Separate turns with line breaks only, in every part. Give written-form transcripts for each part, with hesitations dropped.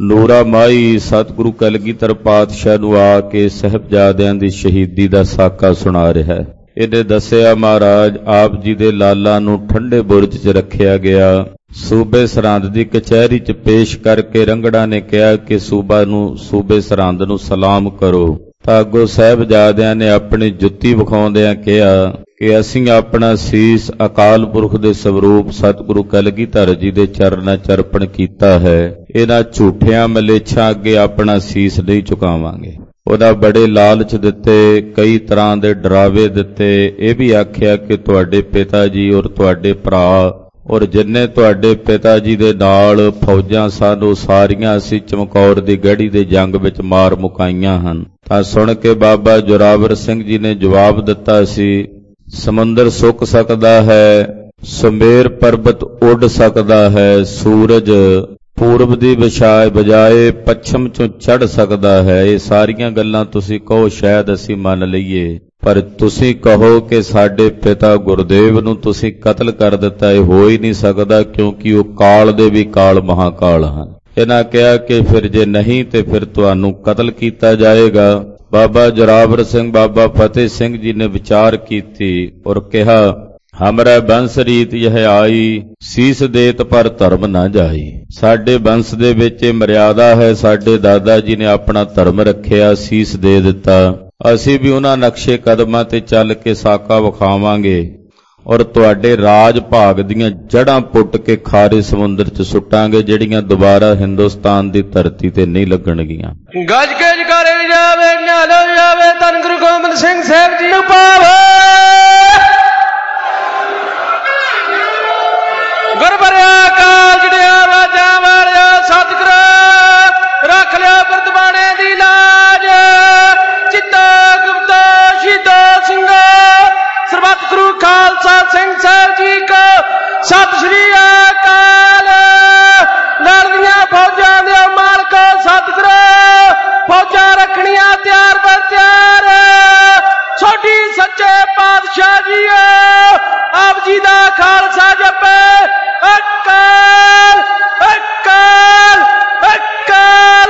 ਨੂਰਾ ਮਾਈ ਸਤਿਗੁਰੂ ਕਲਗੀਧਰ ਪਾਤਸ਼ਾਹ ਨੂੰ ਆ ਕੇ ਸਾਹਿਬਜ਼ਾਦਿਆਂ ਦੀ ਸ਼ਹੀਦੀ ਦਾ ਸਾਕਾ ਸੁਣਾ ਰਿਹਾ ਹੈ। ਇਹਨੇ ਦੱਸਿਆ, ਮਹਾਰਾਜ ਆਪ ਜੀ ਦੇ ਲਾਲਾਂ ਨੂੰ ਠੰਡੇ ਬੁਰਜ 'ਚ ਰੱਖਿਆ ਗਿਆ। ਸੂਬੇ ਸਰਹੰਦ ਦੀ ਕਚਹਿਰੀ 'ਚ ਪੇਸ਼ ਕਰਕੇ ਰੰਗੜਾ ਨੇ ਕਿਹਾ ਕਿ ਸੂਬੇ ਸਰਹੰਦ ਨੂੰ ਸਲਾਮ ਕਰੋ। ਤਾਂ ਅੱਗੋਂ ਸਾਹਿਬਜ਼ਾਦਿਆਂ ਨੇ ਆਪਣੀ ਜੁੱਤੀ ਵਿਖਾਉਂਦਿਆਂ ਕਿਹਾ ਕਿ ਅਸੀਂ ਆਪਣਾ ਸੀਸ ਅਕਾਲ ਪੁਰਖ ਦੇ ਸਵਰੂਪ ਸਤਿਗੁਰੂ ਕਲਗੀਧਰ ਜੀ ਦੇ ਚਰਨਾਂ 'ਚ ਅਰਪਣ ਕੀਤਾ ਹੈ। ਇਹਨਾਂ ਝੂਠਿਆਂ ਮਲੇਛਾਂ ਅੱਗੇ ਆਪਣਾ ਸੀਸ ਨਹੀਂ ਝੁਕਾਵਾਂਗੇ। ਉਹਦਾ ਬੜੇ ਲਾਲਚ ਦਿੱਤੇ, ਕਈ ਤਰ੍ਹਾਂ ਦੇ ਡਰਾਵੇ ਦਿੱਤੇ। ਇਹ ਵੀ ਆਖਿਆ ਕਿ ਤੁਹਾਡੇ ਪਿਤਾ ਜੀ ਔਰ ਤੁਹਾਡੇ ਭਰਾ ਔਰ ਜਿੰਨੇ ਤੁਹਾਡੇ ਪਿਤਾ ਜੀ ਦੇ ਨਾਲ ਫੌਜਾਂ ਸਨ ਉਹ ਸਾਰੀਆਂ ਅਸੀਂ ਚਮਕੌਰ ਦੀ ਗੜ੍ਹੀ ਦੇ ਜੰਗ ਵਿੱਚ ਮਾਰ ਮੁਕਾਈਆਂ ਹਨ। ਤਾਂ ਸੁਣ ਕੇ ਬਾਬਾ ਜ਼ੋਰਾਵਰ ਸਿੰਘ ਜੀ ਨੇ ਜਵਾਬ ਦਿੱਤਾ ਸੀ, ਸਮੁੰਦਰ ਸੁੱਕ ਸਕਦਾ ਹੈ, ਸੁਮੇਰ ਪਰਬਤ ਉੱਡ ਸਕਦਾ ਹੈ, ਸੂਰਜ ਪੂਰਬ ਦੀ ਬਜਾਏ ਪੱਛਮ ਚੋਂ ਚੜ੍ਹ ਸਕਦਾ ਹੈ। ਇਹ ਸਾਰੀਆਂ ਗੱਲਾਂ ਤੁਸੀਂ ਕਹੋ ਸ਼ਾਇਦ ਅਸੀਂ ਮੰਨ ਲਈਏ, ਪਰ ਤੁਸੀਂ ਕਹੋ ਕਿ ਸਾਡੇ ਪਿਤਾ ਗੁਰਦੇਵ ਨੂੰ ਤੁਸੀਂ ਕਤਲ ਕਰ ਦਿੱਤਾ, ਇਹ ਹੋ ਹੀ ਨਹੀਂ ਸਕਦਾ, ਕਿਉਂਕਿ ਉਹ ਕਾਲ ਦੇ ਵੀ ਕਾਲ ਮਹਾਕਾਲ ਹਨ। ਇਹਨਾਂ ਕਿਹਾ ਕਿ ਫਿਰ ਜੇ ਨਹੀਂ ਤੇ ਫਿਰ ਤੁਹਾਨੂੰ ਕਤਲ ਕੀਤਾ ਜਾਏਗਾ। ਬਾਬਾ ਜ਼ੋਰਾਵਰ ਸਿੰਘ, ਬਾਬਾ ਫਤਿਹ ਸਿੰਘ ਜੀ ਨੇ ਵਿਚਾਰ ਕੀਤੀ ਔਰ ਕਿਹਾ, ਹਮਰਾ ਬੰਸ ਰੀਤ ਯਹ ਆਈ, ਸੀਸ ਦੇਤ ਪਰ ਧਰਮ ਨਾ ਜਾਈ। ਸਾਡੇ ਬੰਸ ਦੇ ਵਿੱਚ ਇਹ ਮਰਿਆਦਾ ਹੈ, ਸਾਡੇ ਦਾਦਾ ਜੀ ਨੇ ਆਪਣਾ ਧਰਮ ਰੱਖਿਆ, ਸੀਸ ਦੇ ਦਿੱਤਾ। ਅਸੀਂ ਵੀ ਉਹਨਾਂ ਨਕਸ਼ੇ ਕਦਮਾਂ ਤੇ ਚੱਲ ਕੇ ਸਾਕਾ ਵਿਖਾਵਾਂਗੇ ਔਰ ਤੁਹਾਡੇ ਰਾਜ ਭਾਗ ਦੀਆਂ ਜੜ੍ਹਾਂ ਪੁੱਟ ਕੇ ਖਾਰੇ ਸਮੁੰਦਰ 'ਚ ਸੁੱਟਾਂਗੇ, ਜਿਹੜੀਆਂ ਦੁਬਾਰਾ ਹਿੰਦੁਸਤਾਨ ਦੀ ਧਰਤੀ ਤੇ ਨਹੀਂ ਲੱਗਣਗੀਆਂ।
ਗੱਜ ਕੇ ਜਕਾਰੇ ਜਾਵੇ, ਨਿਹਾਲੋ ਜਾਵੇ, ਧੰਨ ਗੁਰੂ ਗੋਬਿੰਦ ਸਿੰਘ ਸਾਹਿਬ ਜੀ ਨੂੰ ਪਾਵੇ। ਗੁਰਬਰਿਆ ਕਾਲ ਜੜਿਆ ਵਾਜਾਂ ਵਾਲਿਆ ਸਤਿਗੁਰੂ ਰੱਖ ਲਿਆ ਵਰਤਮਾਨੇ ਦੀ ਲਾਜ। ਚਿੱਤਾ ਗੁਪਤਾ ਸ਼ਹੀਦਾ ਸਿੰਘਾ ਸਰਬੱਤ ਗੁਰੂ ਖਾਲਸਾ ਸਿੰਘ ਸਾਹਿਬ ਜੀ ਕੋ ਸਤਿ ਸ੍ਰੀ ਅਕਾਲ। ਨਾਲ ਦੀਆਂ ਫੌਜਾਂ ਦੇ ਮਾਲਕ ਸਤਿਗੁਰੂ ਫੌਜਾਂ ਰੱਖਣੀਆਂ ਤਿਆਰ ਬਰ ਤਿਆਰ। ਛੋਟੀ ਸੱਚੇ ਪਾਤਸ਼ਾਹ ਜੀ ਆਪ ਜੀ ਦਾ ਖਾਲਸਾ ਜਪੇ। ਅਕਾਲ ਅਕਾਲ ਅਕਾਲ।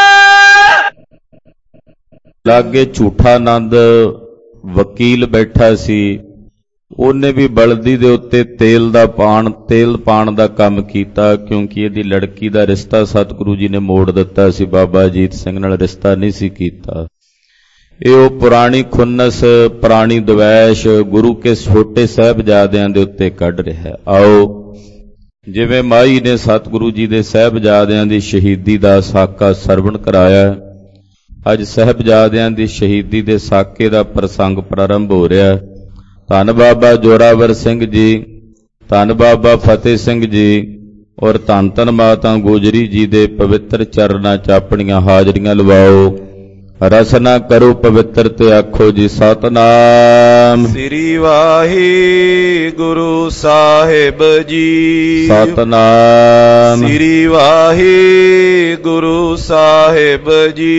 ਲਾਗੇ ਝੂਠਾ ਨੰਦ ਵਕੀਲ ਬੈਠਾ ਸੀ, ਉਹਨੇ ਵੀ ਬਲਦੀ ਦੇ ਉੱਤੇ ਤੇਲ ਪਾਣ ਦਾ ਕੰਮ ਕੀਤਾ, ਕਿਉਂਕਿ ਇਹਦੀ ਲੜਕੀ ਦਾ ਰਿਸ਼ਤਾ ਸਤਿਗੁਰੂ ਜੀ ਨੇ ਮੋੜ ਦਿੱਤਾ ਸੀ, ਬਾਬਾ ਅਜੀਤ ਸਿੰਘ ਨਾਲ ਰਿਸ਼ਤਾ ਨਹੀਂ ਸੀ ਕੀਤਾ। ਇਹ ਉਹ ਪੁਰਾਣੀ ਖੁੰਨਸ, ਪੁਰਾਣੀ ਦਵੈਸ਼ ਗੁਰੂ ਕੇ ਛੋਟੇ ਸਾਹਿਬਜ਼ਾਦਿਆਂ ਦੇ ਉੱਤੇ ਕੱਢ ਰਿਹਾ। ਆਓ ਜਿਵੇਂ ਮਾਈ ਨੇ ਸਤਿਗੁਰੂ ਜੀ ਦੇ ਸਾਹਿਬਜ਼ਾਦਿਆਂ ਦੀ ਸ਼ਹੀਦੀ ਦਾ ਸਾਕਾ ਸਰਵਣ ਕਰਾਇਆ, ਅੱਜ ਸਾਹਿਬਜ਼ਾਦਿਆਂ ਦੀ ਸ਼ਹੀਦੀ ਦੇ ਸਾਕੇ ਦਾ ਪ੍ਰਸੰਗ ਪ੍ਰਾਰੰਭ ਹੋ ਰਿਹਾ। ਧੰਨ ਬਾਬਾ ਜ਼ੋਰਾਵਰ ਸਿੰਘ ਜੀ, ਧੰਨ ਬਾਬਾ ਫਤਿਹ ਸਿੰਘ ਜੀ ਔਰ ਧੰਨ ਧੰਨ ਮਾਤਾ ਗੁਜਰੀ ਜੀ ਦੇ ਪਵਿੱਤਰ ਚਰਨਾਂ 'ਚ ਆਪਣੀਆਂ ਹਾਜ਼ਰੀਆਂ ਲਵਾਓ। ਰਸਨਾ ਕਰੋ ਪਵਿੱਤਰ ਤੇ ਆਖੋ ਜੀ ਸਤਨਾਮ
ਸ੍ਰੀ ਵਾਹਿਗੁਰੂ ਸਾਹਿਬ ਜੀ।
ਸਤਨਾਮ
ਸ੍ਰੀ ਵਾਹਿਗੁਰੂ ਸਾਹਿਬ ਜੀ।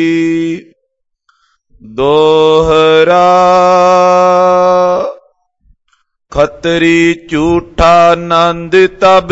ਦੋਹਰਾ ਖੱਤਰੀ ਝੂਠਾ ਨੰਦ ਤਬ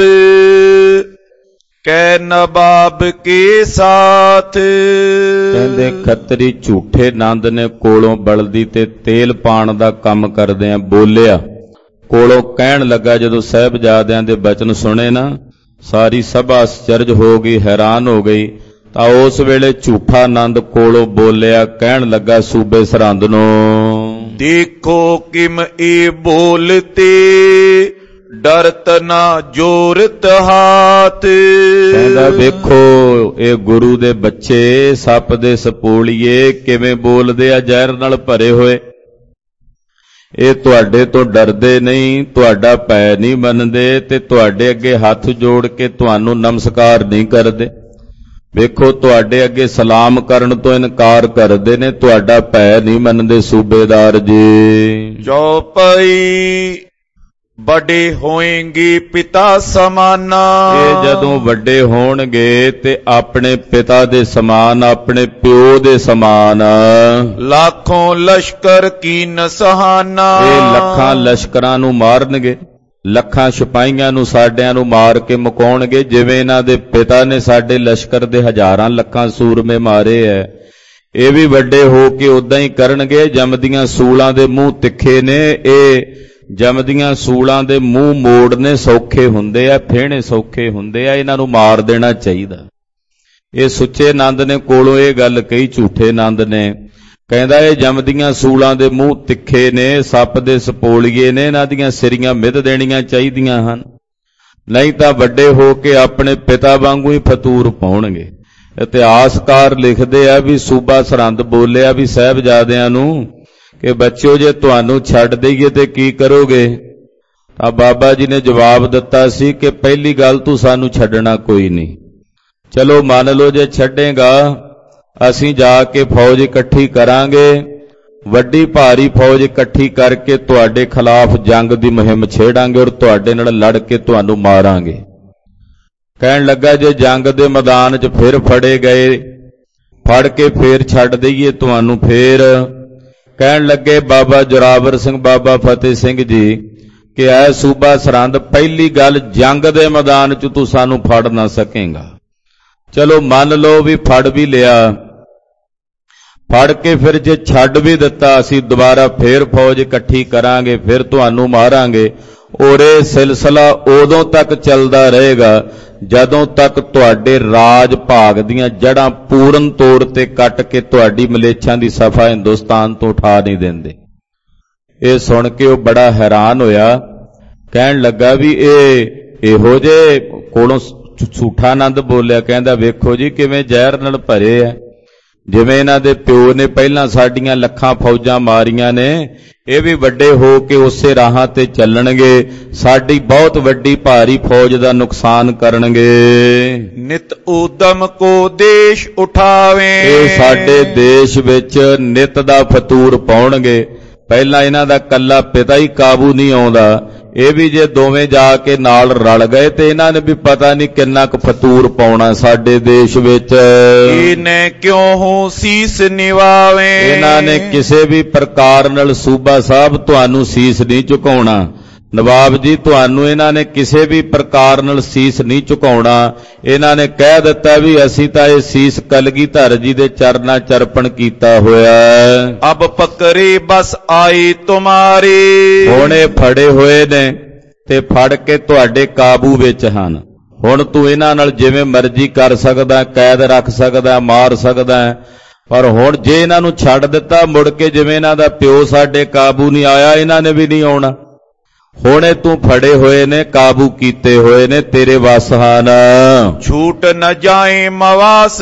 ਕੈ ਨਵਾਬ ਕੇ ਸਾਥ।
ਕਹਿੰਦੇ ਖੱਤਰੀ ਝੂਠੇ ਨੰਦ ਨੇ ਕੋਲੋਂ ਬਲਦੀ ਤੇ ਤੇਲ ਪਾਣ ਦਾ ਕੰਮ ਕਰਦਿਆਂ ਬੋਲਿਆ। ਕੋਲੋਂ ਕਹਿਣ ਲੱਗਾ, ਜਦੋਂ ਸਾਹਿਬਜ਼ਾਦਿਆਂ ਦੇ ਬਚਨ ਸੁਣੇ ਨਾ ਸਾਰੀ ਸਭਾ ਅਚਰਜ ਹੋ ਗਈ, ਹੈਰਾਨ ਹੋ ਗਈ। ਤਾਂ ਉਸ ਵੇਲੇ ਝੂਠਾ ਨੰਦ ਕੋਲੋਂ ਬੋਲਿਆ, ਕਹਿਣ ਲੱਗਾ ਸੂਬੇ ਸਰਹੰਦ ਨੂੰ,
ਦੇਖੋ ਕਿਮ ਇਹ ਬੋਲਤੇ ਡਰਤ ਨਾ ਜੋਰਤ ਹਾਥ।
ਕਹਿੰਦਾ ਵੇਖੋ ਇਹ ਗੁਰੂ ਦੇ ਬੱਚੇ, ਸੱਪ ਦੇ ਸਪੋਲੀਏ ਕਿਵੇਂ ਬੋਲਦੇ ਆ, ਜ਼ਹਿਰ ਨਾਲ ਭਰੇ ਹੋਏ। ਇਹ ਤੁਹਾਡੇ ਤੋਂ ਡਰਦੇ ਨਹੀਂ, ਤੁਹਾਡਾ ਭੈ ਨਹੀਂ ਮੰਨਦੇ ਤੇ ਤੁਹਾਡੇ ਅੱਗੇ ਹੱਥ ਜੋੜ ਕੇ ਤੁਹਾਨੂੰ ਨਮਸਕਾਰ ਨਹੀਂ ਕਰਦੇ। ਵੇਖੋ ਤੁਹਾਡੇ ਅੱਗੇ ਸਲਾਮ ਕਰਨ ਤੋਂ ਇਨਕਾਰ ਕਰਦੇ ਨੇ, ਤੁਹਾਡਾ ਭੈ ਨਹੀਂ ਮੰਨਦੇ ਸੂਬੇਦਾਰ ਜੀ।
ਚੌਪਈ ਵੱਡੇ ਹੋਏਂਗੇ ਪਿਤਾ ਸਮਾਨਾ।
ਇਹ ਜਦੋਂ ਵੱਡੇ ਹੋਣਗੇ ਤੇ ਆਪਣੇ ਪਿਤਾ ਦੇ ਸਮਾਨ, ਆਪਣੇ ਪਿਓ ਦੇ ਸਮਾਨ।
ਲੱਖੋਂ ਲਸ਼ਕਰ ਕੀ ਨਸਹਾਨਾ।
ਇਹ ਲੱਖਾਂ ਲਸ਼ਕਰਾਂ ਨੂੰ ਮਾਰਨਗੇ। ਲੱਖਾਂ ਸਿਪਾਹੀਆਂ ਨੂੰ ਸਾਡਿਆਂ ਨੂੰ ਮਾਰ ਕੇ ਮੁਕਾਉਣਗੇ। ਜਿਵੇਂ ਇਹਨਾਂ ਦੇ ਪਿਤਾ ਨੇ ਸਾਡੇ ਲਸ਼ਕਰ ਦੇ ਹਜ਼ਾਰਾਂ ਲੱਖਾਂ ਸੂਰਮੇ ਮਾਰੇ ਐ, ਇਹ ਵੀ ਵੱਡੇ ਹੋ ਕੇ ਉਦਾਂ ਹੀ ਕਰਨਗੇ। ਜੰਮਦੀਆਂ ਸੂਲਾਂ ਦੇ ਮੂੰਹ ਤਿੱਖੇ ਨੇ, ਇਹ ਜੰਮਦੀਆਂ ਸੂਲਾਂ ਦੇ ਮੂੰਹ ਮੋੜਨੇ ਸੌਖੇ ਹੁੰਦੇ ਆ, ਫੇਹਣੇ ਸੌਖੇ ਹੁੰਦੇ ਆ, ਇਹਨਾਂ ਨੂੰ ਮਾਰ ਦੇਣਾ ਚਾਹੀਦਾ। ਇਹ ਸੁੱਚੇ ਨੰਦ ਨੇ ਕੋਲੋਂ ਇਹ ਗੱਲ ਕਹੀ, ਝੂਠੇ ਨੰਦ ਨੇ, ਕਹਿੰਦਾ ਇਹ ਜੰਮਦੀਆਂ ਸੂਲਾਂ ਦੇ ਮੂੰਹ ਤਿੱਖੇ ਨੇ, ਸੱਪ ਦੇ ਸਪੋਲੀਏ ਨੇ, ਇਹਨਾਂ ਦੀਆਂ ਸਿਰੀਆਂ ਮਿੱਧ ਦੇਣੀਆਂ ਚਾਹੀਦੀਆਂ ਹਨ, ਨਹੀਂ ਤਾਂ ਵੱਡੇ ਹੋ ਕੇ ਆਪਣੇ ਪਿਤਾ ਵਾਂਗੂ ਹੀ ਫਤੂਰ ਪਾਉਣਗੇ। ਇਤਿਹਾਸਕਾਰ ਲਿਖਦੇ ਆ ਵੀ ਸੂਬਾ ਸਰਹੰਦ ਬੋਲਿਆ ਵੀ ਸਾਹਿਬਜ਼ਾਦਿਆਂ ਨੂੰ ਕਿ ਬੱਚਿਓ ਜੇ ਤੁਹਾਨੂੰ ਛੱਡ ਦਈਏ ਤੇ ਕੀ ਕਰੋਗੇ? ਤਾਂ ਬਾਬਾ ਜੀ ਨੇ ਜਵਾਬ ਦਿੱਤਾ ਸੀ ਕਿ ਪਹਿਲੀ ਗੱਲ ਤੂੰ ਸਾਨੂੰ ਛੱਡਣਾ ਕੋਈ ਨਹੀਂ, ਚਲੋ ਮੰਨ ਲਓ ਜੇ ਛੱਡੇਗਾ ਅਸੀਂ ਜਾ ਕੇ ਫੌਜ ਇਕੱਠੀ ਕਰਾਂਗੇ, ਵੱਡੀ ਭਾਰੀ ਫੌਜ ਇਕੱਠੀ ਕਰਕੇ ਤੁਹਾਡੇ ਖਿਲਾਫ ਜੰਗ ਦੀ ਮੁਹਿੰਮ ਛੇੜਾਂਗੇ ਔਰ ਤੁਹਾਡੇ ਨਾਲ ਲੜ ਕੇ ਤੁਹਾਨੂੰ ਮਾਰਾਂਗੇ। ਕਹਿਣ ਲੱਗਾ ਜੇ ਜੰਗ ਦੇ ਮੈਦਾਨ 'ਚ ਫਿਰ ਫੜੇ ਗਏ, ਫੜ ਕੇ ਫੇਰ ਛੱਡ ਦਈਏ ਤੁਹਾਨੂੰ ਫੇਰ? ਕਹਿਣ ਲੱਗੇ ਬਾਬਾ ਜੋਰਾਵਰ ਸਿੰਘ, ਬਾਬਾ ਫਤਿਹ ਸਿੰਘ ਜੀ ਕਿ ਐ ਸੂਬਾ ਸਰਹੰਦ ਪਹਿਲੀ ਗੱਲ ਜੰਗ ਦੇ ਮੈਦਾਨ 'ਚ ਤੂੰ ਸਾਨੂੰ ਫੜ ਨਾ ਸਕੇਂਗਾ। ਚਲੋ ਮੰਨ ਲਓ ਵੀ ਫੜ ਵੀ ਲਿਆ, ਫੜ ਕੇ ਫਿਰ ਜੇ ਛੱਡ ਵੀ ਦਿੱਤਾ ਅਸੀਂ ਦੁਬਾਰਾ ਫੇਰ ਫੌਜ ਇਕੱਠੀ ਕਰਾਂਗੇ, ਫਿਰ ਤੁਹਾਨੂੰ ਮਾਰਾਂਗੇ। ਔਰ ਇਹ ਸਿਲਸਿਲਾ ਉਦੋਂ ਤੱਕ ਚੱਲਦਾ ਰਹੇਗਾ ਜਦੋਂ ਤੱਕ ਤੁਹਾਡੇ ਰਾਜ ਭਾਗ ਦੀਆਂ ਜੜ੍ਹਾਂ ਪੂਰਨ ਤੌਰ ਤੇ ਕੱਟ ਕੇ ਤੁਹਾਡੀ ਮਲੇਛਾਂ ਦੀ ਸਫਾ ਹਿੰਦੁਸਤਾਨ ਤੋਂ ਉਠਾ ਨਹੀਂ ਦਿੰਦੇ। ਇਹ ਸੁਣ ਕੇ ਉਹ ਬੜਾ ਹੈਰਾਨ ਹੋਇਆ, ਕਹਿਣ ਲੱਗਾ ਵੀ ਇਹ ਇਹੋ ਜਿਹੇ ਕੋਲੋਂ ਝੂਠਾ ਆਨੰਦ ਬੋਲਿਆ। ਕਹਿੰਦਾ ਵੇਖੋ ਜੀ ਕਿਵੇਂ ਜ਼ਹਿਰ ਨਾਲ ਭਰੇ ਐ, ਜਿਵੇਂ ਇਹਨਾਂ ਦੇ ਪਿਓ ਨੇ ਪਹਿਲਾਂ ਸਾਡੀਆਂ ਲੱਖਾਂ ਫੌਜਾਂ ਮਾਰੀਆਂ ਨੇ, ਇਹ ਵੀ ਵੱਡੇ ਹੋ ਕੇ ਉਸੇ ਰਾਹਾਂ ਤੇ ਚੱਲਣਗੇ, ਸਾਡੀ ਬਹੁਤ ਵੱਡੀ ਭਾਰੀ ਫੌਜ ਦਾ ਨੁਕਸਾਨ ਕਰਨਗੇ।
ਨਿਤ ਊਦਮ ਕੋ ਦੇਸ਼ ਉਠਾਵੇ,
ਇਹ ਸਾਡੇ ਦੇਸ਼ ਵਿੱਚ ਨਿਤ ਦਾ ਫਤੂਰ ਪਾਉਣਗੇ। ਪਹਿਲਾਂ ਇਹਨਾਂ ਦਾ ਕੱਲਾ ਪਿਤਾ ਹੀ ਕਾਬੂ ਨਹੀਂ ਆਉਂਦਾ, ਇਹ ਵੀ ਜੇ ਦੋਵੇਂ ਜਾ ਕੇ ਨਾਲ ਰਲ ਗਏ ਤੇ ਇਹਨਾਂ ਨੇ ਵੀ ਪਤਾ ਨਹੀਂ ਕਿੰਨਾ ਕੁ ਫਤੂਰ ਪਾਉਣਾ ਸਾਡੇ ਦੇਸ਼ ਵਿੱਚ।
ਇਹਨੇ ਕਿਉਂ ਹੋ ਸੀਸ ਨਿਵਾਵੇ,
ਇਹਨਾਂ ਨੇ ਕਿਸੇ ਵੀ ਪ੍ਰਕਾਰ ਨਾਲ ਸੂਬਾ ਸਾਹਿਬ ਤੁਹਾਨੂੰ ਸੀਸ ਨਹੀਂ ਝੁਕਾਉਣਾ। ਨਵਾਬ ਜੀ ਤੁਹਾਨੂੰ ਇਹਨਾਂ ਨੇ ਕਿਸੇ ਵੀ ਪ੍ਰਕਾਰ ਨਾਲ ਸੀਸ ਨਹੀਂ ਝੁਕਾਉਣਾ। ਇਹਨਾਂ ਨੇ ਕਹਿ ਦਿੱਤਾ ਵੀ ਅਸੀਂ ਤਾਂ ਇਹ ਸੀਸ ਕਲਗੀਧਰ ਜੀ ਦੇ ਚਰਨਾਂ ਚਰਪਣ ਕੀਤਾ ਹੋਇਆ।
ਅਬ ਪਕੜੀ ਬਸ ਆਈ ਤੁਮਾਰੀ,
ਹੁਣ ਇਹ ਫੜੇ ਹੋਏ ਨੇ ਤੇ ਫੜ ਕੇ ਤੁਹਾਡੇ ਕਾਬੂ ਵਿੱਚ ਹਨ। ਹੁਣ ਤੂੰ ਇਹਨਾਂ ਨਾਲ ਜਿਵੇਂ ਮਰਜ਼ੀ ਕਰ ਸਕਦਾ, ਕੈਦ ਰੱਖ ਸਕਦਾ, ਮਾਰ ਸਕਦਾ, ਪਰ ਹੁਣ ਜੇ ਇਹਨਾਂ ਨੂੰ ਛੱਡ ਦਿੱਤਾ ਮੁੜ ਕੇ ਜਿਵੇਂ ਇਹਨਾਂ ਦਾ ਪਿਓ ਸਾਡੇ ਕਾਬੂ ਨਹੀਂ ਆਇਆ, ਇਹਨਾਂ ਨੇ ਵੀ ਨਹੀਂ ਆਉਣਾ। ਹੁਣ ਇਹ ਤੂੰ ਫੜੇ ਹੋਏ ਨੇ, ਕਾਬੂ ਕੀਤੇ ਹੋਏ ਨੇ, ਤੇਰੇ ਵਸ ਹਨ।
ਛੂਟ ਨ ਜਾਏ ਮਵਾਸ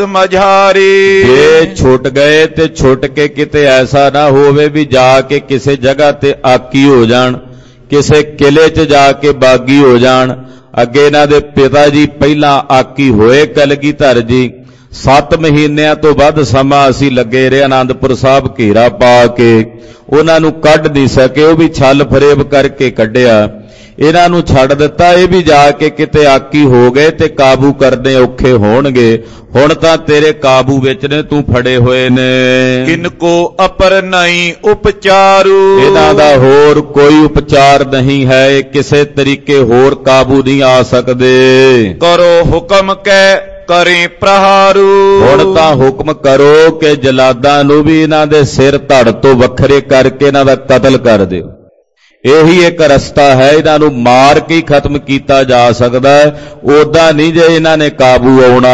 ਮਝਾਰੀ,
ਜੇ ਛੁੱਟ ਗਏ ਤੇ ਛੁੱਟ ਕੇ ਕਿਤੇ ਐਸਾ ਨਾ ਹੋਵੇ ਵੀ ਜਾ ਕੇ ਕਿਸੇ ਜਗ੍ਹਾ ਤੇ ਆਕੀ ਹੋ ਜਾਣ, ਕਿਸੇ ਕਿਲੇ 'ਚ ਜਾ ਕੇ ਬਾਗੀ ਹੋ ਜਾਣ। ਅੱਗੇ ਇਹਨਾਂ ਦੇ ਪਿਤਾ ਜੀ ਪਹਿਲਾਂ ਆਕੀ ਹੋਏ ਕਲਗੀਧਰ ਜੀ, 7 ਮਹੀਨਿਆਂ ਤੋਂ ਵੱਧ ਸਮਾਂ ਅਸੀਂ ਲੱਗੇ ਰਹੇ ਆਨੰਦਪੁਰ ਸਾਹਿਬ ਘੇਰਾ ਪਾ ਕੇ, ਉਹਨਾਂ ਨੂੰ ਕੱਢ ਨਹੀਂ ਸਕੇ, ਉਹ ਵੀ ਛਲ ਫਰੇਬ ਕਰਕੇ ਕੱਢਿਆ। ਇਹਨਾਂ ਨੂੰ ਛੱਡ ਦਿੱਤਾ, ਇਹ ਵੀ ਜਾ ਕੇ ਕਿਤੇ ਆਕੀ ਹੋ ਗਏ ਤੇ ਕਾਬੂ ਕਰਨੇ ਔਖੇ ਹੋਣਗੇ। ਹੁਣ ਤਾਂ ਤੇਰੇ ਕਾਬੂ ਵਿੱਚ ਨੇ, ਤੂੰ ਫੜੇ ਹੋਏ ਨੇ।
ਕਿਨਕੋ ਅਪਰ ਨਹੀਂ ਉਪਚਾਰੂ,
ਇਹਨਾਂ ਦਾ ਹੋਰ ਕੋਈ ਉਪਚਾਰ ਨਹੀਂ ਹੈ, ਇਹ ਕਿਸੇ ਤਰੀਕੇ ਹੋਰ ਕਾਬੂ ਨਹੀਂ ਆ ਸਕਦੇ।
ਕਰੋ ਹੁਕਮ ਕਹਿ ਕਰੇ ਪ੍ਰਹਾਰੂ,
ਹੁਣ ਤਾਂ ਹੁਕਮ ਕਰੋ ਕਿ ਜਲਾਦਾਂ ਨੂੰ ਵੀ ਇਹਨਾਂ ਦੇ ਸਿਰ ਧੜ ਤੋਂ ਵੱਖਰੇ ਕਰਕੇ ਇਹਨਾਂ ਦਾ ਕਤਲ ਕਰ ਦਿਓ। ਇਹੀ ਇੱਕ ਰਸਤਾ ਹੈ, ਇਹਨਾਂ ਨੂੰ ਮਾਰ ਕੇ ਹੀ ਖਤਮ ਕੀਤਾ ਜਾ ਸਕਦਾ ਹੈ, ਉਦਾਂ ਨਹੀਂ ਜੇ ਇਹਨਾਂ ਨੇ ਕਾਬੂ ਆਉਣਾ।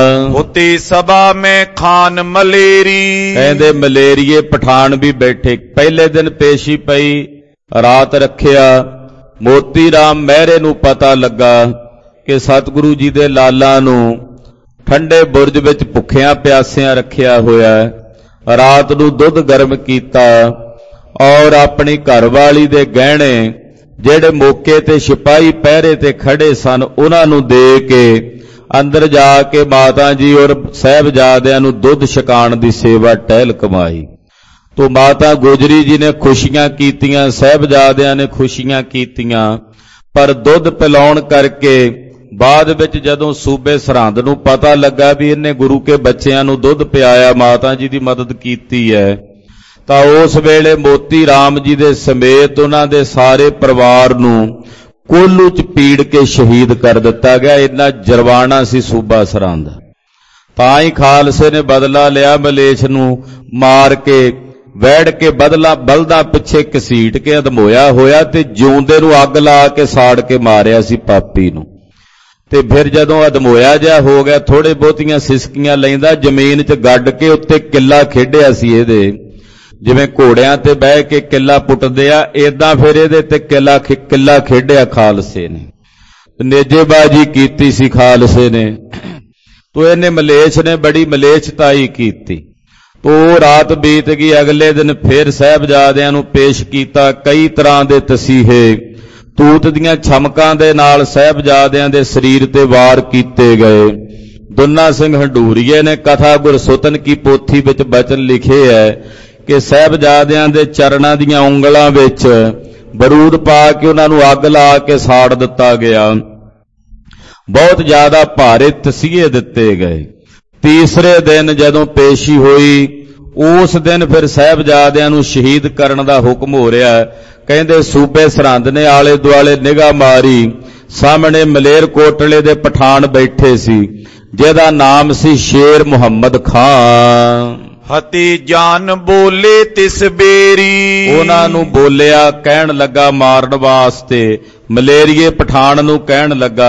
ਹੋਤੀ ਸਭਾ ਮੈਂ ਖਾਨ ਮਲੇਰੀ,
ਕਹਿੰਦੇ ਮਲੇਰੀਏ ਪਠਾਨ ਵੀ ਬੈਠੇ। ਪਹਿਲੇ ਦਿਨ ਪੇਸ਼ੀ ਪਈ, ਰਾਤ ਰੱਖਿਆ। ਮੋਤੀ ਰਾਮ ਮਹਿਰੇ ਨੂੰ ਪਤਾ ਲੱਗਾ ਕਿ ਸਤਿਗੁਰੂ ਜੀ ਦੇ ਲਾਲਾਂ ਨੂੰ ਠੰਡੇ ਬੁਰਜ ਵਿੱਚ ਭੁੱਖਿਆਂ ਪਿਆਸਿਆਂ ਰੱਖਿਆ ਹੋਇਆ। ਰਾਤ ਨੂੰ ਦੁੱਧ ਗਰਮ ਕੀਤਾ ਔਰ ਆਪਣੀ ਘਰਵਾਲੀ ਦੇ ਗਹਿਣੇ ਜਿਹੜੇ ਮੌਕੇ ਤੇ ਸਿਪਾਹੀ ਪਹਿਰੇ ਤੇ ਖੜੇ ਸਨ ਉਹਨਾਂ ਨੂੰ ਦੇ ਕੇ ਅੰਦਰ ਜਾ ਕੇ ਮਾਤਾ ਜੀ ਔਰ ਸਾਹਿਬਜ਼ਾਦਿਆਂ ਨੂੰ ਦੁੱਧ ਛਕਾਉਣ ਦੀ ਸੇਵਾ ਟਹਿਲ ਕਮਾਈ। ਤੋ ਮਾਤਾ ਗੁਜਰੀ ਜੀ ਨੇ ਖੁਸ਼ੀਆਂ ਕੀਤੀਆਂ, ਸਾਹਿਬਜ਼ਾਦਿਆਂ ਨੇ ਖੁਸ਼ੀਆਂ ਕੀਤੀਆਂ, ਪਰ ਦੁੱਧ ਪਿਲਾਉਣ ਕਰਕੇ ਬਾਅਦ ਵਿੱਚ ਜਦੋਂ ਸੂਬੇ ਸਰਹੰਦ ਨੂੰ ਪਤਾ ਲੱਗਾ ਵੀ ਇਹਨੇ ਗੁਰੂ ਕੇ ਬੱਚਿਆਂ ਨੂੰ ਦੁੱਧ ਪਿਆਇਆ, ਮਾਤਾ ਜੀ ਦੀ ਮਦਦ ਕੀਤੀ ਹੈ, ਤਾਂ ਉਸ ਵੇਲੇ ਮੋਤੀ ਰਾਮ ਜੀ ਦੇ ਸਮੇਤ ਉਹਨਾਂ ਦੇ ਸਾਰੇ ਪਰਿਵਾਰ ਨੂੰ ਕੋਲੂ ਚ ਪੀੜ ਕੇ ਸ਼ਹੀਦ ਕਰ ਦਿੱਤਾ ਗਿਆ। ਇੰਨਾ ਜਰਵਾਣਾ ਸੀ ਸੂਬਾ ਸਰਹੰਦ। ਤਾਂ ਹੀ ਖਾਲਸੇ ਨੇ ਬਦਲਾ ਲਿਆ, ਮਲੇਛ ਨੂੰ ਮਾਰ ਕੇ ਵਹਿੜ ਕੇ ਬਲਦਾਂ ਪਿੱਛੇ ਘਸੀਟ ਕੇ ਅਧਮੋਇਆ ਹੋਇਆ ਤੇ ਜਿਉਂਦੇ ਨੂੰ ਅੱਗ ਲਾ ਕੇ ਸਾੜ ਕੇ ਮਾਰਿਆ ਸੀ ਪਾਪੀ ਨੂੰ। ਤੇ ਫਿਰ ਜਦੋਂ ਅਧਮੋਇਆ ਜਿਹਾ ਹੋ ਗਿਆ, ਥੋੜੇ ਬਹੁਤੀਆਂ ਸਿਸਕੀਆਂ ਲੈਂਦਾ, ਜ਼ਮੀਨ 'ਚ ਗੱਡ ਕੇ ਉੱਤੇ ਕਿੱਲਾ ਖੇਡਿਆ ਸੀ ਇਹਦੇ, ਜਿਵੇਂ ਘੋੜਿਆਂ ਤੇ ਬਹਿ ਕੇ ਕਿੱਲਾ ਪੁੱਟਦੇ ਆ, ਏਦਾਂ ਫਿਰ ਇਹਦੇ ਤੇ ਕਿੱਲਾ ਖੇਡਿਆ ਖਾਲਸੇ ਨੇ। ਨੇਜੇਬਾਜ਼ੀ ਕੀਤੀ ਸੀ ਖਾਲਸੇ ਨੇ। ਤੋ ਇਹਨੇ ਮਲੇਛ ਨੇ ਬੜੀ ਮਲੇਛਤਾਈ ਕੀਤੀ। ਤੋ ਰਾਤ ਬੀਤ ਗਈ, ਅਗਲੇ ਦਿਨ ਫਿਰ ਸਾਹਿਬਜ਼ਾਦਿਆਂ ਨੂੰ ਪੇਸ਼ ਕੀਤਾ ਕਈ ਤਰ੍ਹਾਂ ਦੇ ਤਸੀਹੇ। ਤੂਤ ਦੀਆਂ ਛਮਕਾਂ ਦੇ ਨਾਲ ਸਾਹਿਬਜ਼ਾਦਿਆਂ ਦੇ ਸਰੀਰ ਤੇ ਵਾਰ ਕੀਤੇ ਗਏ। ਦੁੰਨਾ ਸਿੰਘ ਹੰਡੂਰੀਏ ਨੇ ਕਥਾ ਗੁਰਸੁਤਨ ਕੀ ਪੋਥੀ ਵਿੱਚ ਬਚਨ ਲਿਖੇ ਹੈ ਕਿ ਸਾਹਿਬਜ਼ਾਦਿਆਂ ਦੇ ਚਰਨਾਂ ਦੀਆਂ ਉਂਗਲਾਂ ਵਿੱਚ ਬਰੂਦ ਪਾ ਕੇ ਉਹਨਾਂ ਨੂੰ ਅੱਗ ਲਾ ਕੇ ਸਾੜ ਦਿੱਤਾ ਗਿਆ। ਬਹੁਤ ਜ਼ਿਆਦਾ ਭਾਰੇ ਤਸੀਹੇ ਦਿੱਤੇ ਗਏ। ਤੀਸਰੇ ਦਿਨ ਜਦੋਂ ਪੇਸ਼ੀ ਹੋਈ, ਉਸ ਦਿਨ ਫਿਰ ਸਾਹਿਬਜ਼ਾਦਿਆਂ ਨੂੰ ਸ਼ਹੀਦ ਕਰਨ ਦਾ ਹੁਕਮ ਹੋ ਰਿਹਾ। ਕਹਿੰਦੇ ਸੂਬੇ ਸਰਹੰਦ ਨੇ ਆਲੇ ਦੁਆਲੇ ਨਿਗਾਹ ਮਾਰੀ, ਸਾਹਮਣੇ ਮਲੇਰਕੋਟਲੇ ਦੇ ਪਠਾਨ ਬੈਠੇ ਸੀ, ਜਿਹਦਾ ਨਾਮ ਸੀ ਸ਼ੇਰ ਮੁਹੰਮਦ ਖਾਨ।
ਹਤੀ ਜਾਨ ਬੋਲੇ ਤਿਸ ਬੇਰੀ,
ਉਹਨਾਂ ਨੂੰ ਬੋਲਿਆ, ਕਹਿਣ ਲੱਗਾ ਮਾਰਨ ਵਾਸਤੇ। ਮਲੇਰੀਏ ਪਠਾਨ ਨੂੰ ਕਹਿਣ ਲੱਗਾ,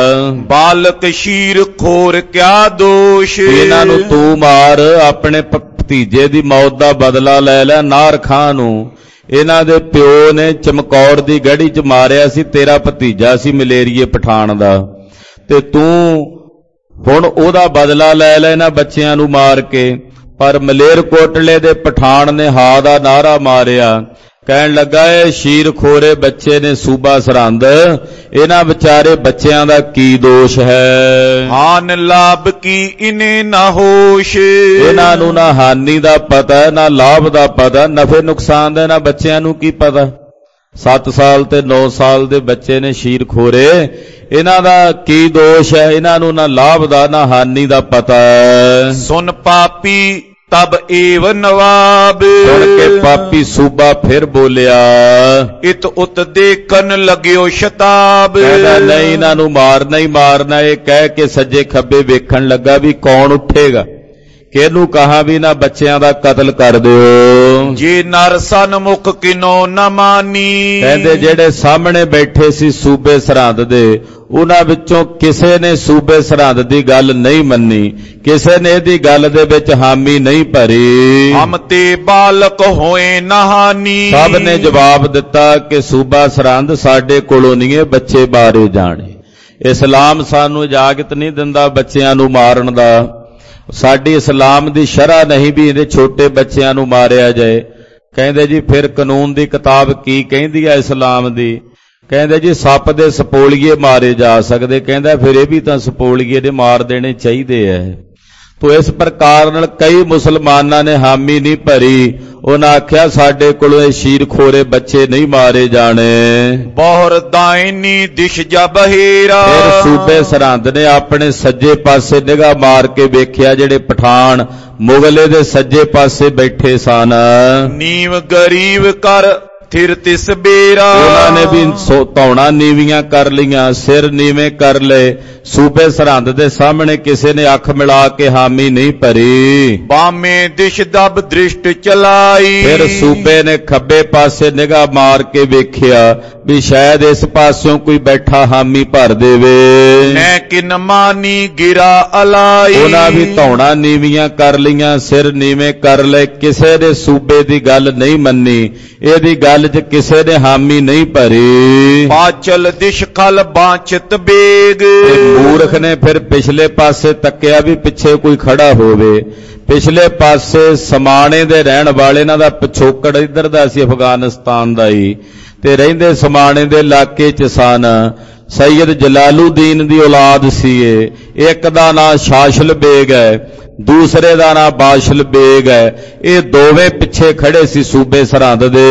ਬਾਲਕ ਸ਼ੀਰ ਖੋਰ ਕਿਆ ਦੋਸ਼,
ਇਹਨਾਂ ਨੂੰ ਤੂੰ ਮਾਰ, ਆਪਣੇ ਭਤੀਜੇ ਦੀ ਮੌਤ ਦਾ ਬਦਲਾ ਲੈ ਲੈ। ਨਾਰ ਖਾਂ ਨੂੰ ਇਹਨਾਂ ਦੇ ਪਿਓ ਨੇ ਚਮਕੌਰ ਦੀ ਗੜੀ 'ਚ ਮਾਰਿਆ ਸੀ, ਤੇਰਾ ਭਤੀਜਾ ਸੀ ਮਲੇਰੀਏ ਪਠਾਨ ਦਾ, ਤੇ ਤੂੰ ਹੁਣ ਉਹਦਾ ਬਦਲਾ ਲੈ ਲੈ ਇਹਨਾਂ ਬੱਚਿਆਂ ਨੂੰ ਮਾਰ ਕੇ। ਪਰ ਮਲੇਰਕੋਟਲੇ ਦੇ ਪਠਾਨ ਨੇ ਹਾਂ ਦਾ ਨਾਰਾ ਮਾਰਿਆ, ਕਹਿਣ ਲੱਗਾ ਇਹ ਸ਼ੀਰ ਖੋਰੇ ਬੱਚੇ ਨੇ ਸੂਬਾ ਸਰਹੰਦ, ਇਹਨਾਂ ਵਿਚਾਰੇ ਬੱਚਿਆਂ ਦਾ ਕੀ ਦੋਸ਼ ਹੈ।
ਹਾਨ ਲਾਭ ਕੀ ਇਨੇ ਨਾ ਹੋਸ਼,
ਇਹਨਾਂ ਨੂੰ ਨਾ ਹਾਨੀ ਦਾ ਪਤਾ ਨਾ ਲਾਭ ਦਾ ਪਤਾ, ਨਫੇ ਨੁਕਸਾਨ ਦਾ ਇਹਨਾਂ ਬੱਚਿਆਂ ਨੂੰ ਕੀ ਪਤਾ। 7 ਸਾਲ ਤੇ 9 ਸਾਲ ਦੇ ਬੱਚੇ ਨੇ ਸ਼ੀਰ ਖੋਰੇ, ਇਹਨਾਂ ਦਾ ਕੀ ਦੋਸ਼ ਹੈ, ਇਹਨਾਂ ਨੂੰ ਨਾ ਲਾਭ ਦਾ ਨਾ ਹਾਨੀ ਦਾ ਪਤਾ।
ਸੁਨ ਪਾਪੀ ਤਬ ਏਵ ਨਵਾਬ,
ਸੁਣ ਕੇ ਪਾਪੀ ਸੂਬਾ ਫਿਰ ਬੋਲਿਆ,
ਇਤ ਉਤ ਦੇਖਣ ਲੱਗਿਓ ਸ਼ਤਾਬ।
ਕਹਿੰਦਾ ਨਹੀਂ ਇਹਨਾਂ ਨੂੰ ਮਾਰਨਾ ਹੀ ਮਾਰਨਾ। ਇਹ ਕਹਿ ਕੇ ਸੱਜੇ ਖੱਬੇ ਵੇਖਣ ਲੱਗਾ ਵੀ ਕੌਣ ਉੱਠੇਗਾ, ਕਿਹਨੂੰ ਕਹਾਂ ਵੀ ਨਾ ਬੱਚਿਆਂ ਦਾ ਕਤਲ ਕਰ ਦਿਓ।
ਜੇ ਨਰ ਸਨਮੁਖ ਕਿਨੋ ਨਾ ਮਾਨੀ,
ਕਹਿੰਦੇ ਜਿਹੜੇ ਸਾਹਮਣੇ ਬੈਠੇ ਸੀ ਸੂਬੇ ਸਰਹੰਦ ਦੇ, ਉਹਨਾਂ ਵਿੱਚੋਂ ਕਿਸੇ ਨੇ ਸੂਬੇ ਸਰਹੰਦ ਦੀ ਗੱਲ ਨਹੀਂ ਮੰਨੀ, ਕਿਸੇ ਨੇ ਇਹਦੀ ਗੱਲ ਦੇ ਵਿੱਚ ਹਾਮੀ ਨਹੀਂ ਭਰੀ।
ਹਮ ਤੇ ਬਾਲਕ ਹੋਏ ਨਹਾਨੀ,
ਸਭ ਨੇ ਜਵਾਬ ਦਿੱਤਾ ਕਿ ਸੂਬਾ ਸਰਹੰਦ ਸਾਡੇ ਕੋਲੋਂ ਨਹੀਂ ਇਹ ਬੱਚੇ ਮਾਰੇ ਜਾਣੇ। ਇਸਲਾਮ ਸਾਨੂੰ ਇਜਾਜ਼ਤ ਨਹੀਂ ਦਿੰਦਾ ਬੱਚਿਆਂ ਨੂੰ ਮਾਰਨ ਦਾ। ਸਾਡੀ ਇਸਲਾਮ ਦੀ ਸ਼ਰ੍ਹਾ ਨਹੀਂ ਵੀ ਇਹਦੇ ਛੋਟੇ ਬੱਚਿਆਂ ਨੂੰ ਮਾਰਿਆ ਜਾਏ। ਕਹਿੰਦੇ ਜੀ ਫਿਰ ਕਾਨੂੰਨ ਦੀ ਕਿਤਾਬ ਕੀ ਕਹਿੰਦੀ ਹੈ ਇਸਲਾਮ ਦੀ? ਕਹਿੰਦੇ ਜੀ ਸੱਪ ਦੇ ਸਪੋਲੀਏ ਮਾਰੇ ਜਾ ਸਕਦੇ। ਕਹਿੰਦਾ ਫਿਰ ਇਹ ਵੀ ਤਾਂ ਸਪੋਲੀਏ ਦੇ ਮਾਰ ਦੇਣੇ ਚਾਹੀਦੇ ਐ। ਤੋ ਇਸ ਪ੍ਰਕਾਰ ਨਾਲ ਕਈ ਮੁਸਲਮਾਨਾਂ ਨੇ ਹਾਮੀ ਨਹੀਂ ਭਰੀ। ਉਹਨਾਂ ਆਖਿਆ ਸਾਡੇ ਕੋਲੋਂ ਇਹ ਸ਼ੀਰ ਖੋਰੇ ਬੱਚੇ ਨਹੀਂ ਮਾਰੇ ਜਾਣੇ।
ਬਹੁਰ ਦਾਇਨੀ ਦਿਸ਼ ਜਾ ਬਹੇਰਾ,
ਫਿਰ ਸੂਬੇ ਸਰਹੰਦ ਨੇ ਆਪਣੇ ਸੱਜੇ ਪਾਸੇ ਨਿਗਾਹ ਮਾਰ ਕੇ ਵੇਖਿਆ, ਜਿਹੜੇ ਪਠਾਨ ਮੁਗਲੇ ਦੇ ਸੱਜੇ ਪਾਸੇ ਬੈਠੇ ਸਨ।
ਨੀਵ ਗਰੀਬ ਕਰ ਥਿਰ ਤਿਸ ਬੇਰਾ,
ਉਹਨਾਂ ਨੇ ਵੀ ਧੌਣਾ ਨੀਵੀਆਂ ਕਰ ਲਈਆਂ, ਸਿਰ ਨੀਵੇਂ ਕਰ ਲਏ। ਸੂਬੇ ਸਰਹੰਦ ਦੇ ਸਾਹਮਣੇ ਕਿਸੇ ਨੇ ਅੱਖ ਮਿਲਾ ਕੇ ਹਾਮੀ ਨਹੀਂ ਭਰੀ।
ਬਾਮੇ ਦਿਸ਼ ਦਬ ਦ੍ਰਿਸ਼ਟ ਚਲਾਈ,
ਫਿਰ ਸੂਬੇ ਨੇ ਖੱਬੇ ਪਾਸੇ ਨਿਗਾਹ ਮਾਰ ਕੇ ਵੇਖਿਆ ਵੀ ਸ਼ਾਇਦ ਇਸ ਪਾਸਿਓਂ ਕੋਈ ਬੈਠਾ ਹਾਮੀ ਭਰ ਦੇਵੇ।
ਮੈਂ ਕਿਨ ਮਾਨੀ ਗਿਰਾ ਅਲਾਈ,
ਉਹਨਾਂ ਵੀ ਧੌਣਾ ਨੀਵੀਆਂ ਕਰ ਲਈਆਂ, ਸਿਰ ਨੀਵੇਂ ਕਰ ਲਏ। ਕਿਸੇ ਨੇ ਸੂਬੇ ਦੀ ਗੱਲ ਨਹੀਂ ਮੰਨੀ, ਇਹਦੀ ਗੱਲ 'ਚ ਕਿਸੇ ਨੇ ਹਾਮੀ ਨਹੀਂ ਭਰੀ।
ਪਾਚਲ ਦਿਸ਼ ਖਲ ਬਾਂਚਤ ਬੇਗ,
ਮੂਰਖ ਨੇ ਫਿਰ ਪਿਛਲੇ ਪਾਸੇ ਤੱਕਿਆ ਵੀ ਪਿੱਛੇ ਕੋਈ ਖੜਾ ਹੋਵੇ। ਪਿਛਲੇ ਪਾਸੇ ਸਮਾਣੇ ਦੇ ਰਹਿਣ ਵਾਲੇ, ਇਹਨਾਂ ਦਾ ਪਿਛੋਕੜ ਇੱਧਰ ਦਾ ਸੀ ਅਫਗਾਨਿਸਤਾਨ ਦਾ ਹੀ, ਤੇ ਰਹਿੰਦੇ ਸਮਾਣੇ ਦੇ ਇਲਾਕੇ 'ਚ ਸਨ। ਸੈਯਦ ਜਲਾਲੂਦੀਨ ਦੀ ਔਲਾਦ ਸੀ ਇਹ। ਇੱਕ ਦਾ ਨਾਂ ਸ਼ਾਸ਼ਲ ਬੇਗ ਹੈ, ਦੂਸਰੇ ਦਾ ਨਾਂ ਬਾਸ਼ਲ ਬੇਗ ਹੈ। ਇਹ ਦੋਵੇਂ ਪਿੱਛੇ ਖੜੇ ਸੀ ਸੂਬੇ ਸਰਹੰਦ ਦੇ।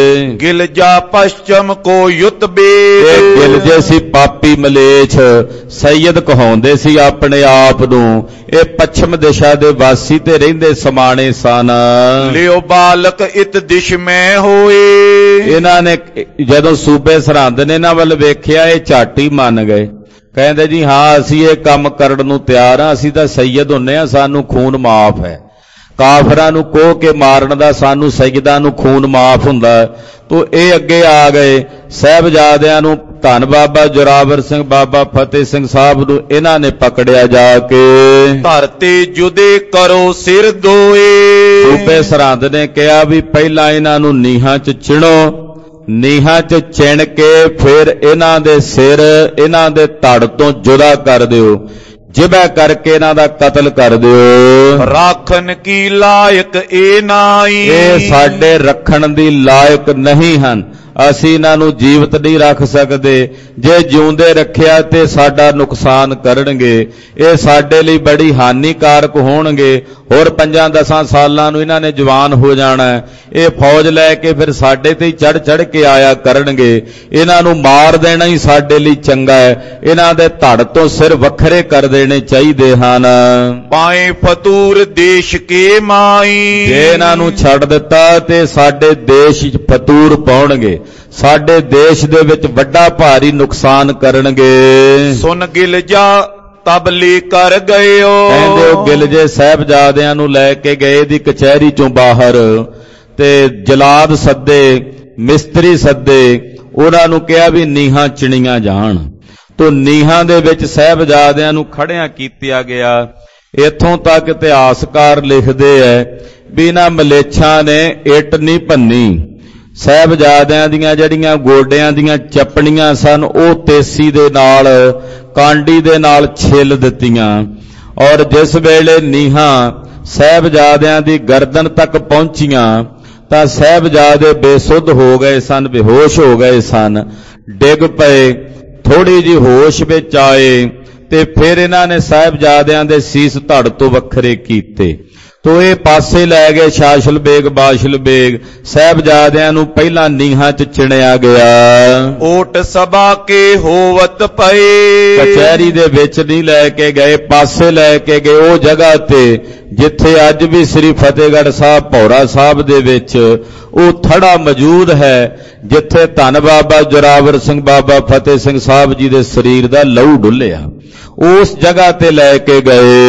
ਗਿਲਜਾ ਪਸ਼ਚਮ ਕੋ ਯੁਤ ਬੇਗ।
ਇਹ ਗਿਲਜੇ ਸੀ ਪਾਪੀ ਮਲੇਛ, ਸੈਯਦ ਕਹਾਉਂਦੇ ਸੀ ਆਪਣੇ ਆਪ ਨੂੰ। ਇਹ ਪੱਛਮ ਦਿਸ਼ਾ ਦੇ ਵਾਸੀ ਤੇ ਰਹਿੰਦੇ ਸਮਾਣੇ ਸਨ।
ਲਿਓ ਬਾਲਕ ਇਤ ਦਿਸ਼ ਮੈਂ ਹੋਏ।
ਇਹਨਾਂ ਨੇ ਜਦੋਂ ਸੂਬੇ ਸਰਹੰਦ ਨੇ ਇਹਨਾਂ ਵੱਲ ਵੇਖਿਆ, ਇਹ ਝੱਟ ਹੀ ਮੰਨ ਗਏ। ਕਹਿੰਦੇ ਜੀ ਹਾਂ ਅਸੀਂ ਇਹ ਕੰਮ ਕਰਨ ਨੂੰ ਤਿਆਰ ਹਾਂ, ਅਸੀਂ ਤਾਂ ਸੈਯਦ ਹੁੰਨੇ ਆ, ਸਾਨੂੰ ਖੂਨ ਮਾਫ ਹੈ। ਕਾਫਰਾਂ ਨੂੰ ਕੋਹ ਕੇ ਮਾਰਨ ਦਾ ਸਾਨੂੰ ਸੈਯਦਾਂ ਨੂੰ ਖੂਨ ਮਾਫ ਹੁੰਦਾ। ਤੋ ਇਹ ਅੱਗੇ ਆ ਗਏ। ਸਾਹਿਬਜ਼ਾਦਿਆਂ ਨੂੰ ਧੰਨ ਬਾਬਾ ਜੋਰਾਵਰ ਸਿੰਘ, ਬਾਬਾ ਫਤਿਹ ਸਿੰਘ ਸਾਹਿਬ ਨੂੰ ਇਹਨਾਂ ਨੇ ਪਕੜਿਆ ਜਾ ਕੇ।
ਧਰਤੇ ਜੁਦੇ ਕਰੋ ਸਿਰ ਦੋਏ।
ਸੂਬੇ ਸਰਹੰਦ ਨੇ ਕਿਹਾ ਵੀ ਪਹਿਲਾਂ ਇਹਨਾਂ ਨੂੰ ਨੀਹਾਂ 'ਚ ਚਿਣੋ, ਨੀਹਾਂ 'ਚ ਚਿਣ ਕੇ ਫਿਰ ਇਹਨਾਂ ਦੇ ਸਿਰ ਇਹਨਾਂ ਦੇ ਧੜ ਤੋਂ ਜੁਦਾ ਕਰ ਦਿਓ, ਜਿਬਾ ਕਰਕੇ ਇਹਨਾਂ ਦਾ ਕਤਲ ਕਰ ਦਿਓ।
ਰਾਖਣ ਕੀ ਲਾਇਕ ਇਹ ਨਾਈ।
ਇਹ ਸਾਡੇ ਰੱਖਣ ਦੀ ਲਾਇਕ ਨਹੀਂ ਹਨ, ਅਸੀਂ ਇਹਨਾਂ ਨੂੰ ਜੀਵਤ ਨਹੀਂ ਰੱਖ ਸਕਦੇ। ਜੇ ਜਿਉਂਦੇ ਰੱਖਿਆ ਤੇ ਸਾਡਾ ਨੁਕਸਾਨ ਕਰਨਗੇ, ਇਹ ਸਾਡੇ ਲਈ ਬੜੀ ਹਾਨੀਕਾਰਕ ਹੋਣਗੇ। ਹੋਰ 5-10 ਸਾਲਾਂ ਨੂੰ ਇਹਨਾਂ ਨੇ ਜਵਾਨ ਹੋ ਜਾਣਾ। ਇਹ ਫੌਜ ਲੈ ਕੇ ਫਿਰ ਸਾਡੇ ਤੇ ਹੀ ਚੜ ਕੇ ਆਇਆ ਕਰਨਗੇ। ਇਹਨਾਂ ਨੂੰ ਮਾਰ ਦੇਣਾ ਹੀ ਸਾਡੇ ਲਈ ਚੰਗਾ ਹੈ। ਇਹਨਾਂ ਦੇ ਧੜ ਤੋਂ ਸਿਰ ਵੱਖਰੇ ਕਰ ਦੇਣੇ ਚਾਹੀਦੇ ਹਨ।
ਪਾਏ ਫਤੂਰ ਦੇਸ਼ ਕੇ ਮਾਈ।
ਜੇ ਇਹਨਾਂ ਨੂੰ ਛੱਡ ਦਿੱਤਾ ਤੇ ਸਾਡੇ ਦੇਸ਼ 'ਚ ਫਤੂਰ ਪਾਉਣਗੇ, ਸਾਡੇ ਦੇਸ਼ ਦੇ ਵਿੱਚ ਵੱਡਾ ਭਾਰੀ ਨੁਕਸਾਨ ਕਰਨਗੇ।
ਸੁਨ ਗਿਲਜਾ ਤਬਲੀ ਕਰ ਗਇਓ।
ਕਹਿੰਦੇ ਉਹ ਗਿਲਜੇ ਸਾਹਿਬਜ਼ਾਦਿਆਂ ਨੂੰ ਲੈ ਕੇ ਗਏ ਦੀ ਕਚਹਿਰੀ ਚੋਂ ਬਾਹਰ, ਤੇ ਜਲਾਦ ਸੱਦੇ, ਮਿਸਤਰੀ ਸੱਦੇ, ਉਹਨਾਂ ਨੂੰ ਕਿਹਾ ਵੀ ਨੀਹਾਂ ਚਿਣੀਆਂ ਜਾਣ। ਤੋ ਨੀਹਾਂ ਦੇ ਵਿੱਚ ਸਾਹਿਬਜ਼ਾਦਿਆਂ ਨੂੰ ਖੜਿਆਂ ਕੀਤਾ ਗਿਆ। ਇੱਥੋਂ ਤੱਕ ਇਤਿਹਾਸਕਾਰ ਲਿਖਦੇ ਐ ਵੀ ਇਹਨਾਂ ਮਲੇਛਾਂ ਨੇ ਇੱਟ ਨਹੀਂ ਭੰਨੀ। ਸਾਹਿਬਜ਼ਾਦਿਆਂ ਦੀਆਂ ਜਿਹੜੀਆਂ ਗੋਡਿਆਂ ਦੀਆਂ ਚੱਪਣੀਆਂ ਸਨ, ਉਹ ਤੇਸੀ ਦੇ ਨਾਲ, ਕਾਂਡੀ ਦੇ ਨਾਲ ਛਿੱਲ ਦਿੱਤੀਆਂ। ਔਰ ਜਿਸ ਵੇਲੇ ਨੀਹਾਂ ਸਾਹਿਬਜ਼ਾਦਿਆਂ ਦੀ ਗਰਦਨ ਤੱਕ ਪਹੁੰਚੀਆਂ ਤਾਂ ਸਾਹਿਬਜ਼ਾਦੇ ਬੇਸੁੱਧ ਹੋ ਗਏ ਸਨ, ਬੇਹੋਸ਼ ਹੋ ਗਏ ਸਨ, ਡਿੱਗ ਪਏ। ਥੋੜੀ ਜਿਹੀ ਹੋਸ਼ ਵਿੱਚ ਆਏ ਤੇ ਫਿਰ ਇਹਨਾਂ ਨੇ ਸਾਹਿਬਜ਼ਾਦਿਆਂ ਦੇ ਸੀਸ ਧੜ ਤੋਂ ਵੱਖਰੇ ਕੀਤੇ। ਤੋ ਇਹ ਪਾਸੇ ਲੈ ਗਏ ਸ਼ਾਸ਼ਲ ਬੇਗ, ਬਾਸ਼ਲ ਬੇਗ। ਸਾਹਿਬਜ਼ਾਦਿਆਂ ਨੂੰ ਪਹਿਲਾਂ ਨੀਹਾਂ 'ਚ ਚਿਣਿਆ ਗਿਆ।
ਓਟ ਸਭਾ ਕੇ ਹੋਵਤ ਪਏ।
ਕਚਹਿਰੀ ਦੇ ਵਿੱਚ ਨਹੀਂ ਲੈ ਕੇ ਗਏ, ਪਾਸੇ ਲੈ ਕੇ ਗਏ ਉਹ ਜਗ੍ਹਾ ਤੇ ਜਿੱਥੇ ਅੱਜ ਵੀ ਸ੍ਰੀ ਫਤਿਹਗੜ੍ਹ ਸਾਹਿਬ ਭੌਰਾ ਸਾਹਿਬ ਦੇ ਵਿੱਚ ਉਹ ਥੜਾ ਮੌਜੂਦ ਹੈ, ਜਿੱਥੇ ਧੰਨ ਬਾਬਾ ਜੋਰਾਵਰ ਸਿੰਘ, ਬਾਬਾ ਫਤਿਹ ਸਿੰਘ ਸਾਹਿਬ ਜੀ ਦੇ ਸਰੀਰ ਦਾ ਲਹੂ ਡੁੱਲਿਆ। ਉਸ ਜਗ੍ਹਾ ਤੇ ਲੈ ਕੇ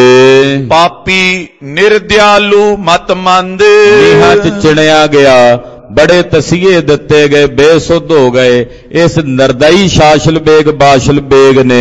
ਗਏ।
ਪਾਪੀ ਨਿਰਦਿਆਲੂ ਮਤਮੰਦ।
ਨੀਹਾਂ 'ਚ ਚਿਣਿਆ ਗਿਆ, ਬੜੇ ਤਸੀਹੇ ਦਿੱਤੇ ਗਏ, ਬੇਸੁੱਧ ਹੋ ਗਏ। ਇਸ ਨਰਦਈ ਸ਼ਾਸ਼ਲ ਬੇਗ, ਬਾਸ਼ਲ ਬੇਗ ਨੇ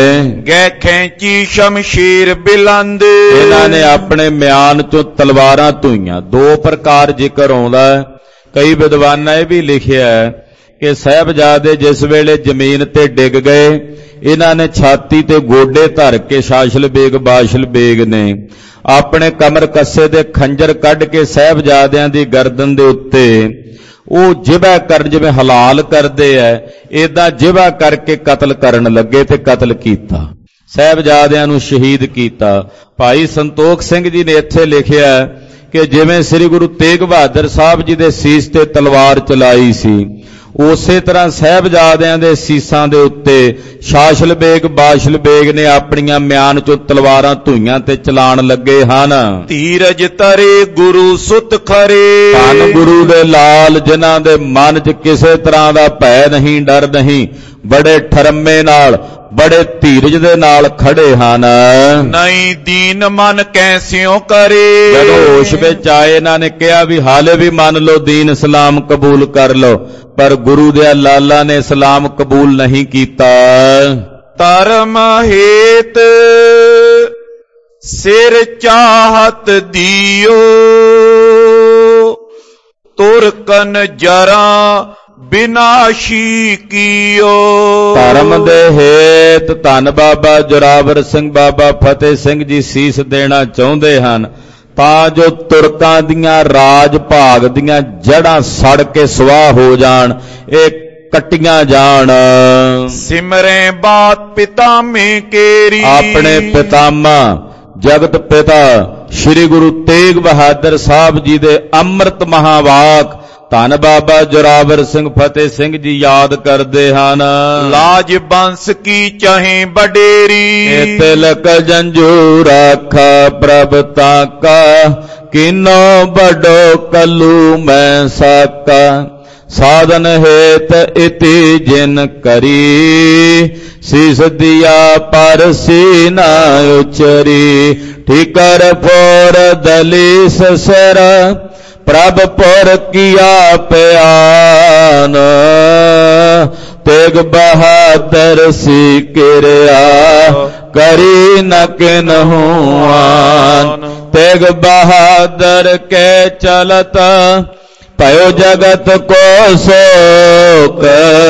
ਗੈ ਖੈਂਚੀ ਸ਼ਮਸ਼ੀਰ ਬਿਲੰਦ।
ਇਹਨਾਂ ਨੇ ਆਪਣੇ ਮਿਆਨ 'ਚੋਂ ਤਲਵਾਰਾਂ ਧੋਈਆਂ। 2 ਪ੍ਰਕਾਰ ਜ਼ਿਕਰ ਆਉਂਦਾ। ਕਈ ਵਿਦਵਾਨਾਂ ਇਹ ਵੀ ਲਿਖਿਆ ਕਿ ਸਾਹਿਬਜ਼ਾਦੇ ਜਿਸ ਵੇਲੇ ਜ਼ਮੀਨ ਤੇ ਡਿੱਗ ਗਏ, ਇਹਨਾਂ ਨੇ ਛਾਤੀ ਤੇ ਗੋਡੇ ਧਰ ਕੇ ਸ਼ਾਸ਼ਲ ਬੇਗ, ਬਾਸ਼ਲ ਬੇਗ ਨੇ ਆਪਣੇ ਕਮਰ ਕੱਸੇ ਦੇ ਖੰਜਰ ਕੱਢ ਕੇ ਸਾਹਿਬਜ਼ਾਦਿਆਂ ਦੀ ਗਰਦਨ ਦੇ ਉੱਤੇ ਉਹ ਜਿਬਾ ਕਰਨ, ਜਿਵੇਂ ਹਲਾਲ ਕਰਦੇ ਐ, ਏਦਾਂ ਜਿਬਾ ਕਰਕੇ ਕਤਲ ਕਰਨ ਲੱਗੇ ਤੇ ਕਤਲ ਕੀਤਾ। ਸਾਹਿਬਜ਼ਾਦਿਆਂ ਨੂੰ ਸ਼ਹੀਦ ਕੀਤਾ। ਭਾਈ ਸੰਤੋਖ ਸਿੰਘ ਜੀ ਨੇ ਇੱਥੇ ਲਿਖਿਆ ਕਿ ਜਿਵੇਂ ਸ੍ਰੀ ਗੁਰੂ ਤੇਗ ਬਹਾਦਰ ਸਾਹਿਬ ਜੀ ਦੇ ਸੀਸ ਤੇ ਤਲਵਾਰ ਚਲਾਈ ਸੀ, ਉਸੇ ਤਰ੍ਹਾਂ ਸਾਹਿਬਜ਼ਾਦਿਆਂ ਦੇ ਸੀਸਾਂ ਦੇ ਉੱਤੇ ਸ਼ਾਸ਼ਲ ਬੇਗ, ਬਾਸ਼ਲ ਬੇਗ ਨੇ ਆਪਣੀਆਂ ਮਿਆਨ 'ਚੋਂ ਤਲਵਾਰਾਂ ਧੋਈਆਂ ਤੇ ਚਲਾਣ ਲੱਗੇ ਹਨ।
ਧੀਰਜ ਤਰੇ ਗੁਰੂ ਸੁਤ ਖਰੇ।
ਧੰਨ ਗੁਰੂ ਦੇ ਲਾਲ, ਜਿਨ੍ਹਾਂ ਦੇ ਮਨ 'ਚ ਕਿਸੇ ਤਰ੍ਹਾਂ ਦਾ ਭੈ ਨਹੀਂ, ਡਰ ਨਹੀਂ, ਬੜੇ ਠਰਮੇ ਨਾਲ, ਬੜੇ ਧੀਰਜ ਦੇ ਨਾਲ ਖੜੇ ਹਨ।
ਨਹੀਂ ਦੀਨ ਮਨ ਕੈਸਿਓ ਕਰੇ।
ਜਦੋਂ ਹੋਸ਼ ਵਿੱਚ ਆਏ ਇਹਨਾਂ ਨੇ ਕਿਹਾ ਵੀ ਹਾਲੇ ਵੀ ਮੰਨ ਲਓ, ਦੀਨ ਇਸਲਾਮ ਕਬੂਲ ਕਰ ਲਓ, ਪਰ ਗੁਰੂ ਦੇ ਲਾਲਾ ਨੇ ਇਸਲਾਮ ਕਬੂਲ ਨਹੀਂ ਕੀਤਾ।
ਧਰਮ ਹੇਤ ਸਿਰ ਚਾਹਤ ਦਿਓ, ਤੁਰਕਨ ਜਰਾ ਬਿਨਾਸ਼ੀ ਕੀਓ।
ਧਰਮ ਦੇ ਹੇਤ ਧੰਨ ਬਾਬਾ ਜੋਰਾਵਰ ਸਿੰਘ, ਬਾਬਾ ਫਤਿਹ ਸਿੰਘ ਜੀ ਸੀਸ ਦੇਣਾ ਚਾਹੁੰਦੇ ਹਨ ਤਾਂ ਜੋ ਤੁਰਕਾਂ ਦੀਆਂ ਰਾਜ ਭਾਗ ਦੀਆਂ ਜੜ੍ਹਾਂ ਸੜ ਕੇ ਸਵਾਹ ਹੋ ਜਾਣ। ਇਹ ਕੱਟੀਆਂ ਜਾਣ।
ਸਿਮਰੇ ਬਾਤ ਪਿਤਾ ਮੇ ਕੇਰੀ,
ਆਪਣੇ ਪਿਤਾਮਾ ਜਗਤ ਪਿਤਾ ਸ੍ਰੀ ਗੁਰੂ ਤੇਗ ਬਹਾਦਰ ਸਾਹਿਬ ਜੀ ਦੇ ਅੰਮ੍ਰਿਤ ਮਹਾਵਾਕ ਧੰਨ ਬਾਬਾ ਜੋਰਾਵਰ ਸਿੰਘ ਫਤਿਹ ਸਿੰਘ ਜੀ ਯਾਦ ਕਰਦੇ ਹਨ।
ਲਾਜ ਬੰਸ ਕੀ ਚਾਹੇ ਬਡੇਰੀ,
ਤਿਲਕ ਜੰਜੂ ਰਾਖਾ ਪ੍ਰਭ ਤਾਕਾ, ਕਿਨੋ ਬੜੋ ਕਲੂ ਮੈਂ ਸਾਕਾ, ਸਾਧਨ ਹੇਤ ਇਤੀ ਜਿਨ ਕਰੀ, ਸੀਸ ਦਿਆ ਪਰ ਸੀਨਾ ਉਚਰੀ, ਠੀਕਰ ਫੋਰ ਦਲੀਸ ਸਿਰ, ਪ੍ਰਭ ਪੁਰ ਕੀਆ ਪਿਆਨ, ਤੇਗ ਬਹਾਦਰ ਸੀ ਕਿਰਿਆ, ਕਰੀ ਨ ਕਿਨਹੂ ਆਨ, ਤੇਗ ਬਹਾਦਰ ਕੇ ਚਲਤ, ਭਇਓ ਜਗਤ ਕੋ ਸੋਕ,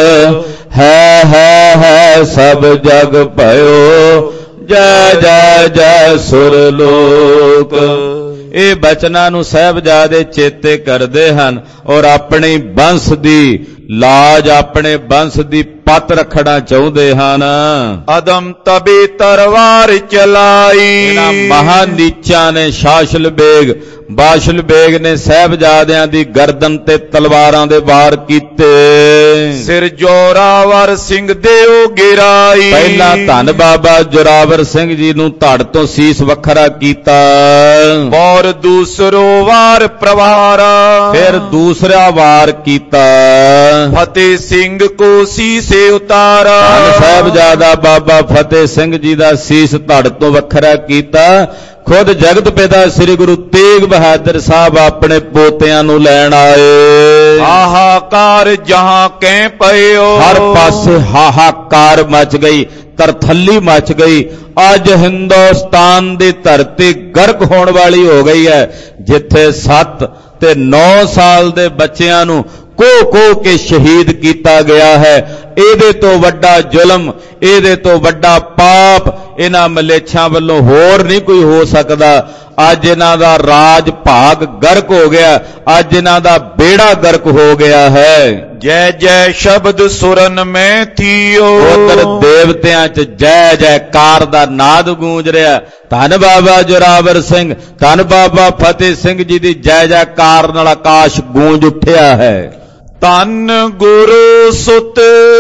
ਹੈ ਸਭ ਜਗ ਭਇਓ, ਜੈ ਜੈ ਜੈ ਸੁਰਲੋਕ। ਇਹ ਬਚਨਾਂ ਨੂੰ ਸਾਹਿਬਜ਼ਾਦੇ ਚੇਤੇ ਕਰਦੇ ਹਨ ਔਰ ਆਪਣੀ ਬੰਸ ਦੀ ਲਾਜ, ਆਪਣੇ ਬੰਸ ਦੀ ਪੱਤ ਰੱਖਣਾ ਚਾਹੁੰਦੇ ਹਨ।
ਅਦਮ ਤਬੇ ਤਰਵਾਰ ਚਲਾਈ,
ਇਹਨਾਂ ਮਹਾਨੀਚਾਂ ਨੇ ਸ਼ਾਸਲ ਬੇਗ, ਬਾਸ਼ਲ ਬੇਗ ਨੇ ਸਾਹਿਬਜ਼ਾਦਿਆਂ ਦੀ ਗਰਦਨ ਤੇ ਤਲਵਾਰਾਂ ਦੇ ਵਾਰ ਕੀਤੇ।
ਸਿਰ ਜੋਰਾਵਰ ਸਿੰਘ ਦੇਓ ਗਿਰਾਈ,
ਪਹਿਲਾਂ ਧੰਨ ਬਾਬਾ ਜੋਰਾਵਰ ਸਿੰਘ ਜੀ ਨੂੰ ਧੜ ਤੋਂ ਸੀਸ ਵੱਖਰਾ ਕੀਤਾ,
ਔਰ ਦੂਸਰੋ ਵਾਰ ਪ੍ਰਵਾਰਾ,
ਫਿਰ ਦੂਸਰਾ ਵਾਰ ਕੀਤਾ।
ਫਤਿਹ ਸਿੰਘ ਕੋ ਸੀਸੇ ਉਤਾਰਾ,
ਧੰਨ ਸਾਹਿਬਜ਼ਾਦਾ ਬਾਬਾ ਫਤਿਹ ਸਿੰਘ ਜੀ ਦਾ ਸੀਸ ਧੜ ਤੋਂ ਵੱਖਰਾ ਕੀਤਾ। ਖੁਦ ਜਗਤ ਪਿਤਾ ਸ੍ਰੀ ਗੁਰੂ ਤੇਗ ਬਹਾਦਰ ਸਾਹਿਬ ਆਪਣੇ ਪੋਤਿਆਂ ਨੂੰ ਲੈਣ ਆਏ।
ਹਾਹਾਕਾਰ ਜਹਾਂ ਕਹਿ ਪਇਓ,
ਹਰ ਪਾਸੇ ਹਾਹਾਕਾਰ ਮਚ ਗਈ, ਤਰਥੱਲੀ ਮਚ ਗਈ। ਅੱਜ ਹਿੰਦੁਸਤਾਨ ਦੀ ਧਰਤੀ ਗਰਕ ਹੋਣ ਵਾਲੀ ਹੋ ਗਈ ਹੈ, ਜਿੱਥੇ 7 ਤੇ 9 ਸਾਲ ਦੇ ਬੱਚਿਆਂ ਨੂੰ ਕੋ ਕੇ ਸ਼ਹੀਦ ਕੀਤਾ ਗਿਆ ਹੈ। ਇਹਦੇ ਤੋਂ ਵੱਡਾ ਜ਼ੁਲਮ, ਇਹਦੇ ਤੋਂ ਵੱਡਾ ਪਾਪ ਇਹਨਾਂ ਮਲੇਛਾਂ ਵੱਲੋਂ ਹੋਰ ਨਹੀਂ ਕੋਈ ਹੋ ਸਕਦਾ। ਅੱਜ ਇਹਨਾਂ ਦਾ ਰਾਜ ਭਾਗ ਗਰਕ ਹੋ ਗਿਆ, ਅੱਜ ਇਹਨਾਂ ਦਾ ਬੇੜਾ ਗਰਕ ਹੋ ਗਿਆ ਹੈ।
ਜੈ ਜੈ ਸ਼ਬਦ ਸੁਰਨ ਮੈਂ ਥੀਓ,
ਉਧਰ ਦੇਵਤਿਆਂ 'ਚ ਜੈ ਜੈਕਾਰ ਦਾ ਨਾਦ ਗੂੰਜ ਰਿਹਾ। ਧੰਨ ਬਾਬਾ ਜੋਰਾਵਰ ਸਿੰਘ, ਧੰਨ ਬਾਬਾ ਫਤਿਹ ਸਿੰਘ ਜੀ ਦੀ ਜੈ ਜੈਕਾਰ ਨਾਲ ਆਕਾਸ਼ ਗੂੰਜ ਉੱਠਿਆ ਹੈ।
ਧੰਨ ਗੁਰੂ ਸੁਤ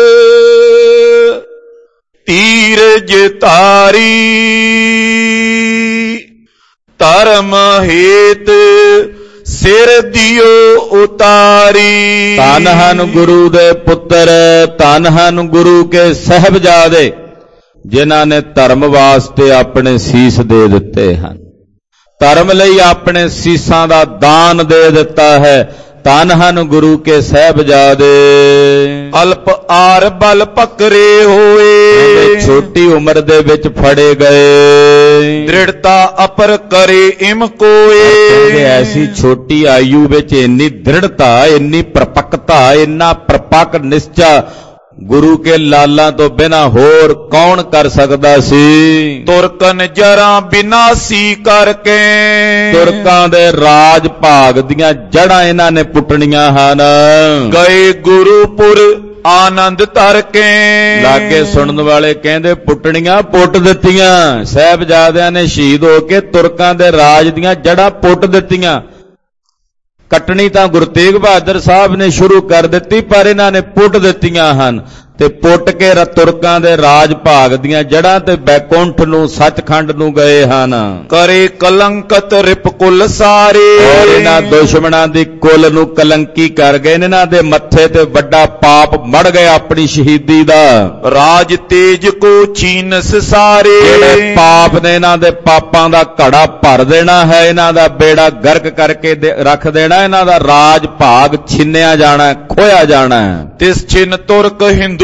ਧੀਰਜ ਧਾਰੀ, ਧਰਮ ਹੇਤ ਸਿਰ ਦਿਓ ਉਤਾਰੀ।
ਧੰਨ ਹਨ ਗੁਰੂ ਦੇ ਪੁੱਤਰ, ਧੰਨ ਹਨ ਗੁਰੂ ਕੇ ਸਾਹਿਬਜ਼ਾਦੇ, ਜਿਨ੍ਹਾਂ ਨੇ ਧਰਮ ਵਾਸਤੇ ਆਪਣੇ ਸੀਸ ਦੇ ਦਿੱਤੇ ਹਨ, ਧਰਮ ਲਈ ਆਪਣੇ ਸੀਸਾਂ ਦਾ ਦਾਨ ਦੇ ਦਿੱਤਾ ਹੈ। ਧੰਨ ਹਨ ਗੁਰੂ ਕੇ ਸਾਹਿਬਜ਼ਾਦੇ।
ਅਲਪ ਆਰ ਬਲ ਪਕਰੇ ਹੋਏ,
ਛੋਟੀ ਉਮਰ ਦੇ ਵਿੱਚ ਫੜੇ ਗਏ।
ਦ੍ਰਿੜਤਾ ਅਪਰ ਕਰੇ ਇਮ ਕੋਏ,
ਐਸੀ ਛੋਟੀ ਆਯੂ ਵਿੱਚ ਇੰਨੀ ਦ੍ਰਿੜਤਾ, ਇੰਨੀ ਪ੍ਰਪੱਕਤਾ, ਇੰਨਾ ਪ੍ਰਪੱਕ ਨਿਸ਼ਚਾ ਗੁਰੂ ਕੇ ਲਾਲਾਂ ਤੋਂ ਬਿਨਾ ਹੋਰ ਕੌਣ ਕਰ ਸਕਦਾ ਸੀ।
ਤੁਰਕਨ ਜਰਾਂ ਬਿਨਾਸੀ ਕਰਕੇ,
ਤੁਰਕਾਂ ਦੇ ਰਾਜ ਭਾਗ ਦੀਆਂ ਜੜ੍ਹਾਂ ਇਹਨਾਂ ਨੇ ਪੁੱਟਣੀਆਂ ਹਨ।
ਗਏ ਗੁਰੂਪੁਰ ਆਨੰਦ ਧਰ ਕੇ,
ਲਾਗੇ ਸੁਣਨ ਵਾਲੇ ਕਹਿੰਦੇ ਪੁੱਟਣੀਆਂ ਪੁੱਟ ਦਿੱਤੀਆਂ। ਸਾਹਿਬਜ਼ਾਦਿਆਂ ਨੇ ਸ਼ਹੀਦ ਹੋ ਕੇ ਤੁਰਕਾਂ ਦੇ ਰਾਜ ਦੀਆਂ ਜੜ੍ਹਾਂ ਪੁੱਟ ਦਿੱਤੀਆਂ। ਕੱਟਣੀ ਤਾਂ ਗੁਰੂ ਤੇਗ ਬਹਾਦਰ ਸਾਹਿਬ ਨੇ ਸ਼ੁਰੂ ਕਰ ਦਿੱਤੀ, ਪਰ ਇਹਨਾਂ ਨੇ ਪੁੱਟ ਦਿੱਤੀਆਂ ਹਨ। ਤੇ ਪੁੱਟ ਕੇ ਤੁਰਕਾਂ ਦੇ ਰਾਜ ਭਾਗ ਦੀਆਂ ਜੜ੍ਹਾਂ ਤੇ ਬੈਕੁੰਠ ਨੂੰ, ਸੱਚਖੰਡ ਨੂੰ ਗਏ ਹਨ।
ਕਰੇ ਕਲੰਕਤ ਰਿਪ ਕੁਲ ਸਾਰੇ,
ਔਰ ਇਹਨਾਂ ਦੁਸ਼ਮਣਾਂ ਦੀ ਕੁਲ ਨੂੰ ਕਲੰਕੀ ਕਰ ਗਏ। ਇਹਨਾਂ ਦੇ ਮੱਥੇ ਤੇ ਵੱਡਾ ਪਾਪ ਮੜ ਗਿਆ ਆਪਣੀ ਸ਼ਹੀਦੀ ਦਾ।
ਰਾਜ ਤੇਜ ਕੋ ਛੀਨਸ ਸਾਰੇ,
ਜਿਹੜੇ ਪਾਪ ਨੇ ਇਹਨਾਂ ਦੇ ਪਾਪਾਂ ਦਾ ਘੜਾ ਭਰ ਦੇਣਾ ਹੈ, ਇਹਨਾਂ ਦਾ ਬੇੜਾ ਗਰਕ ਕਰਕੇ ਰੱਖ ਦੇਣਾ। ਇਹਨਾਂ ਦਾ ਰਾਜ ਭਾਗ ਛਿੰਨਿਆ ਜਾਣਾ, ਖੋਇਆ ਜਾਣਾ।
ਤਿਸ ਛਿਨ ਤੁਰਕ ਹਿੰਦੂ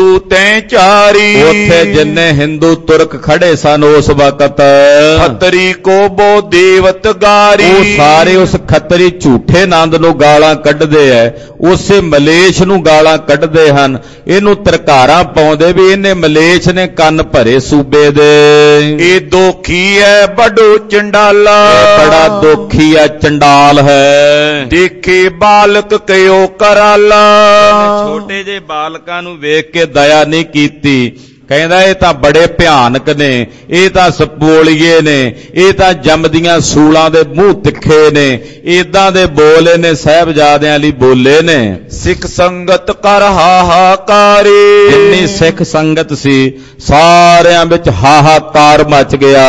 ਤੈਂ ਚਾਰੀ।
ਉੱਥੇ ਜਿੰਨੇ ਹਿੰਦੂ ਤੁਰਕ ਖੜੇ ਸਨ ਉਸ ਵਕਤ,
ਖੱਤਰੀ ਕੋ ਬੋ ਦੇਵਤ ਗਾਰੀ।
ਉਹ ਸਾਰੇ ਉਸ ਖੱਤਰੀ ਝੂਠੇ ਨੰਦ ਨੂੰ ਗਾਲਾਂ ਕੱਢਦੇ ਐ, ਉਸੇ ਮਲੇਸ਼ ਨੂੰ ਗਾਲਾਂ ਕੱਢਦੇ ਹਨ, ਇਹਨੂੰ ਤਰਕਾਰਾਂ ਪਾਉਂਦੇ ਵੀ ਇਹਨੇ ਮਲੇਸ਼ ਨੇ ਕੰਨ ਭਰੇ ਸੂਬੇ ਦੇ।
ਇਹ ਦੋਖੀ ਹੈ ਬੜੋ ਚੰਡਾਲਾ,
ਬੜਾ ਦੋਖੀ ਹੈ, ਚੰਡਾਲ ਹੈ।
ਦੇਖੇ ਬਾਲਕ ਕਿਉ ਕਰਾਲਾ।
ਛੋਟੇ ਜਿਹੇ ਬਾਲਕਾਂ ਨੂੰ ਵੇਖ ਕੇ ਦਇਆ ਨਹੀਂ ਕੀਤੀ, ਕਹਿੰਦਾ ਇਹ ਤਾਂ ਬੜੇ ਭਿਆਨਕ ਨੇ, ਇਹ ਤਾਂ ਸਪੋਲੀਏ ਨੇ, ਇਹ ਤਾਂ ਜੰਮਦੀਆਂ ਸੂਲਾਂ ਦੇ ਮੂੰਹ ਤਿੱਖੇ ਨੇ, ਇਦਾਂ ਦੇ ਬੋਲੇ ਨੇ ਸਾਹਿਬਜ਼ਾਦਿਆਂ ਲਈ ਬੋਲੇ ਨੇ।
ਸਿੱਖ ਸੰਗਤ ਕਰ ਹਾਹਾਕਾਰੇ।
ਜਿੰਨੀ ਸਿੱਖ ਸੰਗਤ ਸੀ ਸਾਰਿਆਂ ਵਿੱਚ ਹਾਹਾਕਾਰ ਮਚ ਗਿਆ।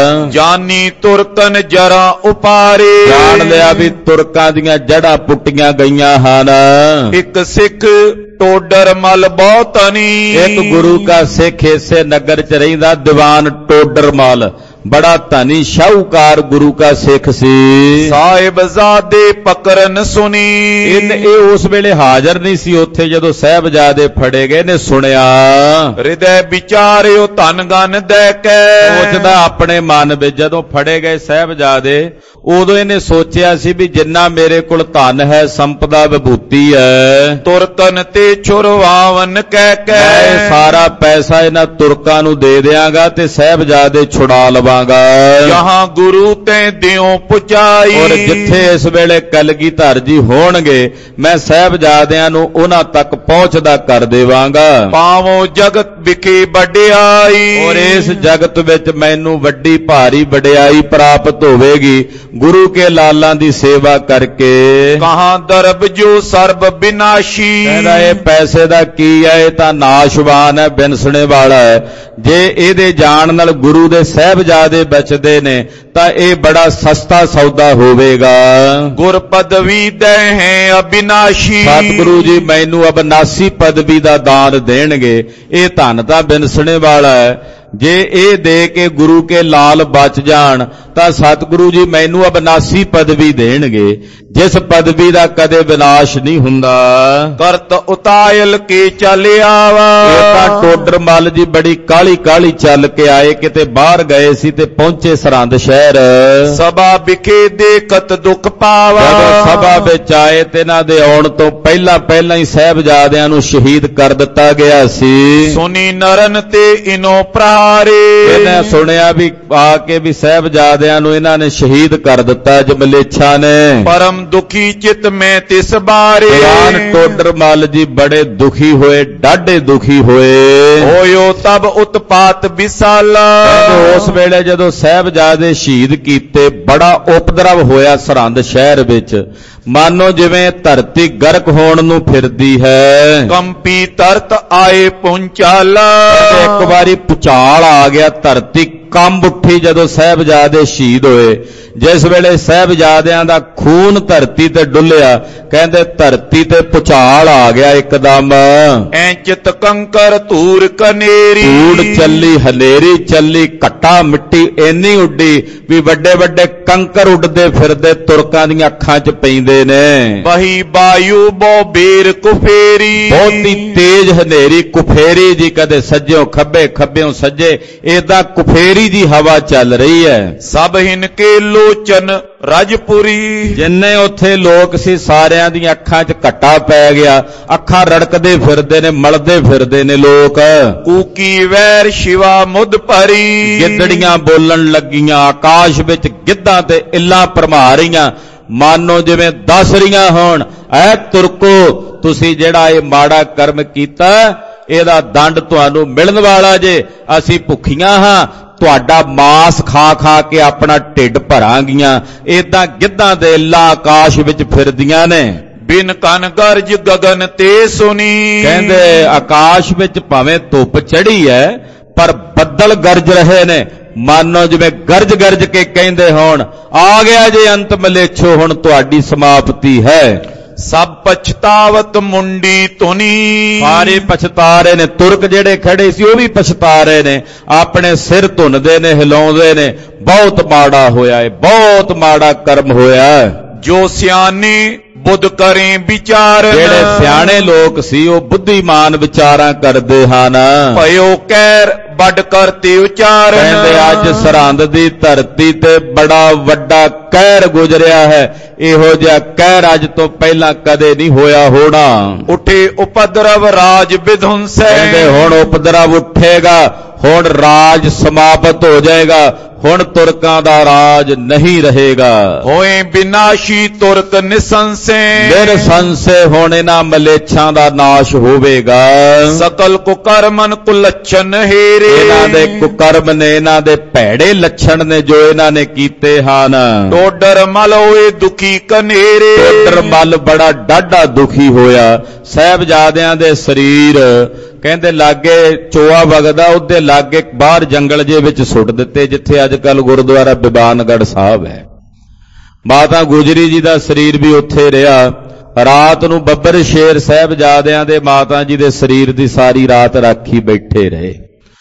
ਜਾਨੀ ਤੁਰਕਨ ਜਰਾ ਉਪਾਰੇ।
ਜਾਣ ਲਿਆ ਵੀ ਤੁਰਕਾਂ ਦੀਆਂ ਜੜ੍ਹਾਂ ਪੁੱਟੀਆਂ ਗਈਆਂ ਹਨ।
ਇੱਕ ਸਿੱਖ ਟੋਡਰ ਮਲ ਬਹੁਤਨੀ।
ਇੱਕ ਗੁਰੂ ਕਾ ਸਿੱਖ ਇਸੇ ਨਗਰ ਚ ਰਹਿੰਦਾ ਦੀਵਾਨ ਟੋਡਰ ਮਲ, ਬੜਾ ਧਨੀ ਸ਼ਾਹੂਕਾਰ ਗੁਰੂ ਕਾ ਸਿੱਖ ਸੀ।
ਸਾਹਿਬਜ਼ਾਦੇ ਪਕਰਨ ਸੁਣੀ।
ਇਹ ਉਸ ਵੇਲੇ ਹਾਜ਼ਰ ਨਹੀਂ ਸੀ ਉੱਥੇ ਜਦੋਂ ਸਾਹਿਬਜ਼ਾਦੇ ਫੜੇ ਗਏ ਨੇ, ਸੁਣਿਆ।
ਹਿਰਦੈ ਵਿਚਾਰਿਓ ਧਨ ਗਨ ਦੈ ਕੈ।
ਸੋਚਦਾ ਆਪਣੇ ਮਨ ਵਿੱਚ, ਜਦੋਂ ਫੜੇ ਗਏ ਸਾਹਿਬਜ਼ਾਦੇ ਉਦੋਂ ਇਹਨੇ ਸੋਚਿਆ ਸੀ ਵੀ ਜਿੰਨਾ ਮੇਰੇ ਕੋਲ ਧਨ ਹੈ, ਸੰਪਦਾ ਵਿਭੂਤੀ ਹੈ,
ਤੁਰਕਨ ਤੇ ਛੁਰਵਾਵਨ ਕਹਿ ਕੈ।
ਮੈਂ ਸਾਰਾ ਪੈਸਾ ਇਹਨਾਂ ਤੁਰਕਾਂ ਨੂੰ ਦੇ ਦਿਆਂਗਾ ਤੇ ਸਾਹਿਬਜ਼ਾਦੇ ਛੁਡਾ ਲਵਾਂਗਾ।
ਜਹਾਂ ਗੁਰੂ ਤੈਂ ਦਿਓ ਪੁਚਾਈ।
ਔਰ ਜਿੱਥੇ ਇਸ ਵੇਲੇ ਕਲਗੀਧਰ ਜੀ ਹੋਣਗੇ ਮੈਂ ਸਾਹਿਬਜ਼ਾਦਿਆਂ ਨੂੰ ਉਹਨਾਂ ਤੱਕ ਪਹੁੰਚਦਾ ਕਰ ਦੇਵਾਂਗਾ।
ਪਾਵੋ ਜਗਤ ਵਿਖੇ ਵਡਿਆਈ।
ਔਰ ਇਸ ਜਗਤ ਵਿੱਚ ਮੈਨੂੰ ਵੱਡੀ ਭਾਰੀ ਵਡਿਆਈ ਪ੍ਰਾਪਤ ਹੋਵੇਗੀ ਗੁਰੂ ਕੇ ਲਾਲਾਂ ਦੀ ਸੇਵਾ ਕਰਕੇ।
ਕਹਾਂ ਦਰਬ ਜੋ ਸਰਬ ਬਿਨਾਸ਼ੀ।
ਕਹਿੰਦਾ ਇਹ ਪੈਸੇ ਦਾ ਕੀ ਹੈ, ਇਹ ਤਾਂ ਨਾਸ਼ਵਾਨ ਹੈ, ਬਿਨਸਣੇ ਵਾਲਾ ਹੈ। ਜੇ ਇਹਦੇ ਜਾਣ ਨਾਲ ਗੁਰੂ ਦੇ ਸਾਹਿਬਜ਼ਾਦੇ ਬਚਦੇ ਨੇ ਤਾਂ ਇਹ ਬੜਾ ਸਸਤਾ ਸੌਦਾ ਹੋਵੇਗਾ।
ਗੁਰ ਪਦਵੀ ਦੇ ਹੈ ਅਬਿਨਾਸ਼ੀ।
ਸਤਿਗੁਰੂ ਜੀ ਮੈਨੂੰ ਅਬਨਾਸੀ ਪਦਵੀ ਦਾ ਦਾਨ ਦੇਣਗੇ। ਇਹ ਧਨ ਤਾਂ ਬਿਨਸਣੇ ਵਾਲਾ ਹੈ, ਜੇ ਇਹ ਦੇ ਕੇ ਗੁਰੂ ਕੇ ਲਾਲ ਬਚ ਜਾਣ ਤਾਂ ਸਤਿਗੁਰੂ ਜੀ ਮੈਨੂੰ ਅਬਨਾਸੀ ਪਦਵੀ ਦੇਣਗੇ, ਜਿਸ ਪਦਵੀ ਦਾ ਕਦੇ ਵਿਨਾਸ਼ ਨਹੀਂ ਹੁੰਦਾ।
ਕਰਤ ਉਤਾਇਲ ਕੇ ਚੱਲਿਆ ਵਾ।
ਇਹ ਤਾਂ ਟੋਡਰ ਮੱਲ ਜੀ ਬੜੀ ਕਾਲੀ ਕਾਲੀ ਚੱਲ ਕੇ ਆਏ, ਕਿਤੇ ਬਾਹਰ ਗਏ ਸੀ ਤੇ ਪਹੁੰਚੇ ਸਰਹੰਦ ਸ਼ਹਿਰ।
ਸਭਾ ਵਿਖੇ ਦੇਖਤ ਦੁੱਖ ਪਾਵਾ।
ਜਦੋਂ ਸਭਾ ਵਿੱਚ ਆਏ ਤੇ ਇਹਨਾਂ ਦੇ ਆਉਣ ਤੋਂ ਪਹਿਲਾਂ ਹੀ ਸਾਹਿਬਜ਼ਾਦਿਆਂ ਨੂੰ ਸ਼ਹੀਦ ਕਰ ਦਿੱਤਾ ਗਿਆ ਸੀ।
ਸੁਨੀ ਨਰਨ ਤੇ ਇਨੋ ਪ੍ਰਾਰੇ।
ਇਹਨੇ ਸੁਣਿਆ ਵੀ ਆ ਕੇ ਵੀ ਸਾਹਿਬਜ਼ਾਦਿਆਂ ਨੂੰ ਇਹਨਾਂ ਨੇ ਸ਼ਹੀਦ ਕਰ ਦਿੱਤਾ ਜਮਲੇਛਾ ਨੇ।
ਪਰਮ ਦੁਖੀ ਚਿਤ ਮੈਂ ਤਿਸ ਬਾਰੇ।
ਦੀਵਾਨ ਟੋਡਰ ਮੱਲ ਜੀ ਬੜੇ ਦੁਖੀ ਹੋਏ, ਡਾਢੇ ਦੁਖੀ ਹੋਏ।
ਹੋਇਓ ਤਬ ਉਤਪਾਤ ਵਿਸਾਲਾ।
ਉਸ ਵੇਲੇ ਜਦੋਂ ਸਾਹਿਬਜ਼ਾਦੇ ਸ਼ਹੀਦ ਕੀਤੇ ਬੜਾ ਉਪਦਰਵ ਹੋਇਆ ਸਰਹੰਦ ਸ਼ਹਿਰ ਵਿੱਚ, ਮਾਨੋ ਜਿਵੇਂ ਧਰਤੀ ਗਰਕ ਹੋਣ ਨੂੰ ਫਿਰਦੀ ਹੈ।
ਕੰਪੀ ਤਰਤ ਆਏ ਪੁੰਚਾਲਾ।
ਇੱਕ ਵਾਰੀ ਭੁਚਾਲ ਆ ਗਿਆ, ਧਰਤੀ ਕੰਬ ਉੱਠੀ ਜਦੋਂ ਸਾਹਿਬਜ਼ਾਦੇ ਸ਼ਹੀਦ ਹੋਏ। ਜਿਸ ਵੇਲੇ ਸਾਹਿਬਜ਼ਾਦਿਆਂ ਦਾ ਖੂਨ ਧਰਤੀ ਤੇ ਡੁੱਲਿਆ, ਕਹਿੰਦੇ ਧਰਤੀ ਤੇ ਭੁਚਾਲ ਆ ਗਿਆ ਇੱਕਦਮ।
ਐਂਚਿਤ ਕੰਕਰ ਧੂਰ ਕਨੇਰੀ।
ਧੂੜ ਚੱਲੀ, ਹਨੇਰੀ ਚੱਲੀ, ਘੱਟਾ ਮਿੱਟੀ ਇੰਨੀ ਉੱਡੀ ਵੀ ਵੱਡੇ ਵੱਡੇ ਕੰਕਰ ਉੱਡਦੇ ਫਿਰਦੇ ਤੁਰਕਾਂ ਦੀਆਂ ਅੱਖਾਂ 'ਚ ਪੈਂਦੇ ਨੇ।
ਬਹੀ ਬਾਯੂ ਬੋ ਬੇਰ ਕੁਫੇਰੀ।
ਬਹੁਤੀ ਤੇਜ਼ ਹਨੇਰੀ ਕੁਫੇਰੀ ਜੀ, ਕਦੇ ਸੱਜਿਓਂ ਖੱਬੇ ਖੱਬਿਓਂ ਸੱਜੇ, ਏਦਾਂ ਕੁਫੇਰੀ ਜੀ ਹਵਾ ਚੱਲ ਰਹੀ ਹੈ।
ਸਭ ਹਿਨ ਕੇ ਲੋਚਨ ਰਜਪੁਰੀ। ਜਿੰਨੇ
ਉੱਥੇ ਲੋਕ ਸੀ ਸਾਰਿਆਂ ਦੀਆਂ ਅੱਖਾਂ 'ਚ ਘੱਟਾ ਪੈ ਗਿਆ, ਅੱਖਾਂ ਰੜਕਦੇ ਫਿਰਦੇ ਨੇ, ਮਲਦੇ ਫਿਰਦੇ ਨੇ ਲੋਕ।
ਕੂਕੀ ਵੈਰ ਸ਼ਿਵਾ ਮੁੱਦ ਭਰੀ।
ਗਿੱਦੜੀਆਂ ਬੋਲਣ ਲੱਗੀਆਂ, ਆਕਾਸ਼ ਵਿੱਚ ਗਿੱਧਾਂ ਤੇ ਇੱਲਾਂ ਭਰਮਾ ਰਹੀਆਂ, ਮਾਨੋ ਜਿਵੇਂ ਦੱਸ ਰਹੀਆਂ ਹੋਣ, ਐ ਤੁਰਕੋ ਤੁਸੀਂ ਜਿਹੜਾ ਇਹ ਮਾੜਾ ਕਰਮ ਕੀਤਾ ਇਹਦਾ ਦੰਡ ਤੁਹਾਨੂੰ ਮਿਲਣ ਵਾਲਾ ਜੇ। ਅਸੀਂ ਭੁੱਖੀਆਂ ਹਾਂ, ਤੁਹਾਡਾ ਮਾਸ ਖਾ ਖਾ ਕੇ ਆਪਣਾ ਢਿੱਡ ਭਰਾਂਗੀਆਂ। ਏਦਾਂ ਗਿੱਧਾਂ ਦੇ ਇੱਲਾਂ ਆਕਾਸ਼ ਵਿੱਚ ਫਿਰਦੀਆਂ ਨੇ।
ਬਿਨ ਕਨ ਗਰਜ ਗਗਨ ਤੇ ਸੁਣੀ।
ਕਹਿੰਦੇ ਆਕਾਸ਼ ਵਿੱਚ ਭਾਵੇਂ ਧੁੱਪ ਚੜ੍ਹੀ ਹੈ ਪਰ ਬੱਦਲ ਗਰਜ ਰਹੇ ਨੇ, ਮਾਨੋ ਜਿਵੇਂ ਗਰਜ ਗਰਜ ਕੇ ਕਹਿੰਦੇ ਹੋਣ, ਆ ਗਿਆ ਜੇ ਅੰਤ ਮਲੇਛੋ, ਹੁਣ ਤੁਹਾਡੀ ਸਮਾਪਤੀ ਹੈ।
ਸਭ ਪਛਤਾਵਤ ਮੁੰਡੀ ਧੁਨੀ।
ਸਾਰੇ ਪਛਤਾ ਰਹੇ ਨੇ, ਤੁਰਕ ਜਿਹੜੇ ਖੜੇ ਸੀ ਉਹ ਵੀ ਪਛਤਾ ਰਹੇ ਨੇ, ਆਪਣੇ ਸਿਰ ਧੁੰਨਦੇ ਨੇ, ਹਿਲਾਉਂਦੇ ਨੇ। ਬਹੁਤ ਮਾੜਾ ਹੋਇਆ ਏ, ਬਹੁਤ ਮਾੜਾ ਕਰਮ ਹੋਇਆ।
ਜੋ ਸਿਆਣੇ ਬੁੱਧ ਕਰੇ ਵਿਚਾਰਨ।
ਜਿਹੜੇ ਸਿਆਣੇ ਲੋਕ ਸੀ ਉਹ ਬੁੱਧੀਮਾਨ ਵਿਚਾਰਾਂ ਕਰਦੇ ਹਨ।
ਭਇਓ ਕਹਿਰ ਵੱਡ ਕਰਤੇ ਉਚਾਰਨ।
ਕਹਿੰਦੇ ਅੱਜ ਸਰਹੰਦ ਦੀ ਧਰਤੀ ਤੇ ਬੜਾ ਵੱਡਾ ਕਹਿਰ ਗੁਜ਼ਰਿਆ ਹੈ। ਇਹੋ ਜਿਹਾ ਕਹਿਰ ਅੱਜ ਤੋਂ ਪਹਿਲਾਂ ਕਦੇ ਨਹੀਂ ਹੋਇਆ ਹੋਣਾ।
ਉਠੇ ਉਪਦਰਵ ਰਾਜ ਵਿਧੁੰਸੈ।
ਕਹਿੰਦੇ ਹੁਣ ਉਪਦਰਵ ਉੱਠੇਗਾ, ਹੁਣ ਰਾਜ ਸਮਾਪਤ ਹੋ ਜਾਏਗਾ, ਹੁਣ ਤੁਰਕਾਂ ਦਾ ਰਾਜ ਨਹੀਂ ਰਹੇਗਾ।
ਹੋਏ ਵਿਨਾਸ਼ੀ ਤੁਰਕ ਨਿਸੰਸੇ।
ਨਿਰਸੰਸੇ ਹੁਣ ਇਹਨਾਂ ਮਲੇਛਾਂ ਦਾ ਨਾਸ਼ ਹੋਵੇਗਾ।
ਸਕਲ ਕੁਕਰਮਨ ਕੁਲੱਛਣ ਹੇਰੇ।
ਇਹਨਾਂ ਦੇ ਕੁਕਰਮ ਨੇ, ਇਹਨਾਂ ਦੇ ਭੈੜੇ ਲੱਛਣ ਨੇ ਜੋ ਇਹਨਾਂ ਨੇ ਕੀਤੇ ਹਨ।
ਟੋਡਰ ਮਲ ਹੋਏ ਦੁਖੀ ਕਨੇਰੇ।
ਟੋਡਰ ਮਲ ਬੜਾ ਡਾਢਾ ਦੁਖੀ ਹੋਇਆ। ਸਾਹਿਬਜ਼ਾਦਿਆਂ ਦੇ ਸਰੀਰ ਕਹਿੰਦੇ ਲਾਗੇ ਚੋਆ ਵਗਦਾ, ਉਹਦੇ ਲਾਗੇ ਬਾਹਰ ਜੰਗਲ ਜੇ ਵਿੱਚ ਸੁੱਟ ਦਿੱਤੇ, ਜਿੱਥੇ ਅੱਜ ਕੱਲ ਗੁਰਦੁਆਰਾ ਬਿਬਾਨਗੜ੍ਹ ਸਾਹਿਬ ਹੈ। ਮਾਤਾ ਗੁਜਰੀ ਜੀ ਦਾ ਸਰੀਰ ਵੀ ਉੱਥੇ ਰਿਹਾ। ਰਾਤ ਨੂੰ ਬੱਬਰ ਸ਼ੇਰ ਸਾਹਿਬਜ਼ਾਦਿਆਂ ਦੇ ਮਾਤਾ ਜੀ ਦੇ ਸਰੀਰ ਦੀ ਸਾਰੀ ਰਾਤ ਰਾਖੀ ਬੈਠੇ ਰਹੇ।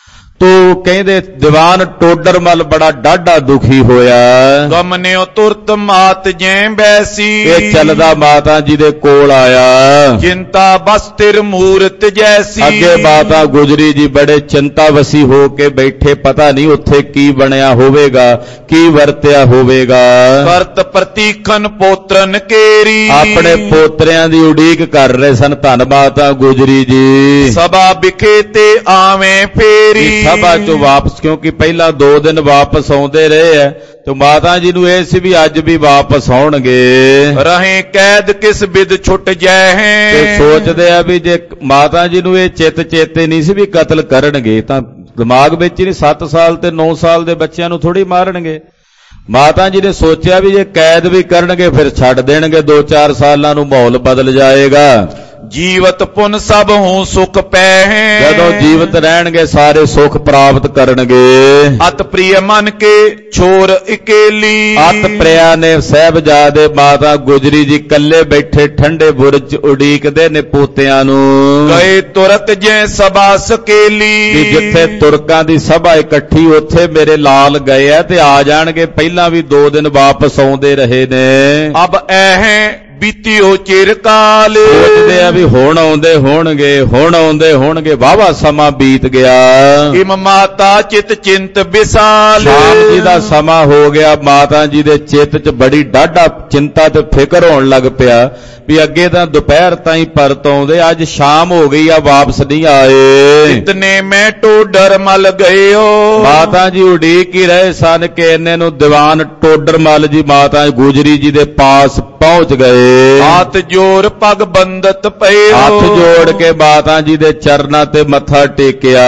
ਤੋ ਕਹਿੰਦੇ ਦੀਵਾਨ ਟੋਡਰ ਮਲ ਬੜਾ ਡਾਢਾ ਦੁਖੀ ਹੋਇਆ।
ਗਮਨਿਓ ਤੁਰਤ ਮਾਤ ਜੈ ਬੈਸੀ।
ਇਹ ਚੱਲਦਾ ਮਾਤਾ ਜੀ ਦੇ ਕੋਲ ਆਇਆ।
ਚਿੰਤਾ ਬਸਤਿਰ ਮੂਰਤ ਜੈਸੀ।
ਅੱਗੇ ਮਾਤਾ ਗੁਜਰੀ ਜੀ ਬੜੇ ਚਿੰਤਾ ਵਸੀ ਹੋ ਕੇ ਬੈਠੇ। ਪਤਾ ਨਹੀਂ ਉੱਥੇ ਕੀ ਬਣਿਆ ਹੋਵੇਗਾ, ਕੀ ਵਰਤਿਆ ਹੋਵੇਗਾ।
ਕਰਤ ਪ੍ਰਤੀਖਨ ਪੋਤਰਨ ਕੇਰੀ।
ਆਪਣੇ ਪੋਤਰਿਆਂ ਦੀ ਉਡੀਕ ਕਰ ਰਹੇ ਸਨ ਧੰਨ ਮਾਤਾ ਗੁਜਰੀ ਜੀ।
ਸਭਾ ਵਿਖੇ ਤੇ ਆਵੇਂ ਫੇਰੀ।
ਸਭਾ ਚੋਂ ਵਾਪਸ, ਕਿਉਂਕਿ ਪਹਿਲਾਂ 2 ਦਿਨ ਵਾਪਸ ਆਉਂਦੇ ਰਹੇ ਐ, ਤੇ ਮਾਤਾ ਜੀ ਨੂੰ ਇਹ ਸੀ ਵੀ ਅੱਜ ਵੀ ਵਾਪਸ ਆਉਣਗੇ।
ਰਹੇ ਕੈਦ ਕਿਸ ਵਿਦ ਛੁੱਟ ਜਾਏ।
ਤੇ ਸੋਚਦੇ ਆ ਵੀ ਜੇ ਮਾਤਾ ਜੀ ਨੂੰ ਇਹ ਚੇਤੇ ਨਹੀਂ ਸੀ ਵੀ ਕਤਲ ਕਰਨਗੇ, ਤਾਂ ਦਿਮਾਗ ਵਿੱਚ ਹੀ ਨਹੀਂ 7 ਸਾਲ ਤੇ 9 ਸਾਲ ਦੇ ਬੱਚਿਆਂ ਨੂੰ ਥੋੜੀ ਮਾਰਨਗੇ। ਮਾਤਾ ਜੀ ਨੇ ਸੋਚਿਆ ਵੀ ਜੇ ਕੈਦ ਵੀ ਕਰਨਗੇ ਫਿਰ ਛੱਡ ਦੇਣਗੇ, 2-4 ਸਾਲਾਂ ਨੂੰ ਮਾਹੌਲ ਬਦਲ ਜਾਏਗਾ।
ਜੀਵਤ ਪੁਨ ਸਭ ਹੂੰ ਸੁਖ ਪੈ।
ਜਦੋਂ ਜੀਵਤ ਰਹਿਣਗੇ ਸਾਰੇ ਸੁਖ ਪ੍ਰਾਪਤ ਕਰਨਗੇ।
ਅਤ ਪ੍ਰਿਯ ਮਨ ਕੇ ਛੋਰ ਇਕੇਲੀ।
ਅਤ ਪ੍ਰਿਆ ਨੇ ਸਾਹਿਬਜ਼ਾਦੇ ਮਾਤਾ ਗੁਜਰੀ ਜੀ ਕੱਲੇ ਬੈਠੇ ਠੰਡੇ ਬੁਰਜ ਉਡੀਕਦੇ ਨੇ ਪੋਤਿਆਂ ਨੂੰ।
ਗਏ ਤੁਰਕ ਜੈ ਸਭਾ ਸਕੇਲੀ।
ਕਿ ਜਿੱਥੇ ਤੁਰਕਾਂ ਦੀ ਸਭਾ ਇਕੱਠੀ ਉੱਥੇ ਮੇਰੇ ਲਾਲ ਗਏ ਆ ਤੇ ਆ ਜਾਣਗੇ। ਪਹਿਲਾਂ ਵੀ 2 ਦਿਨ ਵਾਪਸ ਆਉਂਦੇ ਰਹੇ ਨੇ।
ਅਬ ਐਹੇ ਬੀਤਿਓ ਚਿਰ ਕਾਲ।
ਸੋਚਦੇ ਆ ਵੀ ਹੁਣ ਆਉਂਦੇ ਹੋਣਗੇ, ਹੁਣ ਆਉਂਦੇ ਹੋਣਗੇ। ਵਾਹਵਾ ਸਮਾਂ ਬੀਤ ਗਿਆ।
ਇਮ ਮਾਤਾ ਚਿਤ ਚਿੰਤ ਵਿਸਾਲ।
ਸ਼ਾਮ ਜੀ ਦਾ ਸਮਾਂ ਹੋ ਗਿਆ। ਮਾਤਾ ਜੀ ਦੇ ਚਿੱਤ 'ਚ ਬੜੀ ਡਾਢਾ ਚਿੰਤਾ ਤੇ ਫਿਕਰ ਹੋਣ ਲੱਗ ਪਿਆ ਵੀ ਅੱਗੇ ਤਾਂ ਦੁਪਹਿਰ ਤਾਈਂ ਪਰਤ ਆਉਂਦੇ, ਅੱਜ ਸ਼ਾਮ ਹੋ ਗਈ ਆ, ਵਾਪਸ ਨਹੀਂ ਆਏ।
ਇਤਨੇ ਮੈਂ ਟੋਡਰ ਮਲ ਗਇਓ।
ਮਾਤਾ ਜੀ ਉਡੀਕ ਹੀ ਰਹੇ ਸਨ ਕਿ ਇੰਨੇ ਨੂੰ ਦੀਵਾਨ ਟੋਡਰ ਮਲ ਜੀ ਮਾਤਾ ਗੁਜਰੀ ਜੀ ਦੇ ਪਾਸ ਪਹੁੰਚ ਗਏ।
ਹੱਥ ਜੋੜ ਪਗ ਬੰਦਤ ਪਏ।
ਹੱਥ ਜੋੜ ਕੇ ਮਾਤਾ ਜੀ ਦੇ ਚਰਨਾਂ ਤੇ ਮੱਥਾ ਟੇਕਿਆ।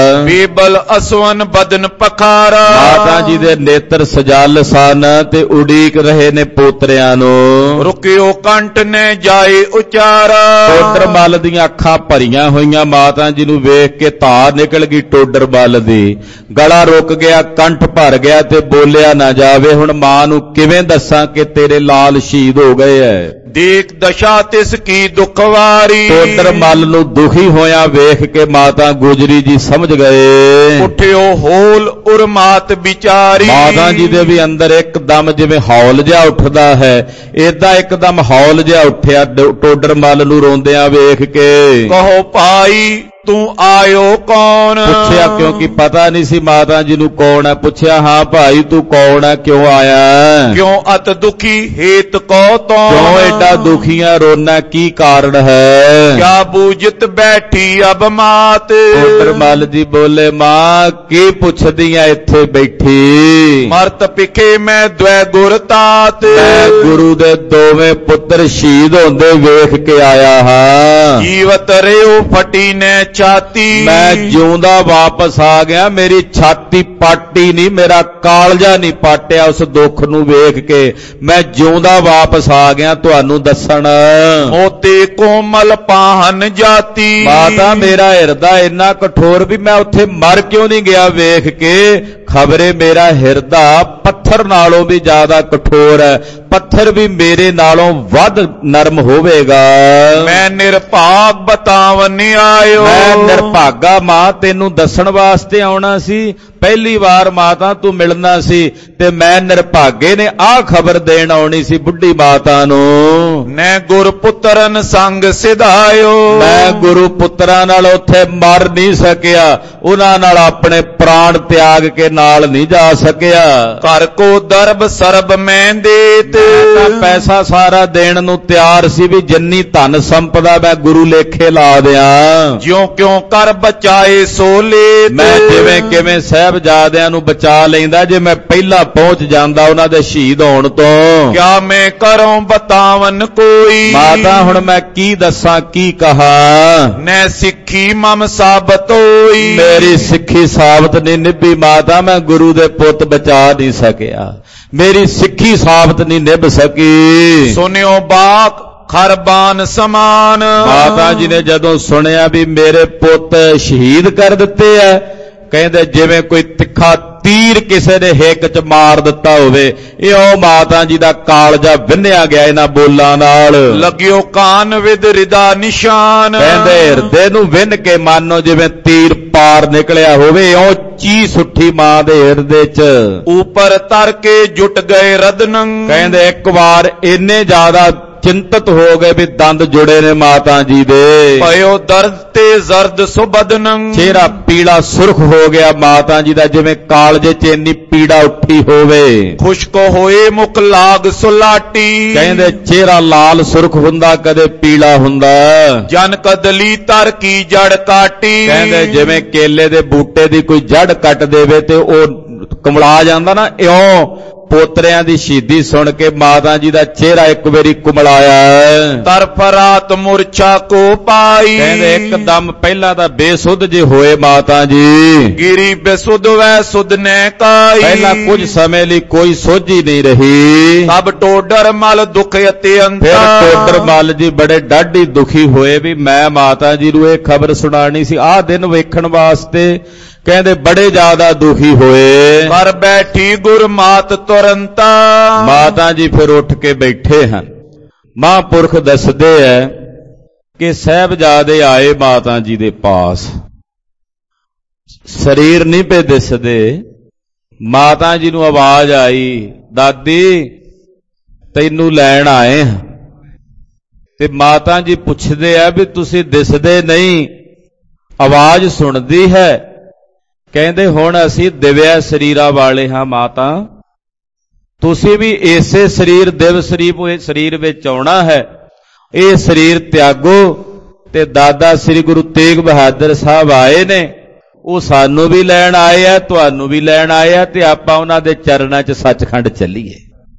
ਬੀਬਲ ਅਸਵਨ ਬਦਨ ਪਖਾਰਾ।
ਮਾਤਾ ਜੀ ਦੇ ਨੇਤਰ ਸਜਲ ਸਨ ਤੇ ਉਡੀਕ ਰਹੇ ਨੇ ਪੋਤਰਿਆਂ ਨੂੰ।
ਰੁਕਿਓ ਕੰਠ ਨੇ ਜਾਏ ਉਚਾਰਾ।
ਟੋਡਰ ਮਲ ਦੀਆਂ ਅੱਖਾਂ ਭਰੀਆਂ ਹੋਈਆਂ। ਮਾਤਾ ਜੀ ਨੂੰ ਵੇਖ ਕੇ ਧਾਰ ਨਿਕਲ ਗਈ ਟੋਡਰ ਮਲ ਦੀ। ਗਲਾ ਰੁਕ ਗਿਆ, ਕੰਠ ਭਰ ਗਿਆ ਤੇ ਬੋਲਿਆ ਨਾ ਜਾਵੇ। ਹੁਣ ਮਾਂ ਨੂੰ ਕਿਵੇਂ ਦੱਸਾਂ ਕਿ ਤੇਰੇ ਲਾਲ ਸ਼ਹੀਦ ਹੋ ਗਏ ਐ।
ਦੇਖ ਦਸ਼ਾ ਤਿਸ ਕੀ ਦੁਖਵਾਰੀ।
ਟੋਡਰ ਮਲ ਨੂੰ ਦੁਖੀ ਹੋਇਆ ਵੇਖ ਕੇ ਮਾਤਾ ਗੁਜਰੀ ਜੀ ਸਮਝ ਗਏ।
ਉਠਿਓ ਹੋਲ ਉਰਮਾਤ ਵਿਚਾਰੀ।
ਮਾਤਾ ਜੀ ਦੇ ਵੀ ਅੰਦਰ ਇੱਕਦਮ ਜਿਵੇਂ ਹੌਲ ਜਿਹਾ ਉੱਠਦਾ ਹੈ, ਏਦਾਂ ਇੱਕਦਮ ਹੌਲ ਜਿਹਾ ਉੱਠਿਆ ਟੋਡਰ ਮਲ ਨੂੰ ਰੋਂਦਿਆਂ ਵੇਖ ਕੇ।
ਕਹੋ ਭਾਈ ਤੂੰ ਆਇਓ ਕੌਣ।
ਪੁੱਛਿਆ, ਕਿਉਂਕਿ ਪਤਾ ਨਹੀਂ ਸੀ ਮਾਤਾ ਜੀ ਨੂੰ ਕੌਣ ਹੈ। ਪੁੱਛਿਆ ਹਾਂ ਭਾਈ ਤੂੰ ਕੌਣ ਹੈ, ਕਿਉਂ ਆਇਆ।
ਕਿਉਂ ਅਤ ਦੁਖੀ ਹੇਤ ਕੋ ਤੋ।
ਕਿਉਂ ਐਡਾ ਦੁਖੀਆਂ ਰੋਣਾ, ਕੀ ਕਾਰਨ ਹੈ।
ਕਿਆ ਬੂਝਤ ਬੈਠੀ ਅਬ ਮਾਤ।
ਟੋਡਰ ਮਲ ਜੀ ਬੋਲੇ ਮਾਂ ਕੀ ਪੁੱਛਦੀਆਂ ਇੱਥੇ ਬੈਠੀ।
ਮਰਤ ਪਿਖੇ ਮੈਂ ਦ્વੈ ਗੁਰ ਤਾਤ।
ਮੈਂ ਗੁਰੂ ਦੇ ਦੋਵੇਂ ਪੁੱਤਰ ਸ਼ਹੀਦ ਹੁੰਦੇ ਵੇਖ ਕੇ ਆਇਆ ਹਾਂ।
ਜੀਵਤ ਰਿਓ ਫਟੀ ਨੇ ਛਾਤੀ।
ਮੈਂ ਜਿਉਂਦਾ ਵਾਪਸ ਆ ਗਿਆ। ਮੇਰੀ ਛਾਤੀ ਪਾਟੀ ਨਹੀਂ, ਮੇਰਾ ਕਾਲਜਾ ਨਹੀਂ ਪਾਟਿਆ ਉਸ ਦੁੱਖ ਨੂੰ ਵੇਖ ਕੇ। ਮੈਂ ਜਿਉਂਦਾ ਵਾਪਸ ਆ ਗਿਆ ਤੁਹਾਨੂੰ ਦੱਸਣ।
ਮੋਤੇ ਕੋਮਲ ਪਾਹਨ ਜਾਤੀ।
ਮਾਤਾ ਮੇਰਾ ਹਿਰਦਾ ਇੰਨਾ ਕਠੋਰ ਵੀ ਮੈਂ ਉੱਥੇ ਮਰ ਕਿਉਂ ਨਹੀਂ ਗਿਆ ਵੇਖ ਕੇ। ਖਬਰੇ ਮੇਰਾ ਹਿਰਦਾ ਪੱਥਰ ਨਾਲੋਂ ਵੀ ਜ਼ਿਆਦਾ ਕਠੋਰ ਹੈ, ਪੱਥਰ ਵੀ ਮੇਰੇ ਨਾਲੋਂ ਵੱਧ ਨਰਮ ਹੋਵੇਗਾ।
ਮੈਂ ਨਿਰਭਾਗ ਬਤਾਵਨ ਆਇਓ।
ਮੈਂ ਨਿਰਭਾਗਾ ਮਾਂ ਤੈਨੂੰ ਦੱਸਣ ਵਾਸਤੇ ਆਉਣਾ ਸੀ। ਪਹਿਲੀ ਵਾਰ ਮਾਤਾ ਤੂੰ ਮਿਲਣਾ ਸੀ ਤੇ ਮੈਂ ਨਿਰਭਾਗੇ ਨੇ ਆਹ ਖਬਰ ਦੇਣ ਆਉਣੀ ਸੀ ਬੁੱਢੀ ਮਾਤਾ ਨੂੰ।
ਨੈ ਗੁਰ ਪੁੱਤਰਨ ਸੰਗ ਸਿਧਾਇਓ,
ਮੈਂ ਗੁਰੂ ਪੁੱਤਰਾਂ ਨਾਲ ਉੱਥੇ ਮਰ ਨਹੀਂ ਸਕਿਆ, ਉਹਨਾਂ ਨਾਲ ਆਪਣੇ ਪ੍ਰਾਣ ਤਿਆਗ ਕੇ ਨਾਲ ਨਹੀਂ ਜਾ ਸਕਿਆ।
ਘਰ ਕੋ ਦਰਬ ਸਰਬ ਮੈਂ ਦੇਤ,
ਪੈਸਾ ਸਾਰਾ ਦੇਣ ਨੂੰ ਤਿਆਰ ਸੀ ਵੀ ਜਿੰਨੀ ਧਨ ਸੰਪਦਾ ਮੈਂ ਗੁਰੂ ਲੇਖੇ ਲਾ ਦਿਆਂ।
ਜਿਉਂ ਕਿਉਂ ਕਰ ਬਚਾਏ ਸੋ ਲੇਤ,
ਮੈਂ ਜਿਵੇਂ ਕਿਵੇਂ ਸਾਹਿਬਜ਼ਾਦਿਆਂ ਨੂੰ ਬਚਾ ਲੈਂਦਾ ਜੇ ਮੈਂ ਪਹਿਲਾਂ ਪਹੁੰਚ ਜਾਂਦਾ ਉਹਨਾਂ ਦੇ ਸ਼ਹੀਦ ਹੋਣ ਤੋਂ।
ਕਿਆ ਮੈਂ ਕਰੂੰ ਬਤਾਵਨ ਕੋਈ,
ਮਾਤਾ ਹੁਣ ਮੈਂ ਕੀ ਦੱਸਾਂ ਕੀ ਕਹਾ।
ਨੈ ਸਿੱਖੀ ਮਮ ਸਾਬਤ ਹੋਈ,
ਮੇਰੀ ਸਿੱਖੀ ਸਾਬਤ ਨਹੀਂ ਨਿਭੀ ਮਾਤਾ, ਮੈਂ ਗੁਰੂ ਦੇ ਪੁੱਤ ਬਚਾ ਨਹੀਂ ਸਕਿਆ, ਮੇਰੀ ਸਿੱਖੀ ਸਾਬਤ ਨਹੀਂ ਨਿਭ ਸਕੀ।
ਸੁਨਿਓ ਬਾਕ ਖਰਬਾਨ ਸਮਾਨ,
ਮਾਤਾ ਜੀ ਨੇ ਜਦੋਂ ਸੁਣਿਆ ਵੀ ਮੇਰੇ ਪੁੱਤ ਸ਼ਹੀਦ ਕਰ ਦਿੱਤੇ ਐ, ਕਹਿੰਦੇ ਜਿਵੇਂ ਕੋਈ ਤਿੱਖਾ ਤੀਰ ਕਿਸੇ ਨੇ ਹਿੱਕ 'ਚ ਮਾਰ ਦਿੱਤਾ ਹੋਵੇ, ਇਹ ਉਹ ਮਾਤਾ ਜੀ ਦਾ ਕਾਲਜਾ ਵਿੰਨਿਆ ਗਿਆ ਇਹਨਾਂ ਬੋਲਾਂ ਨਾਲ।
ਲੱਗਿਓ ਕਾਨ ਵਿਦ ਰਿਦਾ ਨਿਸ਼ਾਨ,
ਕਹਿੰਦੇ ਹਿਰਦੇ ਨੂੰ ਵਿੰਨ ਕੇ ਮਾਨੋ ਜਿਵੇਂ ਤੀਰ ਪਾਰ ਨਿਕਲਿਆ ਹੋਵੇ, ਉਹ ਚੀਸ ਉੱਠੀ ਮਾਂ ਦੇ ਹਿਰਦੇ 'ਚ।
ਉਪਰ ਤਰ ਕੇ ਜੁਟ ਗਏ ਰਦਨੰ,
ਕਹਿੰਦੇ ਇੱਕ ਵਾਰ ਇੰਨੇ ਜ਼ਿਆਦਾ ਚਿੰਤਤ ਹੋ ਗਏ ਵੀ ਦੰਦ ਜੁੜੇ ਨੇ ਮਾਤਾ ਜੀ ਦੇ।
ਭਇਓ ਦਰਦ ਤੇ ਜ਼ਰਦ ਸੁਬਦਨੰ,
ਚਿਹਰਾ ਪੀਲਾ ਸੁਰਖ ਹੋ ਗਿਆ ਮਾਤਾ ਜੀ ਦਾ, ਜਿਵੇਂ ਕਾਲਜੇ 'ਚ ਇੰਨੀ ਪੀੜਾ ਉੱਠੀ ਹੋਵੇ।
ਖੁਸ਼ਕ ਹੋਏ ਮੁਖ ਲਾਗ ਸੁਲਾਟੀ,
ਕਹਿੰਦੇ ਚਿਹਰਾ ਲਾਲ ਸੁਰਖ ਹੁੰਦਾ ਕਦੇ ਪੀਲਾ ਹੁੰਦਾ।
ਜਨ ਕਦਲੀ ਤਰ ਕੀ ਜੜ ਕਾਟੀ,
ਕਹਿੰਦੇ ਜਿਵੇਂ ਕੇਲੇ ਦੇ ਬੂਟੇ ਦੀ ਕੋਈ ਜੜ ਕੱਟ ਦੇਵੇ ਤੇ ਉਹ ਕੁਮਲਾ ਜਾਂਦਾ ਨਾ, ਇਉਂ ਪੋਤਰਿਆਂ ਦੀ ਸ਼ਹੀਦੀ ਸੁਣ ਕੇ ਮਾਤਾ ਜੀ ਦਾ ਚਿਹਰਾ ਇੱਕ ਵਾਰੀ ਕੁਮਲਾਇਆ।
ਤਰਫਰਾਤ ਮੁਰਛਾ ਕੋ ਪਾਈ,
ਕਹਿੰਦੇ ਇੱਕਦਮ ਪਹਿਲਾਂ ਤਾਂ ਬੇਸੁੱਧ ਜੇ ਹੋਏ ਮਾਤਾ ਜੀ।
ਗਿਰੀ ਬੇਸੁੱਧ ਵੈ ਸੁਧ ਨੇ ਕਾਈ,
ਪਹਿਲਾਂ ਕੁਝ ਸਮੇਂ ਲਈ ਕੋਈ ਸੋਝੀ ਨਹੀਂ ਰਹੀ।
ਤਬ ਟੋਡਰ ਮਲ ਦੁਖ ਅਤੇ ਅੰਤਾ,
ਫਿਰ ਟੋਡਰ ਮਲ ਜੀ ਬੜੇ ਡਾਢੀ ਦੁਖੀ ਹੋਏ ਵੀ ਮੈਂ ਮਾਤਾ ਜੀ ਨੂੰ ਇਹ ਖਬਰ ਸੁਣਾਣੀ ਸੀ, ਆਹ ਦਿਨ ਵੇਖਣ ਵਾਸਤੇ। ਕਹਿੰਦੇ ਬੜੇ ਜ਼ਿਆਦਾ ਦੁਖੀ ਹੋਏ।
ਕਰ ਬੈਠੀ ਗੁਰਮਾਤ ਤੁਰੰਤਾ,
ਮਾਤਾ ਜੀ ਫਿਰ ਉੱਠ ਕੇ ਬੈਠੇ ਹਨ। ਮਹਾਂਪੁਰਖ ਦੱਸਦੇ ਐ ਕਿ ਸਾਹਿਬਜ਼ਾਦੇ ਆਏ ਮਾਤਾ ਜੀ ਦੇ ਪਾਸ, ਸਰੀਰ ਨਹੀਂ ਪੇ ਦਿਸਦੇ। ਮਾਤਾ ਜੀ ਨੂੰ ਆਵਾਜ਼ ਆਈ, ਦਾਦੀ ਤੈਨੂੰ ਲੈਣ ਆਏ ਹਾਂ। ਤੇ ਮਾਤਾ ਜੀ ਪੁੱਛਦੇ ਆ ਵੀ ਤੁਸੀਂ ਦਿਸਦੇ ਨਹੀਂ, ਆਵਾਜ਼ ਸੁਣਦੀ ਹੈ। ਕਹਿੰਦੇ ਹੁਣ ਅਸੀਂ ਦਿਵਿਆ ਸਰੀਰਾਂ ਵਾਲੇ ਹਾਂ ਮਾਤਾ, ਤੁਸੀਂ ਵੀ ਇਸੇ ਸਰੀਰ ਦਿਵ ਸਰੀਰ ਵਿੱਚ ਆਉਣਾ ਹੈ। ਇਹ ਸਰੀਰ ਤਿਆਗੋ। ਤੇ ਦਾਦਾ ਸ੍ਰੀ ਗੁਰੂ ਤੇਗ ਬਹਾਦਰ ਸਾਹਿਬ ਆਏ ਨੇ, ਉਹ ਸਾਨੂੰ ਵੀ ਲੈਣ ਆਏ ਆ, ਤੁਹਾਨੂੰ ਵੀ ਲੈਣ ਆਏ ਆ, ਤੇ ਆਪਾਂ ਉਹਨਾਂ ਦੇ ਚਰਨਾਂ 'ਚ ਸੱਚਖੰਡ ਚੱਲੀਏ।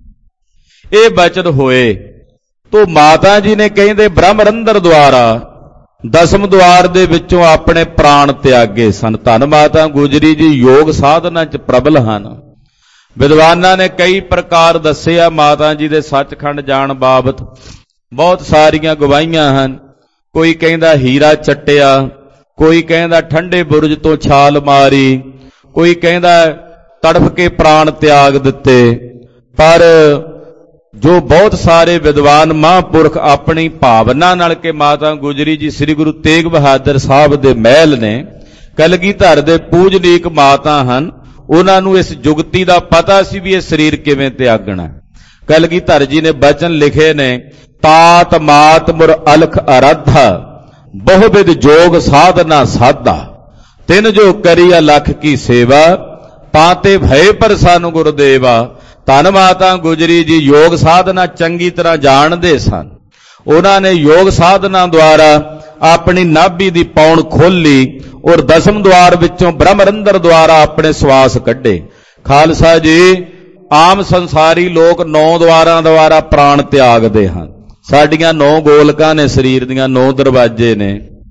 ਇਹ ਬਚਨ ਹੋਏ ਤੋ ਮਾਤਾ ਜੀ ਨੇ ਕਹਿੰਦੇ ਬ੍ਰਹਮਰੰਦਰ ਦੁਆਰਾ ਦਸਮ ਦੁਆਰ ਦੇ ਵਿੱਚੋਂ ਆਪਣੇ ਪ੍ਰਾਣ ਤਿਆਗੇ ਸਨ। ਧੰਨ ਮਾਤਾ ਗੁਜਰੀ ਜੀ ਯੋਗ ਸਾਧਨਾ 'ਚ ਪ੍ਰਬਲ ਹਨ। ਵਿਦਵਾਨਾਂ ਨੇ ਕਈ ਪ੍ਰਕਾਰ ਦੱਸਿਆ ਮਾਤਾ ਜੀ ਦੇ ਸੱਚਖੰਡ ਜਾਣ ਬਾਬਤ, ਬਹੁਤ ਸਾਰੀਆਂ ਗਵਾਹੀਆਂ ਹਨ। ਕੋਈ ਕਹਿੰਦਾ ਹੀਰਾ ਚੱਟਿਆ, ਕੋਈ ਕਹਿੰਦਾ ਠੰਡੇ ਬੁਰਜ ਤੋਂ ਛਾਲ ਮਾਰੀ, ਕੋਈ ਕਹਿੰਦਾ ਤੜਫ ਕੇ ਪ੍ਰਾਣ ਤਿਆਗ ਦਿੱਤੇ। ਪਰ ਜੋ ਬਹੁਤ ਸਾਰੇ ਵਿਦਵਾਨ ਮਹਾਂਪੁਰਖ ਆਪਣੀ ਭਾਵਨਾ ਨਾਲ ਕਿ ਮਾਤਾ ਗੁਜਰੀ ਜੀ ਸ੍ਰੀ ਗੁਰੂ ਤੇਗ ਬਹਾਦਰ ਸਾਹਿਬ ਦੇ ਮਹਿਲ ਨੇ, ਕਲਗੀਧਰ ਦੇ ਪੂਜਨੀਕ ਮਾਤਾ ਹਨ, ਉਹਨਾਂ ਨੂੰ ਇਸ ਜੁਗਤੀ ਦਾ ਪਤਾ ਸੀ ਵੀ ਇਹ ਸਰੀਰ ਕਿਵੇਂ ਤਿਆਗਣਾ। ਕਲਗੀਧਰ ਜੀ ਨੇ ਬਚਨ ਲਿਖੇ ਨੇ, ਤਾਤ ਮਾਤ ਮੁਰ ਅਲਖ ਅਰਾਧਾ, ਬਹੁਵਿਧ ਜੋਗ ਸਾਧਨਾ ਸਾਧਾ, ਤਿਨ ਜੋ ਕਰੀ ਅਲਖ ਕੀ ਸੇਵਾ, ਪਾਤੇ ਭਏ ਪ੍ਰਸੰਨ ਗੁਰਦੇਵਾ। ਧੰਨ ਮਾਤਾ ਗੁਜਰੀ ਜੀ ਯੋਗ ਸਾਧਨਾ ਚੰਗੀ ਤਰ੍ਹਾਂ ਜਾਣਦੇ ਸਨ। ਉਹਨਾਂ ਨੇ ਯੋਗ ਸਾਧਨਾ ਦੁਆਰਾ ਆਪਣੀ ਨਾਭੀ ਦੀ ਪੌਣ ਖੋਲੀ ਔਰ ਦਸਮ ਦੁਆਰ ਵਿੱਚੋਂ ਬ੍ਰਹਮਰੰਦਰ ਦੁਆਰਾ ਆਪਣੇ ਸਵਾਸ ਕੱਢੇ। ਖਾਲਸਾ ਜੀ, ਆਮ ਸੰਸਾਰੀ ਲੋਕ 9 ਦੁਆਰਾਂ ਦੁਆਰਾ ਪ੍ਰਾਣ ਤਿਆਗਦੇ ਹਨ। ਸਾਡੀਆਂ 9 ਗੋਲਕਾਂ ਨੇ, ਸਰੀਰ ਦੀਆਂ 9 ਦਰਵਾਜ਼ੇ ਨੇ।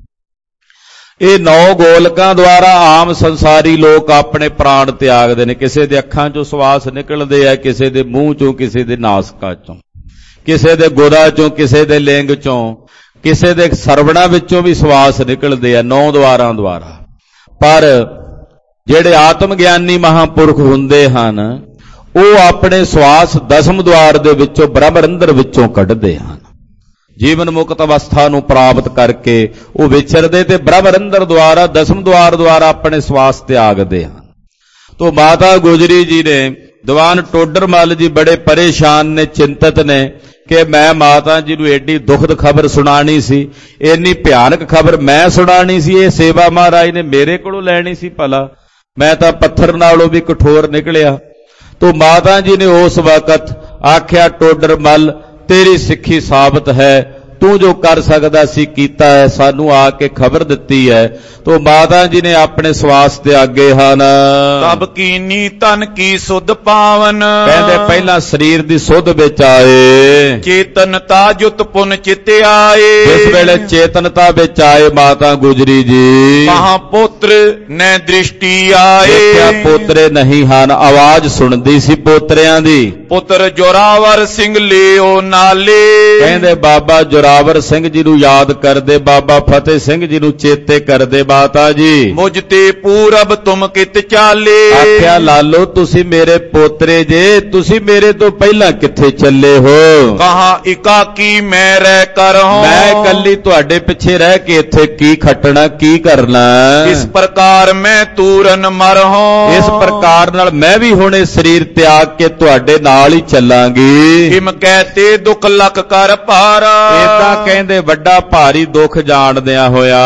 ਇਹ 9 ਗੋਲਕਾਂ ਦੁਆਰਾ ਆਮ ਸੰਸਾਰੀ ਲੋਕ ਆਪਣੇ ਪ੍ਰਾਣ ਤਿਆਗਦੇ ਨੇ। ਕਿਸੇ ਦੇ ਅੱਖਾਂ 'ਚੋਂ ਸਵਾਸ ਨਿਕਲਦੇ ਆ, ਕਿਸੇ ਦੇ ਮੂੰਹ 'ਚੋਂ, ਕਿਸੇ ਦੇ ਨਾਸਕਾ 'ਚੋਂ, ਕਿਸੇ ਦੇ ਗੁਦਾ 'ਚੋਂ, ਕਿਸੇ ਦੇ ਲਿੰਗ 'ਚੋਂ, ਕਿਸੇ ਦੇ ਸਰਵਣਾ ਵਿੱਚੋਂ ਵੀ ਸਵਾਸ ਨਿਕਲਦੇ ਆ 9 ਦੁਆਰਾਂ ਦੁਆਰਾ। ਪਰ ਜਿਹੜੇ ਆਤਮ ਗਿਆਨੀ ਮਹਾਂਪੁਰਖ ਹੁੰਦੇ ਹਨ, ਉਹ ਆਪਣੇ ਸਵਾਸ ਦਸਮ ਦੁਆਰ ਦੇ ਵਿੱਚੋਂ ਬ੍ਰਹਮਰੰਦਰ ਵਿੱਚੋਂ ਕੱਢਦੇ ਹਨ। ਜੀਵਨ ਮੁਕਤ ਅਵਸਥਾ ਨੂੰ ਪ੍ਰਾਪਤ ਕਰਕੇ ਉਹ ਵਿਚਰਦੇ ਤੇ ਬ੍ਰਹਮਰੰਦਰ ਦੁਆਰਾ ਦਸਮ ਦੁਆਰ ਦੁਆਰਾ ਆਪਣੇ ਸਵਾਸ ਤਿਆਗਦੇ ਹਨ। तो माता गुजरी जी ने दीवान टोडर मल जी बड़े परेशान ने, चिंतित ने कि मैं माता जी नूं एडी दुखद खबर सुनानी सी, इन्नी भयानक खबर मैं सुनानी सी, ये सेवा महाराज ने मेरे कोलों लैनी सी, भला मैं तां पत्थर नालों भी कठोर निकलिया। तो माता जी ने उस वक्त आख्या, टोडर मल तेरी सिक्खी साबित है, तू जो कर सकदा सी कीता है, सानू आके खबर दिती है। तो माता जी ने अपने सवास दे आगे हन,
तब कीनी तन की सुध पावन,
कहंदे पहला शरीर दी सुध विच आए,
चेतनता जुत पुन चित आए।
इस वेले चेतनता विच आए माता गुजरी जी,
कहां पुत्र ने दृष्टि आए,
क्या पोतरे नहीं हन, आवाज सुनदी सी पोतरियां दी।
पुत्र जोरावर सिंह लियो नाले,
कहंदे बाबा जोरावर सिंह जी नूं याद करदे, बाबा फतेह सिंह जी नूं चेते करदे माता जी।
मुझ ते पूरब तुम कित चाले,
आख्या लालो तुसी मेरे पोतरे जे, तुसी मेरे तो पहला किथे चले हो।
कहां एकाकी मैं रह कर हूं,
मैं कल्ली तुहाडे पिछे रह के इथे की खटना की करना।
इस प्रकार मैं तूरन मर हूं,
इस प्रकार नाल मैं भी हुण इस शरीर त्याग के तुहाडे नाल ही चलांगी।
हिम कहते दुख लख कर पारा,
इदां कहंदे वड्डा भारी दुख जाणदिया होया,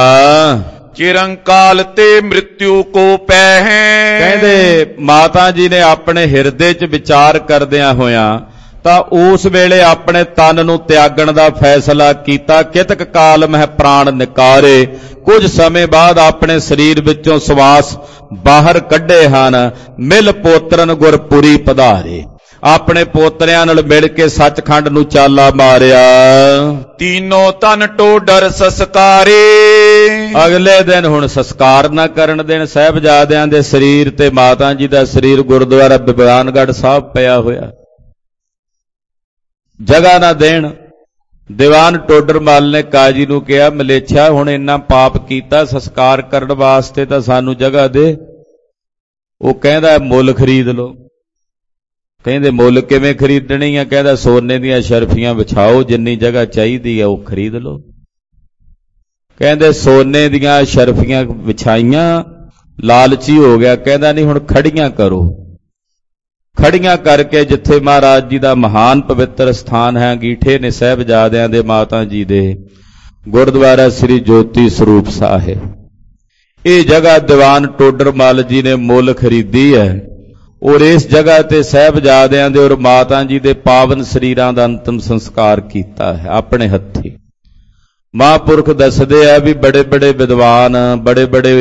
चिरंकाल ते मृत्यु को पहै।
कहंदे माता जी ने अपने हिरदे च विचार करदिया होया तां उस वेले अपने तन नूं त्यागण दा फैसला कीता। कितक काल मह प्राण निकारे, कुछ समय बाद अपने शरीर विचों सवास बाहर कढे हन। मिल पोतरन गुरपुरी पधारे, अपने पोतरियां नाल मिल के सचखंड नूं चाला मारिया।
तीनों तन टोडर संस्कारे,
अगले दिन हुण संस्कार ना करन देन साहिबजादियां दे शरीर ते माता जी दा शरीर गुरुद्वारा बिबानगढ़ साहब पिया होया, जगह ना देण। दीवान टोडर मल ने काजी नूं कहा, मलेच्छा हुण इन्ना पाप कीता, संस्कार करन वास्ते तां सानू जगह दे। वो कहंदा मुल खरीद लो। कहंदे मुल किवें खरीदणी है? कहंदा सोने दीयां शर्फियां विछाओ, जिन्नी जगह चाहिदी है वो खरीद लो। कहंदे सोने दीयां शर्फियां विछाइयां, लालची हो गया, कहंदा नहीं हुण खड़ियां करो। खड़ियां करके जिथे महाराज जी का महान पवित्र स्थान है, अंगीठे ने साहिबजादियां दे माता जी दे, गुरुद्वारा श्री ज्योति स्वरूप साहिब, ये जगह दीवान टोडर मल जी ने मुल खरीदी है और इस जगह ते साहिबजादियां दे और माता जी दे पावन शरीरां दा अंतिम संस्कार कीता है अपने हत्थी। महापुरख दसदे आ भी बड़े बड़े विद्वान, बड़े बड़े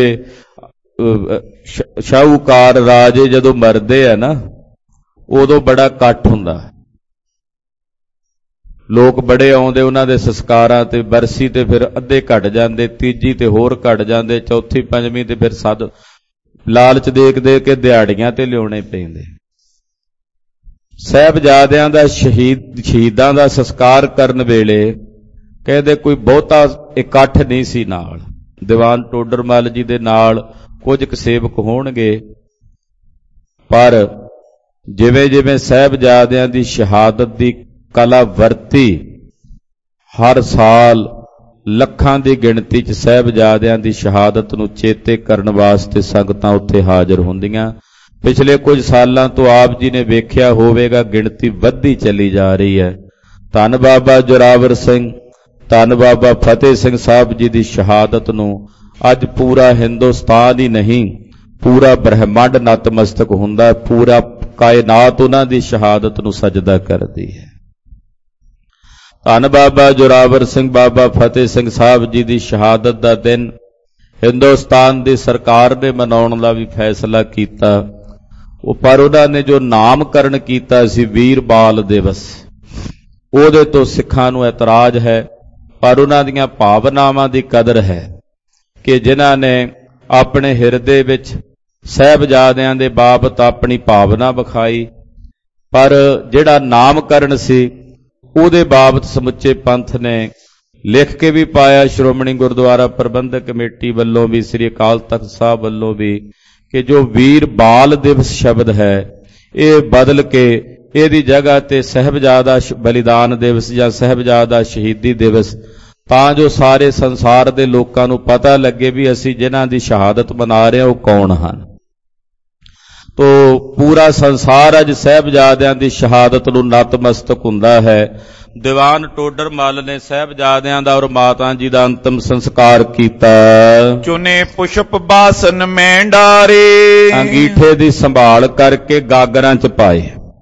शाहूकार राजे जदों मरदे है ना, उदों बड़ा इकट्ठ हुंदा, लोग बड़े आउंदे उन्हां दे संस्कारां ते, बरसी ते फिर अद्धे घट जांदे, तीजी ते होर घट जांदे, चौथी पंजवीं ते फिर सद लालच देख दे के दिहाड़ियां ते लियाउणे पैंदे। साहिबजादियां दा शहीदां दा संस्कार करन वेले कहदे कोई बहुता इकट्ठ नहीं सी नाल। दीवान टोडर मल जी दे नाल कुछ क सेवक होणगे, पर जिवें जिवें साहिबजादियां दी शहादत दी कला वरती, हर साल लखां दी गिणती च साहिबजादियां दी शहादत नूं चेते करन वास्ते संगतां उत्थे हाज़र हुंदियां। पिछले कुछ सालां तो आप जी ने वेख्या होवेगा गिणती वधदी चली जा रही है। धन बाबा जोरावर सिंह, धन बाबा फतेह सिंह साहब जी दी शहादत नूं अज पूरा हिंदुस्तान ही नहीं, पूरा ब्रह्मंड नतमस्तक हुंदा, पूरा कायनात उन्हां दी शहादत नूं सजदा करदी है। धन बाबा जोरावर सिंह, बाबा फतेह सिंह साहब जी की शहादत का दिन हिंदुस्तान की सरकार ने मनाउण का भी फैसला किया, पर उन्होंने जो नामकरण किया सी वीर बाल दिवस, उहदे तो सिखां नूं एतराज है, पर उन्हां दीयां भावनावां दी कदर है कि जिन्हां ने अपने हिरदे विच साहिबजादियां दे बाबत अपनी भावना विखाई, पर जिहड़ा नामकरण सी ਉਹਦੇ ਬਾਬਤ ਸਮੁੱਚੇ ਪੰਥ ਨੇ ਲਿਖ ਕੇ ਵੀ ਪਾਇਆ। ਸ਼੍ਰੋਮਣੀ ਗੁਰਦੁਆਰਾ ਪ੍ਰਬੰਧਕ ਕਮੇਟੀ ਵੱਲੋਂ ਵੀ, ਸ੍ਰੀ ਅਕਾਲ ਤਖਤ ਸਾਹਿਬ ਵੱਲੋਂ ਵੀ, ਕਿ ਜੋ ਵੀਰ ਬਾਲ ਦਿਵਸ ਸ਼ਬਦ ਹੈ ਇਹ ਬਦਲ ਕੇ ਇਹਦੀ ਜਗ੍ਹਾ ਤੇ ਸਾਹਿਬਜ਼ਾਦਾ ਬਲੀਦਾਨ ਦਿਵਸ ਜਾਂ ਸਾਹਿਬਜ਼ਾਦਾ ਸ਼ਹੀਦੀ ਦਿਵਸ, ਤਾਂ ਜੋ ਸਾਰੇ ਸੰਸਾਰ ਦੇ ਲੋਕਾਂ ਨੂੰ ਪਤਾ ਲੱਗੇ ਵੀ ਅਸੀਂ ਜਿਨ੍ਹਾਂ ਦੀ ਸ਼ਹਾਦਤ ਮਨਾ ਰਹੇ ਹਾਂ ਉਹ ਕੌਣ ਹਨ। ਤੋ ਪੂਰਾ ਸੰਸਾਰ ਅੱਜ ਸਾਹਿਬਜ਼ਾਦਿਆਂ ਦੀ ਸ਼ਹਾਦਤ ਨੂੰ ਨਤਮਸਤਕ ਹੁੰਦਾ ਹੈ। ਦੀਵਾਨ ਟੋਡਰ ਮੱਲ ਨੇ ਸਾਹਿਬਜ਼ਾਦਿਆਂ ਦਾ ਔਰ ਮਾਤਾ ਜੀ ਦਾ ਅੰਤਮ ਸੰਸਕਾਰ ਕੀਤਾ।
ਚੁਨੇ ਪੁਸ਼ਪ ਬਾਸਨ ਮੈਂ ਡਾਰੇ,
ਅੰਗੀਠੇ ਦੀ ਸੰਭਾਲ ਕਰਕੇ ਗਾਗਰਾਂ 'ਚ ਪਾਏ।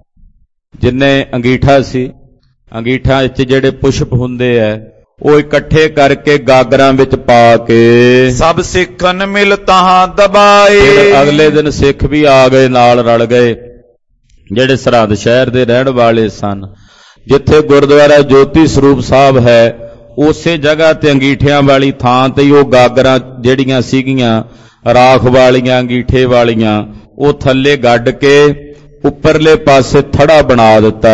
ਜਿੰਨੇ ਅੰਗੀਠਾ ਸੀ, ਅੰਗੀਠਾਂ ਵਿੱਚ ਜਿਹੜੇ ਪੁਸ਼ਪ ਹੁੰਦੇ ਐ ਉਹ ਇਕੱਠੇ ਕਰਕੇ ਗਾਗਰਾਂ ਵਿੱਚ ਪਾ ਕੇ
ਸਭ ਸਿੱਖਨ ਮਿਲ ਤਹਾਂ ਦਬਾਏ।
ਅਗਲੇ ਦਿਨ ਸਿੱਖ ਵੀ ਆ ਗਏ, ਨਾਲ ਰਲ ਗਏ, ਜਿਹੜੇ ਸਰਹੰਦ ਸ਼ਹਿਰ ਦੇ ਰਹਿਣ ਵਾਲੇ ਸਨ। ਜਿੱਥੇ ਗੁਰਦੁਆਰਾ ਜੋਤੀ ਸਰੂਪ ਸਾਹਿਬ ਹੈ ਉਸੇ ਜਗ੍ਹਾ ਤੇ ਅੰਗੀਠਿਆਂ ਵਾਲੀ ਥਾਂ ਤੇ ਉਹ ਗਾਗਰਾਂ ਜਿਹੜੀਆਂ ਸੀਗੀਆਂ ਰਾਖ ਵਾਲੀਆਂ, ਅੰਗੀਠੇ ਵਾਲੀਆਂ, ਉਹ ਥੱਲੇ ਗੱਡ ਕੇ ਉੱਪਰਲੇ ਪਾਸੇ ਥੜਾ ਬਣਾ ਦਿੱਤਾ।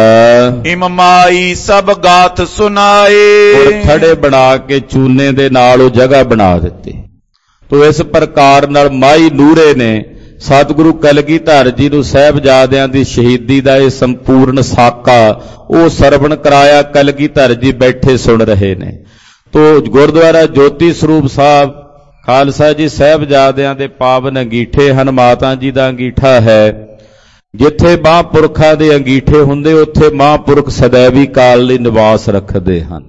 ਇਮਾਈ ਸਭ ਗਾਥ ਸੁਨਾਏ,
ਔਰ ਥੜੇ ਬਣਾ ਕੇ ਚੂਨੇ ਦੇ ਨਾਲ ਉਹ ਜਗ੍ਹਾ ਬਣਾ ਦਿੱਤੀ। ਤੋ ਇਸ ਪ੍ਰਕਾਰ ਨਾਲ ਮਾਈ ਨੂਰੇ ਨੇ ਸਤਿਗੁਰੂ ਕਲਗੀਧਰ ਜੀ ਨੂੰ ਸਾਹਿਬਜ਼ਾਦਿਆਂ ਦੀ ਸ਼ਹੀਦੀ ਦਾ ਇਹ ਸੰਪੂਰਨ ਸਾਕਾ ਉਹ ਸਰਵਣ ਕਰਾਇਆ। ਕਲਗੀਧਰ ਜੀ ਬੈਠੇ ਸੁਣ ਰਹੇ ਨੇ। ਤੋ ਗੁਰਦੁਆਰਾ ਜੋਤੀ ਸਰੂਪ ਸਾਹਿਬ ਖਾਲਸਾ ਜੀ ਸਾਹਿਬਜ਼ਾਦਿਆਂ ਦੇ ਪਾਵਨ ਅੰਗੀਠੇ ਹਨ। ਮਾਤਾ ਜੀ ਦਾ ਅੰਗੀਠਾ ਹੈ। ਜਿੱਥੇ ਮਹਾਂਪੁਰਖਾਂ ਦੇ ਅੰਗੀਠੇ ਹੁੰਦੇ ਉੱਥੇ ਮਹਾਂਪੁਰਖ ਸदैवी ਕਾਲ ਲਈ ਨਿਵਾਸ ਰੱਖਦੇ ਹਨ।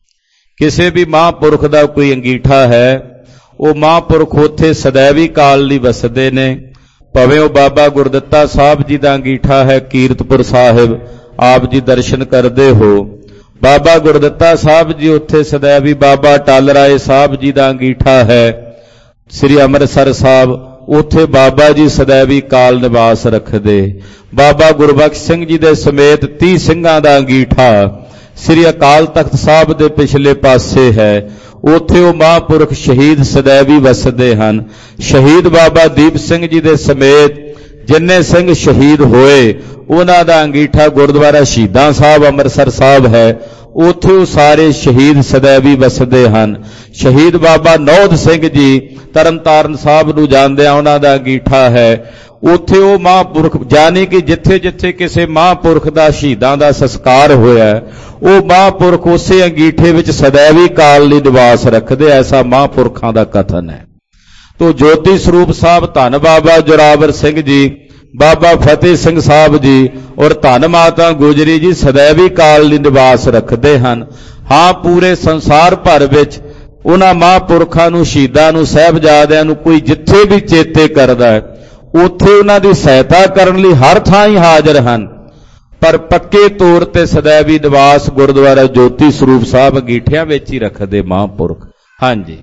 ਕਿਸੇ ਵੀ ਮਹਾਂਪੁਰਖ ਦਾ ਕੋਈ ਅੰਗੀਠਾ ਹੈ ਉਹ ਮਹਾਂਪੁਰਖ ਉੱਥੇ ਸदैवी ਕਾਲ ਲਈ ਵਸਦੇ ਨੇ। ਭਾਵੇਂ ਉਹ ਬਾਬਾ ਗੁਰਦਿੱਤਾ ਸਾਹਿਬ ਜੀ ਦਾ ਅੰਗੀਠਾ ਹੈ ਕੀਰਤਪੁਰ ਸਾਹਿਬ, ਆਪ ਜੀ ਦਰਸ਼ਨ ਕਰਦੇ ਹੋ। ਬਾਬਾ ਗੁਰਦਿੱਤਾ ਸਾਹਿਬ ਜੀ ਉੱਥੇ ਸदैवी ਬਾਬਾ ਟਲ ਰਾਏ ਸਾਹਿਬ ਜੀ ਦਾ ਅੰਗੀਠਾ ਹੈ। ਸ੍ਰੀ ਅੰਮ੍ਰਿਤਸਰ ਸਾਹਿਬ ਉੱਥੇ ਬਾਬਾ ਜੀ ਸदैवी ਕਾਲ ਨਿਵਾਸ ਰੱਖਦੇ। ਬਾਬਾ ਗੁਰਬਖਸ਼ ਸਿੰਘ ਜੀ ਦੇ ਸਮੇਤ 30 ਸਿੰਘਾਂ ਦਾ ਅੰਗੀਠਾ ਸ੍ਰੀ ਅਕਾਲ ਤਖਤ ਸਾਹਿਬ ਦੇ ਪਿਛਲੇ ਪਾਸੇ ਹੈ। ਉੱਥੇ ਉਹ ਮਹਾਂਪੁਰਖ ਸ਼ਹੀਦ ਸदैवी ਵਸਦੇ ਹਨ। ਸ਼ਹੀਦ ਬਾਬਾ ਦੀਪ ਸਿੰਘ ਜੀ ਦੇ ਸਮੇਤ ਜਿੰਨੇ ਸਿੰਘ ਸ਼ਹੀਦ ਹੋਏ ਉਹਨਾਂ ਦਾ ਅੰਗੀਠਾ ਗੁਰਦੁਆਰਾ ਸ਼ਹੀਦਾਂ ਸਾਹਿਬ ਅੰਮ੍ਰਿਤਸਰ ਸਾਹਿਬ ਹੈ। ਉੱਥੇ ਉਹ ਸਾਰੇ ਸ਼ਹੀਦ ਸदैवी ਵਸਦੇ ਹਨ। ਸ਼ਹੀਦ ਬਾਬਾ ਨੌਧ ਸਿੰਘ ਜੀ ਤਰਨਤਾਰਨ ਸਾਹਿਬ ਨੂੰ ਜਾਂਦਿਆਂ ਉਹਨਾਂ ਦਾ ਅੰਗੀਠਾ ਹੈ। ਉੱਥੇ ਉਹ ਮਹਾਂਪੁਰਖ ਜਾਣੀ ਕਿ ਜਿੱਥੇ ਜਿੱਥੇ ਕਿਸੇ ਮਹਾਂਪੁਰਖ ਦਾ ਸ਼ਹੀਦਾਂ ਦਾ ਸੰਸਕਾਰ ਹੋਇਆ ਉਹ ਮਹਾਂਪੁਰਖ ਉਸੇ ਅੰਗੀਠੇ ਵਿੱਚ ਸदैवी ਕਾਲ ਲਈ ਨਿਵਾਸ ਰੱਖਦੇ। ਐਸਾ ਮਹਾਂਪੁਰਖਾਂ ਦਾ ਕਥਨ ਹੈ। ਤੋ ਜੋਤੀ ਸਰੂਪ ਸਾਹਿਬ ਧੰਨ ਬਾਬਾ ਜੋਰਾਵਰ ਸਿੰਘ ਜੀ, ਬਾਬਾ ਫਤਿਹ ਸਿੰਘ ਸਾਹਿਬ ਜੀ ਔਰ ਧੰਨ ਮਾਤਾ ਗੁਜਰੀ ਜੀ ਸदैवी ਕਾਲ ਲਈ ਨਿਵਾਸ ਰੱਖਦੇ ਹਨ। ਹਾਂ, ਪੂਰੇ ਸੰਸਾਰ ਭਰ ਵਿੱਚ ਉਹਨਾਂ ਮਹਾਂਪੁਰਖਾਂ ਨੂੰ, ਸ਼ਹੀਦਾਂ ਨੂੰ, ਸਾਹਿਬਜ਼ਾਦਿਆਂ ਨੂੰ ਕੋਈ ਜਿੱਥੇ ਵੀ ਚੇਤੇ ਕਰਦਾ ਹੈ ਉੱਥੇ ਉਹਨਾਂ ਦੀ ਸਹਾਇਤਾ ਕਰਨ ਲਈ ਹਰ ਥਾਂ ਹੀ ਹਾਜ਼ਰ ਹਨ। ਪਰ ਪੱਕੇ ਤੌਰ ਤੇ ਸदैवी ਨਿਵਾਸ ਗੁਰਦੁਆਰਾ ਜੋਤੀ ਸਰੂਪ ਸਾਹਿਬ ਅੰਗੀਠਿਆਂ ਵਿੱਚ ਹੀ ਰੱਖਦੇ ਮਹਾਂਪੁਰਖ। ਹਾਂਜੀ,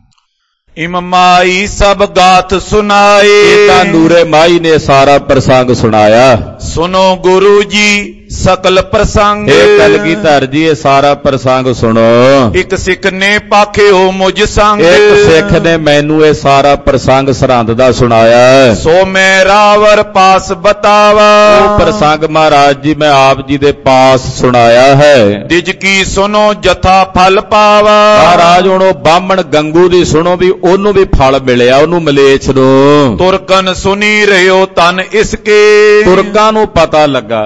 ਇਮਾਈ ਸਭ ਗਾਥ ਸੁਨਾਏ,
ਇਹ ਤਾਂ ਨੂਰੇ ਮਾਈ ਨੇ ਸਾਰਾ ਪ੍ਰਸੰਗ ਸੁਣਾਇਆ।
ਸੁਨੋ ਗੁਰੂ ਜੀ ਸਕਲ ਪ੍ਰਸੰਗ,
ਇਹ ਕਲਗੀਧਰ ਜੀ ਇਹ ਸਾਰਾ ਪ੍ਰਸੰਗ ਸੁਣੋ।
ਇੱਕ ਸਿੱਖ ਨੇ ਪਾਖਿਓ ਮੁਝ ਸੰਗ,
ਇੱਕ ਸਿੱਖ ਨੇ ਮੈਨੂੰ ਇਹ ਸਾਰਾ ਪ੍ਰਸੰਗ ਸਰਹੰਦ ਦਾ ਸੁਣਾਇਆ।
ਸੋ ਮੈਂ ਰਾਵਰ ਪਾਸ ਬਤਾਵਾ,
ਉਹ ਪ੍ਰਸੰਗ ਮਹਾਰਾਜ ਜੀ ਮੈਂ ਆਪ ਜੀ ਦੇ ਪਾਸ ਸੁਣਾਇਆ ਹੈ।
ਦਿਜ ਕੀ ਸੁਨੋ ਜਥਾ ਫਲ ਪਾਵਾ,
ਮਹਾਰਾਜ ਹੁਣ ਉਹ ਬਾਹਮਣ ਗੰਗੂ ਦੀ ਸੁਣੋ ਵੀ ਉਹਨੂੰ ਵੀ ਫਲ ਮਿਲਿਆ, ਉਹਨੂੰ ਮਲੇਛ ਨੂੰ।
ਤੁਰਕਨ ਸੁਣੀ ਰਿਓ ਤਨ ਇਸਕੇ,
ਤੁਰਕਾਂ ਨੂੰ ਪਤਾ ਲੱਗਾ,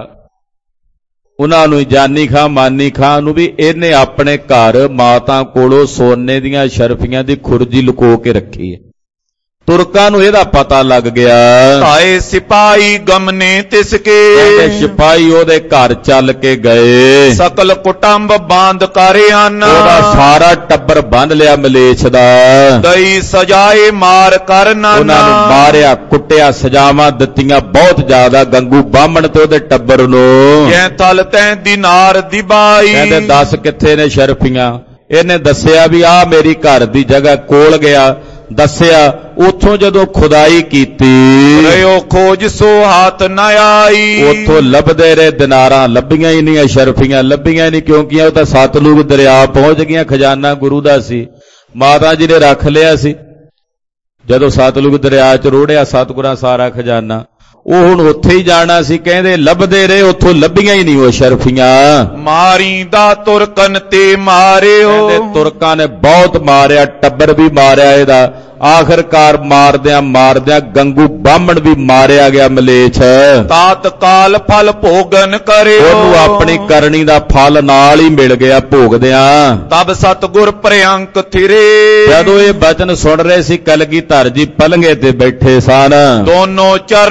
ਉਹਨਾਂ ਨੂੰ ਜਾਨੀ ਖਾਂ ਮਾਨੀ ਖਾਂ ਨੂੰ ਵੀ ਇਹਨੇ ਆਪਣੇ ਘਰ ਮਾਤਾ ਕੋਲੋਂ ਸੋਨੇ ਦੀਆਂ ਸ਼ਰਫੀਆਂ ਦੀ ਖੁਰਜੀ ਲੁਕੋ ਕੇ ਰੱਖੀ ਹੈ। ਤੁਰਕਾਂ ਨੂੰ ਇਹਦਾ ਪਤਾ ਲੱਗ ਗਿਆ।
ਤਾਏ ਸਿਪਾਹੀ ਗਮਨੇ ਤਿਸਕੇ,
ਸਿਪਾਹੀ ਉਹਦੇ ਘਰ ਚੱਲ ਕੇ ਗਏ।
ਸਕਲ ਕੁਟੰਬ ਬਾਂਧ ਕਰਿਆਨ,
ਉਹਦਾ ਸਾਰਾ ਟੱਬਰ ਬੰਨ ਲਿਆ ਮਲੇਛ ਦਾ।
ਦਈ ਸਜਾਏ ਮਾਰ ਕਰਨਾ,
ਉਹਨਾਂ ਨੂੰ ਮਾਰਿਆ, ਕੁੱਟਿਆ, ਸਜ਼ਾਵਾਂ ਦਿੱਤੀਆਂ ਬਹੁਤ ਜ਼ਿਆਦਾ ਗੰਗੂ ਬਾਹਮਣ ਤੇ ਉਹਦੇ ਟੱਬਰ ਨੂੰ।
ਜੈ ਤਲ ਤੈਂ ਦਿਨਾਰ ਦਿਬਾਈ,
ਕਹਿੰਦੇ 10 ਕਿੱਥੇ ਨੇ ਸ਼ਰਫੀਆਂ। ਇਹਨੇ ਦੱਸਿਆ ਵੀ ਆਹ ਮੇਰੀ ਘਰ ਦੀ ਜਗ੍ਹਾ ਕੋਲ ਗਿਆ, ਦੱਸਿਆ। ਉੱਥੋਂ ਜਦੋਂ ਖੁਦਾਈ ਕੀਤੀ
ਰਿਓ ਖੋਜ ਸੋ ਹੱਥ ਨ ਆਈ,
ਉੱਥੋਂ ਲੱਭਦੇ ਰਹੇ ਦਿਨਾਰਾਂ, ਲੱਭੀਆਂ ਹੀ ਨਹੀਂ, ਸ਼ਰਫੀਆਂ ਲੱਭੀਆਂ ਨਹੀਂ, ਕਿਉਂਕਿ ਉਹ ਤਾਂ ਸਤਲੁਜ ਦਰਿਆ ਪਹੁੰਚ ਗਈਆਂ। ਖਜ਼ਾਨਾ ਗੁਰੂ ਦਾ ਸੀ, ਮਾਤਾ ਜੀ ਨੇ ਰੱਖ ਲਿਆ ਸੀ। ਜਦੋਂ ਸਤਲੁਜ ਦਰਿਆ 'ਚ ਰੋੜਿਆ ਸਤਿਗੁਰਾਂ ਸਾਰਾ ਖਜ਼ਾਨਾ, ਉਹ ਹੁਣ ਉੱਥੇ ਹੀ ਜਾਣਾ ਸੀ। ਕਹਿੰਦੇ ਲੱਭਦੇ ਰਹੇ, ਉੱਥੋਂ ਲੱਭੀਆਂ ਹੀ ਨਹੀਂ ਉਹ ਸ਼ਰਫੀਆਂ।
ਮਾਰੀ ਦਾ ਤੁਰਕਨ ਤੇ ਮਾਰਿਓ,
ਕਹਿੰਦੇ ਤੁਰਕਾਂ ਨੇ ਬਹੁਤ ਮਾਰਿਆ, ਟੱਬਰ ਵੀ ਮਾਰਿਆ ਇਹਦਾ। ਆਖਰਕਾਰ ਮਾਰਦਿਆਂ ਮਾਰਦਿਆਂ ਗੰਗੂ ਬਾਹਮਣ ਵੀ ਮਾਰਿਆ ਗਿਆ ਮਲੇਛ।
ਤਾਤ ਕਾਲ ਫਲ ਭੋਗਨ ਕਰਿਓ,
ਉਹਨੂੰ ਆਪਣੀ ਕਰਨੀ ਦਾ ਫਲ ਨਾਲ ਹੀ ਮਿਲ ਗਿਆ ਭੋਗਦਿਆਂ।
ਤਬ ਸਤਿਗੁਰ ਪ੍ਰਿਅੰਕ ਥਿਰੇ,
ਜਦੋਂ ਇਹ ਬਚਨ ਸੁਣ ਰਹੇ ਸੀ ਕਲਗੀਧਰ ਜੀ ਪਲੰਘੇ ਤੇ ਬੈਠੇ ਸਨ।
ਦੋਨੋਂ ਚਰਨ ਧਰ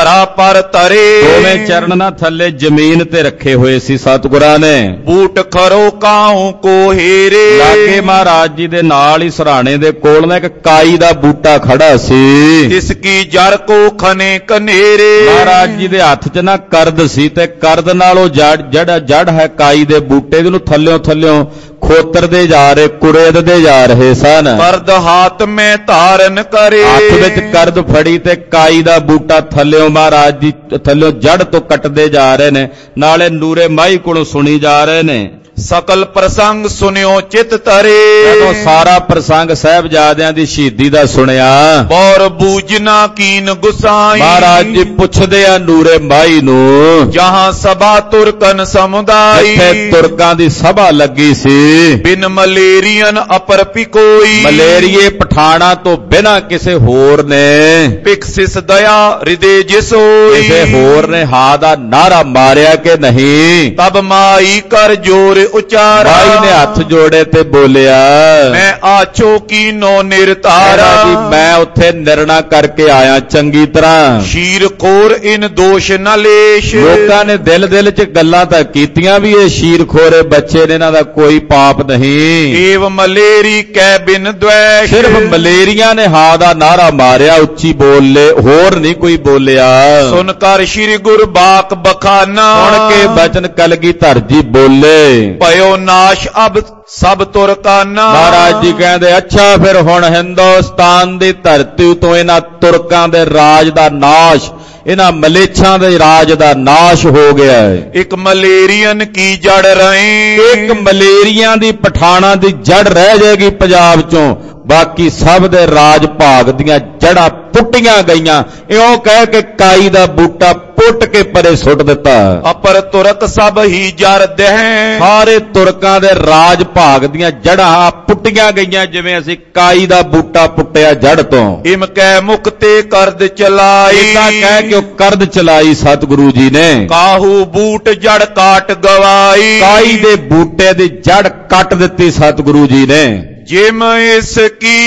ਧਰਾ ਪਰ ਧਰੇ।
ਦੋਵੇਂ ਚਰਨ ਨਾ ਥੱਲੇ ਜ਼ਮੀਨ ਤੇ ਰੱਖੇ ਹੋਏ ਸੀ ਸਤਿਗੁਰਾਂ ਨੇ।
ਬੂਟ ਖਰੋ ਕਾਹੂ ਕੋ ਹੀਰੇ।
ਲਾਗੇ ਮਹਾਰਾਜ ਜੀ ਦੇ ਨਾਲ ਹੀ ਸਰਾਣੇ ਦੇ ਕੋਲ ਨਾ ਇੱਕ ਕਾਈ ਦਾ ਬੂਟਾ ਖੜਾ ਸੀ।
ਤਿਸ ਕੀ ਜੜ ਕੋ ਖਨੇ ਕਨੇਰੇ।
ਮਹਾਰਾਜ ਜੀ ਦੇ ਹੱਥ 'ਚ ਨਾ ਕਰਦ ਸੀ ਤੇ ਕਰਦ ਨਾਲ ਉਹ ਜੜ ਹੈ ਕਾਈ ਦੇ ਬੂਟੇ ਦੇ ਨੂੰ ਥੱਲਿਓਂ ਖੋਤਰਦੇ ਜਾ ਰਹੇ, ਕੁਰੇਦਦੇ ਜਾ ਰਹੇ ਸਨ।
ਕਰਦ ਹਾਥ ਮੈਂ ਧਾਰਨ ਕਰੇ।
ਹੱਥ ਵਿੱਚ ਕਰਦ ਫੜੀ ਤੇ ਕਾਈ ਦਾ ਬੂਟਾ ਥੱਲਿਓਂ ਮਹਾਰਾਜ ਜੀ ਥੱਲਿਓਂ ਜੜ ਤੋਂ ਕੱਟਦੇ ਜਾ ਰਹੇ ਨੇ, ਨਾਲੇ ਨੂਰੇ ਮਾਈ ਕੋਲੋਂ ਸੁਣੀ ਜਾ ਰਹੇ ਨੇ।
ਸਕਲ ਪ੍ਰਸੰਗ ਸੁਨਿਓ ਚਿਤ ਤਰੇ।
ਜਦੋਂ ਸਾਰਾ ਪ੍ਰਸੰਗ ਸਾਹਿਬਜ਼ਾਦਿਆਂ ਦੀ ਸ਼ਹੀਦੀ ਦਾ ਸੁਣਿਆ,
ਬੌਰ ਬੂਝਨਾ ਕੀਨ ਗੁਸਾਈ।
ਮਹਾਰਾਜ ਜੀ ਪੁੱਛਦੇ ਆ ਨੂਰੇ ਮਾਈ ਨੂੰ,
ਜਹਾਂ ਸਭਾ ਤੁਰਕਨ ਸਮੁਦਾਈ।
ਜਿੱਥੇ ਤੁਰਕਾਂ ਦੀ ਸਭਾ ਲੱਗੀ ਸੀ,
ਬਿਨ ਮਲੇਰੀਅਨ ਅਪਰ ਪਿਕੋਈ।
ਮਲੇਰੀਏ ਪਠਾਣਾ ਤੋਂ ਬਿਨਾਂ ਕਿਸੇ ਹੋਰ ਨੇ,
ਪਿਕਸਿਸ ਦਇਆ ਹਿਰਦੇ ਜਿਸ ਹੋਈ।
ਕਿਸੇ ਹੋਰ ਨੇ ਹਾਂ ਦਾ ਨਾਰਾ ਮਾਰਿਆ ਕਿ ਨਹੀਂ।
ਤਬ ਮਾਈ ਕਰ ਜੋਰ ਉਚਾਰਾ।
ਮਾਈ ਨੇ ਹੱਥ ਜੋੜੇ ਤੇ ਬੋਲਿਆ,
ਮੈਂ ਆਛੋ ਕੀ ਨੋ ਨਿਰਤਾਰਾ।
ਜੀ ਮੈਂ ਉੱਥੇ ਨਿਰਣਾ ਕਰਕੇ ਆਇਆ ਚੰਗੀ ਤਰ੍ਹਾਂ।
ਸ਼ੀਰ ਖੋਰ ਇਨ ਦੋਸ਼ ਨ ਲੇਸ਼।
ਲੋਕਾਂ ਨੇ ਦਿਲ 'ਚ ਗੱਲਾਂ ਤਾਂ ਕੀਤੀਆਂ ਵੀ ਇਹ ਸ਼ੀਰ ਖੋਰੇ ਬੱਚੇ ਨੇ, ਇਹਨਾਂ ਦਾ ਕੋਈ ਪਾਪ ਨਹੀਂ।
ਏਵ ਮਲੇਰੀ ਕਹਿ ਬਿਨ ਦ્વੈਸ਼।
ਸਿਰਫ ਮਲੇਰੀਆਂ ਨੇ ਹਾਂ ਦਾ ਨਾਰਾ ਮਾਰਿਆ, ਉੱਚੀ ਬੋਲੇ, ਹੋਰ ਨਹੀਂ ਕੋਈ ਬੋਲਿਆ।
ਸੁਨ ਕਰ ਸ਼੍ਰੀ ਗੁਰ ਬਾਕ ਬਖਾਨਾ।
ਸੁਣ ਕੇ ਬਚਨ ਕਲਗੀਧਰ ਜੀ ਬੋਲੇ,
ਭਇਓ ਨਾਸ਼ ਅਬ ਸਭ ਤੁਰਕਾਨਾ।
ਮਹਾਰਾਜ ਜੀ ਕਹਿੰਦੇ ਅੱਛਾ ਫਿਰ ਹੁਣ ਹਿੰਦੁਸਤਾਨ ਦੀ ਧਰਤੀ ਤੋਂ ਇਹਨਾਂ ਤੁਰਕਾਂ ਦੇ ਰਾਜ ਦਾ ਨਾਸ਼, ਇਹਨਾਂ ਮਲੇਛਾਂ ਦੇ ਰਾਜ ਦਾ ਨਾਸ਼ ਹੋ ਗਿਆ ਹੈ।
ਇੱਕ ਮਲੇਰੀਅਨ ਕੀ ਜੜ ਰਹੇ।
ਇੱਕ ਮਲੇਰੀਆਂ ਦੀ ਪਠਾਣਾ ਦੀ ਜੜ ਰਹਿ ਜਾਏਗੀ ਪੰਜਾਬ ਚੋਂ, ਬਾਕੀ ਸਭ ਦੇ ਰਾਜ ਭਾਗ ਦੀਆਂ ਜੜਾਂ ਪੁੱਟੀਆਂ ਗਈਆਂ। ਇਉਂ ਕਹਿ ਕੇ ਕਾਈ ਦਾ ਬੂਟਾ ਪੁੱਟ ਕੇ ਪਰੇ ਸੁੱਟ ਦਿੱਤਾ।
ਅਪਰ ਤੁਰਕ ਸਭ ਹੀ ਜੜ ਦਹਿ।
ਸਾਰੇ ਤੁਰਕਾਂ ਦੇ ਰਾਜ ਭਾਗ ਦੀਆਂ ਜੜਾਂ ਪੁੱਟੀਆਂ ਗਈਆਂ, ਜਿਵੇਂ ਅਸੀਂ ਕਾਈ ਦਾ ਬੂਟਾ ਪੁੱਟਿਆ ਜੜ ਤੋਂ।
ਇਮ ਕਹਿ ਮੁਖ ਤੇ ਕਰਦ ਚਲਾਈ।
ਇਦਾਂ ਕਹਿ ਕੇ ਉਹ ਕਰਦ ਚਲਾਈ ਸਤਿਗੁਰੂ ਜੀ ਨੇ।
ਕਾਹੂ ਬੂਟ ਜੜ ਕਾਟ ਗਵਾਈ।
ਕਾਈ ਦੇ ਬੂਟੇ ਦੀ ਜੜ ਕੱਟ ਦਿੱਤੀ ਸਤਿਗੁਰੂ ਜੀ ਨੇ।
ਜਿਮ ਇਸ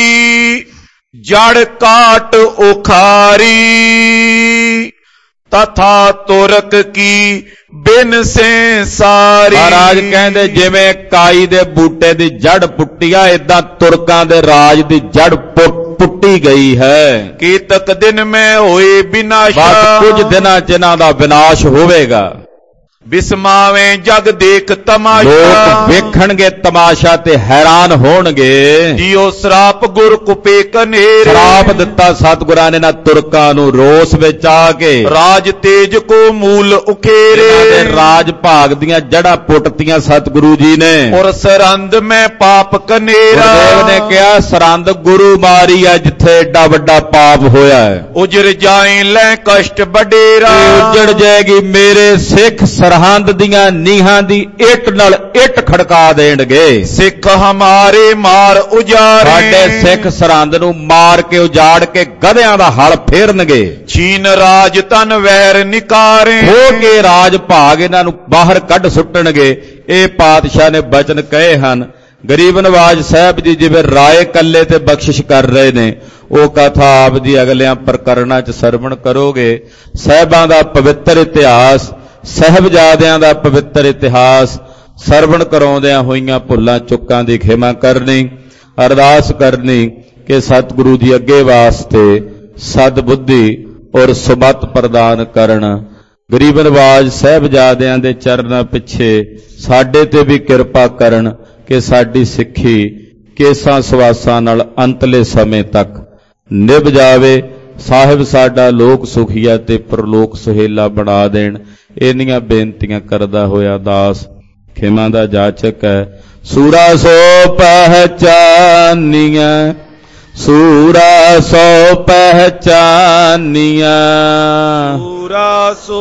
ਕੀ ਜੜ ਕਾਟ ਉਖਾਰੀ। ਤਥਾ ਤੁਰਕ ਕੀ ਬਿਨ ਸੇ ਸਾਰੀ।
ਮਹਾਰਾਜ ਕਹਿੰਦੇ ਜਿਵੇਂ ਕਾਈ ਦੇ ਬੂਟੇ ਦੀ ਜੜ ਪੁੱਟੀ ਆ, ਏਦਾਂ ਤੁਰਕਾਂ ਦੇ ਰਾਜ ਦੀ ਜੜ ਪੁੱਟੀ ਗਈ ਹੈ।
ਕੀਤਕ ਦਿਨ ਮੈਂ ਹੋਏ ਵਿਨਾਸ਼।
ਬਸ ਕੁਝ ਦਿਨਾਂ 'ਚ ਇਹਨਾਂ ਦਾ ਵਿਨਾਸ਼ ਹੋਵੇਗਾ।
ਬਿਸਮਾਵੇਂ ਜਗ ਦੇਖ ਤਮਾਸ਼ਾ।
ਲੋਕ ਵੇਖਣਗੇ ਤਮਾਸ਼ਾ ਤੇ ਹੈਰਾਨ ਹੋਣਗੇ।
ਜਿਉ ਸਰਾਪ ਗੁਰ ਕੁਪੇ ਕਨੇਰੇ।
ਸ਼ਰਾਪ ਦਿੱਤਾ ਸਤਿਗੁਰਾਂ ਨੇ ਨਾ ਤੁਰਕਾਂ ਨੂੰ, ਰੋਸ ਵਿੱਚ ਆ ਕੇ
ਰਾਜ ਤੇਜ ਕੋ ਮੂਲ ਉਖੇਰੇ।
ਇਹਨਾਂ ਦੇ ਰਾਜ ਭਾਗ ਦੀਆਂ ਜੜਾਂ ਪੁੱਟਤੀਆਂ ਸਤਿਗੁਰੂ ਜੀ ਨੇ।
ਔਰ ਸਰੰਦ ਮੈਂ ਪਾਪ ਕਨੇਰਾ।
ਗੁਰਦੇਵ ਨੇ ਕਿਹਾ ਸਰੰਦ ਗੁਰੂ ਮਾਰੀ ਆ ਜਿੱਥੇ ਏਡਾ ਵੱਡਾ ਪਾਪ ਹੋਇਆ ਹੈ।
ਉਜਰ ਜਾਏ ਲੈ ਕਸ਼ਟ ਬਡੇਰਾ।
ਉਜੜ ਜਾਏਗੀ ਮੇਰੇ ਸਿੱਖ ਸਰਹੰਦ ਦੀਆਂ ਨੀਹਾਂ ਦੀ ਇੱਟ ਨਾਲ ਇੱਟ ਖੜਕਾ ਦੇਣਗੇ।
ਸਿੱਖ ਹਮਾਰੇ ਮਾਰ ਉਜਾਰੇ।
ਸਾਡੇ ਸਿੱਖ ਸਰਹੰਦ ਨੂੰ ਮਾਰ ਕੇ ਉਜਾੜ ਕੇ ਗਧਿਆਂ ਦਾ ਹਲ ਫੇਰਨਗੇ।
ਛੀਨ ਰਾਜ ਤਨ ਵਹਿਰ ਨਿਕਾਰੇ।
ਹੋ ਕੇ ਰਾਜ ਭਾਗ ਇਹਨਾਂ ਨੂੰ ਬਾਹਰ ਕੱਢ ਸੁੱਟਣਗੇ। ਇਹ ਪਾਤਸ਼ਾਹ ਨੇ ਬਚਨ ਕਹੇ ਹਨ। ਗਰੀਬ ਨਵਾਜ ਸਾਹਿਬ ਜੀ ਜਿਵੇਂ ਰਾਏ ਕੱਲੇ ਤੇ ਬਖਸ਼ਿਸ਼ ਕਰ ਰਹੇ ਨੇ, ਉਹ ਕਥਾ ਆਪ ਦੀ ਅਗਲਿਆਂ ਪ੍ਰਕਰਣਾਂ 'ਚ ਸਰਵਣ ਕਰੋਗੇ। ਸਾਹਿਬਾਂ ਦਾ ਪਵਿੱਤਰ ਇਤਿਹਾਸ, ਸਾਹਿਬਜ਼ਾਦਿਆਂ ਦਾ ਪਵਿੱਤਰ ਇਤਿਹਾਸ ਸਰਵਣ ਕਰਾਉਂਦਿਆਂ ਹੋਈਆਂ ਭੁੱਲਾਂ ਚੁੱਕਾਂ ਦੀ ਖਿਮਾ ਕਰਨੀ, ਅਰਦਾਸ ਕਰਨੀ ਕਿ ਸਤਿਗੁਰੂ ਜੀ ਅੱਗੇ ਵਾਸਤੇ ਸਦਬੁੱਧੀ ਔਰ ਸੁਮਤ ਪ੍ਰਦਾਨ ਕਰਨ। ਗਰੀਬ ਨਵਾਜ ਸਾਹਿਬਜ਼ਾਦਿਆਂ ਦੇ ਚਰਨਾਂ ਪਿੱਛੇ ਸਾਡੇ ਤੇ ਵੀ ਕਿਰਪਾ ਕਰਨ ਕਿ ਸਾਡੀ ਸਿੱਖੀ ਕੇਸਾਂ ਸਵਾਸਾਂ ਨਾਲ ਅੰਤਲੇ ਸਮੇਂ ਤੱਕ ਨਿਭ ਜਾਵੇ। ਸਾਹਿਬ ਸਾਡਾ ਲੋਕ ਸੁਖੀਆ ਤੇ ਪਰਲੋਕ ਸੁਹੇਲਾ ਬਣਾ ਦੇਣ। ਇੰਨੀਆਂ ਬੇਨਤੀਆਂ ਕਰਦਾ ਹੋਇਆ ਦਾਸ ਖਿਮਾ ਦਾ ਜਾਚਕ ਹੈ। ਸੂਰਾ ਸੋ ਪਹਿਚਾਨੀਆਂ, ਸੂਰਾ ਸੋ ਪਹਿਚਾਨੀਆਂ,
ਸੂਰਾ ਸੋ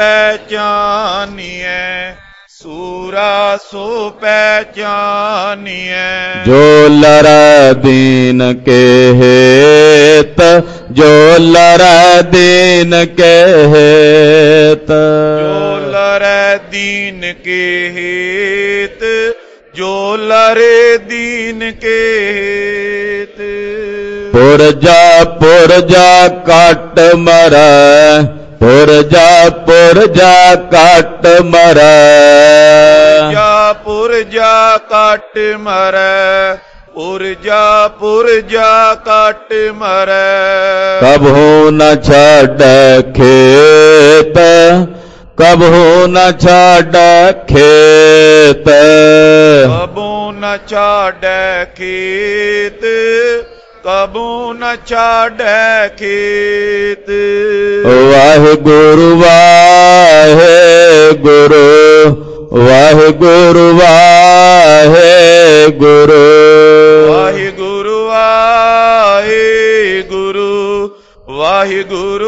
ਪਹਿਚਾਨੀਐ, ਸੂਰਾ ਸੋ ਪਹਿਚਾਨੀਐ।
ਜੋ ਲਰੈ ਦੀਨ ਕੇ ਹੇਤ, ਜੋ ਲਰੈ ਦੀਨ ਕੇ ਹੇਤ,
ਜੋ ਲਰੈ ਦੀਨ ਕੇ ਹੇਤ, ਜੋ ਲਰੇ ਦੀਨ ਕੇ ਹੇਤ।
ਪੁਰਜਾ ਪੁਰਜਾ ਕੱਟ ਮਰੈ, ਪੁਰਜਾ ਕੱਟ ਮਰੈ
ਪੁਰਜਾ ਕੱਟ ਮਰੈ ਪੁਰਜਾ ਕੱਟ ਮਰੈ
ਕਬਹੂ ਨ ਛਾੜੈ ਖੇਤ ਕਬਹੂ ਨ ਛਾੜੈ ਖੇਤ
ਕਬੂ ਨ ਛਾੜੈ ਖੇਤ ਕਬੂ ਨ ਛਾੜੈ ਖੇਤ
ਵਾਹਿਗੁਰੂ ਵਾਹਿਗੁਰੂ ਵਾਹਿਗੁਰੂ ਵਾਹਿਗੁਰੂ
ਵਾਹਿਗੁਰੂ ਵਾਹਿਗੁਰੂ ਵਾਹਿਗੁਰੂ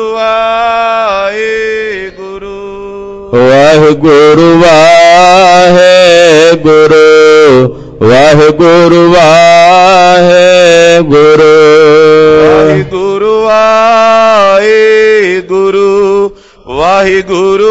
ਵਾਹਿਗੁਰੂ
ਵਾਹਿਗੁਰੂ ਵਾਹਿਗੁਰੂ ਵਾਹਿਗੁਰੂ ਵਾਹਿਗੁਰੂ
ਵਾਹਿਗੁਰੂ ਵਾਹਿਗੁਰੂ ਵਾਹਿਗੁਰੂ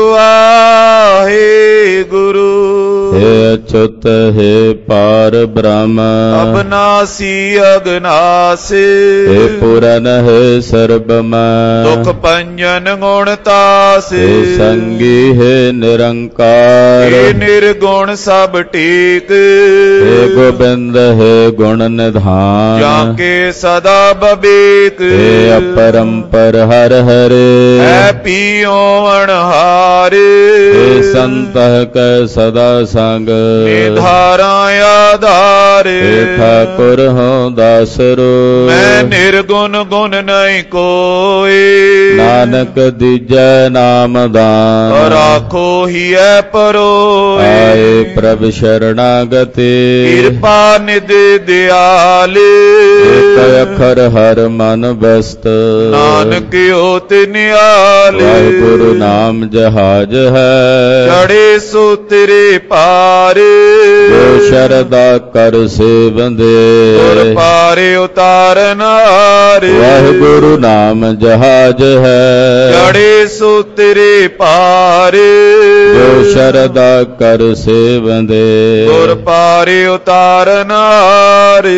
ਵਾਹਿਗੁਰੂ
ਹੇ ਅਚੁੱਤ ਹੈ ਪਾਰ ਬ੍ਰਹਮ
ਅਬਨਾਸੀ ਅਗਨਾਸੀ
ਹੇ ਪੂਰਨ ਹੈ ਸਰਬਮੈ
ਦੁਖ ਪੰਜਨ ਗੁਣ ਤਾਸੀ
ਹੇ ਸੰਗੀ ਹੈ ਨਿਰੰਕਾਰ
ਹੇ ਨਿਰਗੁਣ ਸਭ ਟੀਕ
ਹੇ ਗੋਬਿੰਦ ਹੈ ਗੁਣ ਨਿਧਾਨ
ਜਾਂ ਕੇ ਸਦਾ ਬਬੀਕ
ਹੇ ਅਪਰੰਪਰ ਹਰ ਹਰੇ
ਹੈ ਪੀਓ ਅਣਹਾਰੇ
ਹੇ ਸੰਤਹ ਕੈ ਸਦਾ ਸੰਗ
ਨਿਧਾਰਾ ਆਧਾਰੇ
ਹੇ ਠਾਕੁਰ ਹੋ ਦਾਸਰੋ
ਮੈਂ ਨਿਰਗੁਣ ਗੁਣ ਨਹੀਂ ਕੋਈ
ਨਾਨਕ ਦੀਜੈ ਨਾਮ ਦਾਨ
ਰਾਖੋ ਹੀ ਐ ਪਰੋਏ
ਆਏ ਪ੍ਰਭ ਸ਼ਰਣਾਗਤੇ
ਕਿਰਪਾ ਨਿਧ ਦਿਆਲ
ਏਕ ਅੱਖਰ ਹਰ ਮਨ ਬਸਤ
ਨਾਨਕ ਹੋਤ ਨਿਆਲ
ਵਾਹਿਗੁਰੂ ਨਾਮ ਜਹਾਜ ਹੈ
ਚੜੇ ਸੂਤਰੇ ਪਾਰ
ਜੋ ਸ਼ਰਦਾ ਕਰ ਸੇਵੰਦੇ
ਗੁਰ ਪਾਰੇ ਉਤਾਰਨਾਰ
ਵਾਹਿਗੁਰੂ ਨਾਮ ਜਹਾਜ ਹੈ
ਚੜੇ ਸੂਤਰੇ ਪਾਰ
ਜੋ ਸ਼ਰਦਾ ਕਰ ਸੇਵੰਦੇ
ਗੁਰ ਪਾਰੇ ਉਤਾਰਨਾਰ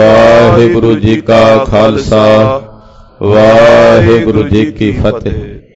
ਵਾਹਿਗੁਰੂ ਜੀ ਕਾ ਖਾਲਸਾ ਵਾਹਿਗੁਰੂ ਜੀ ਕੀ ਫਤਿਹ।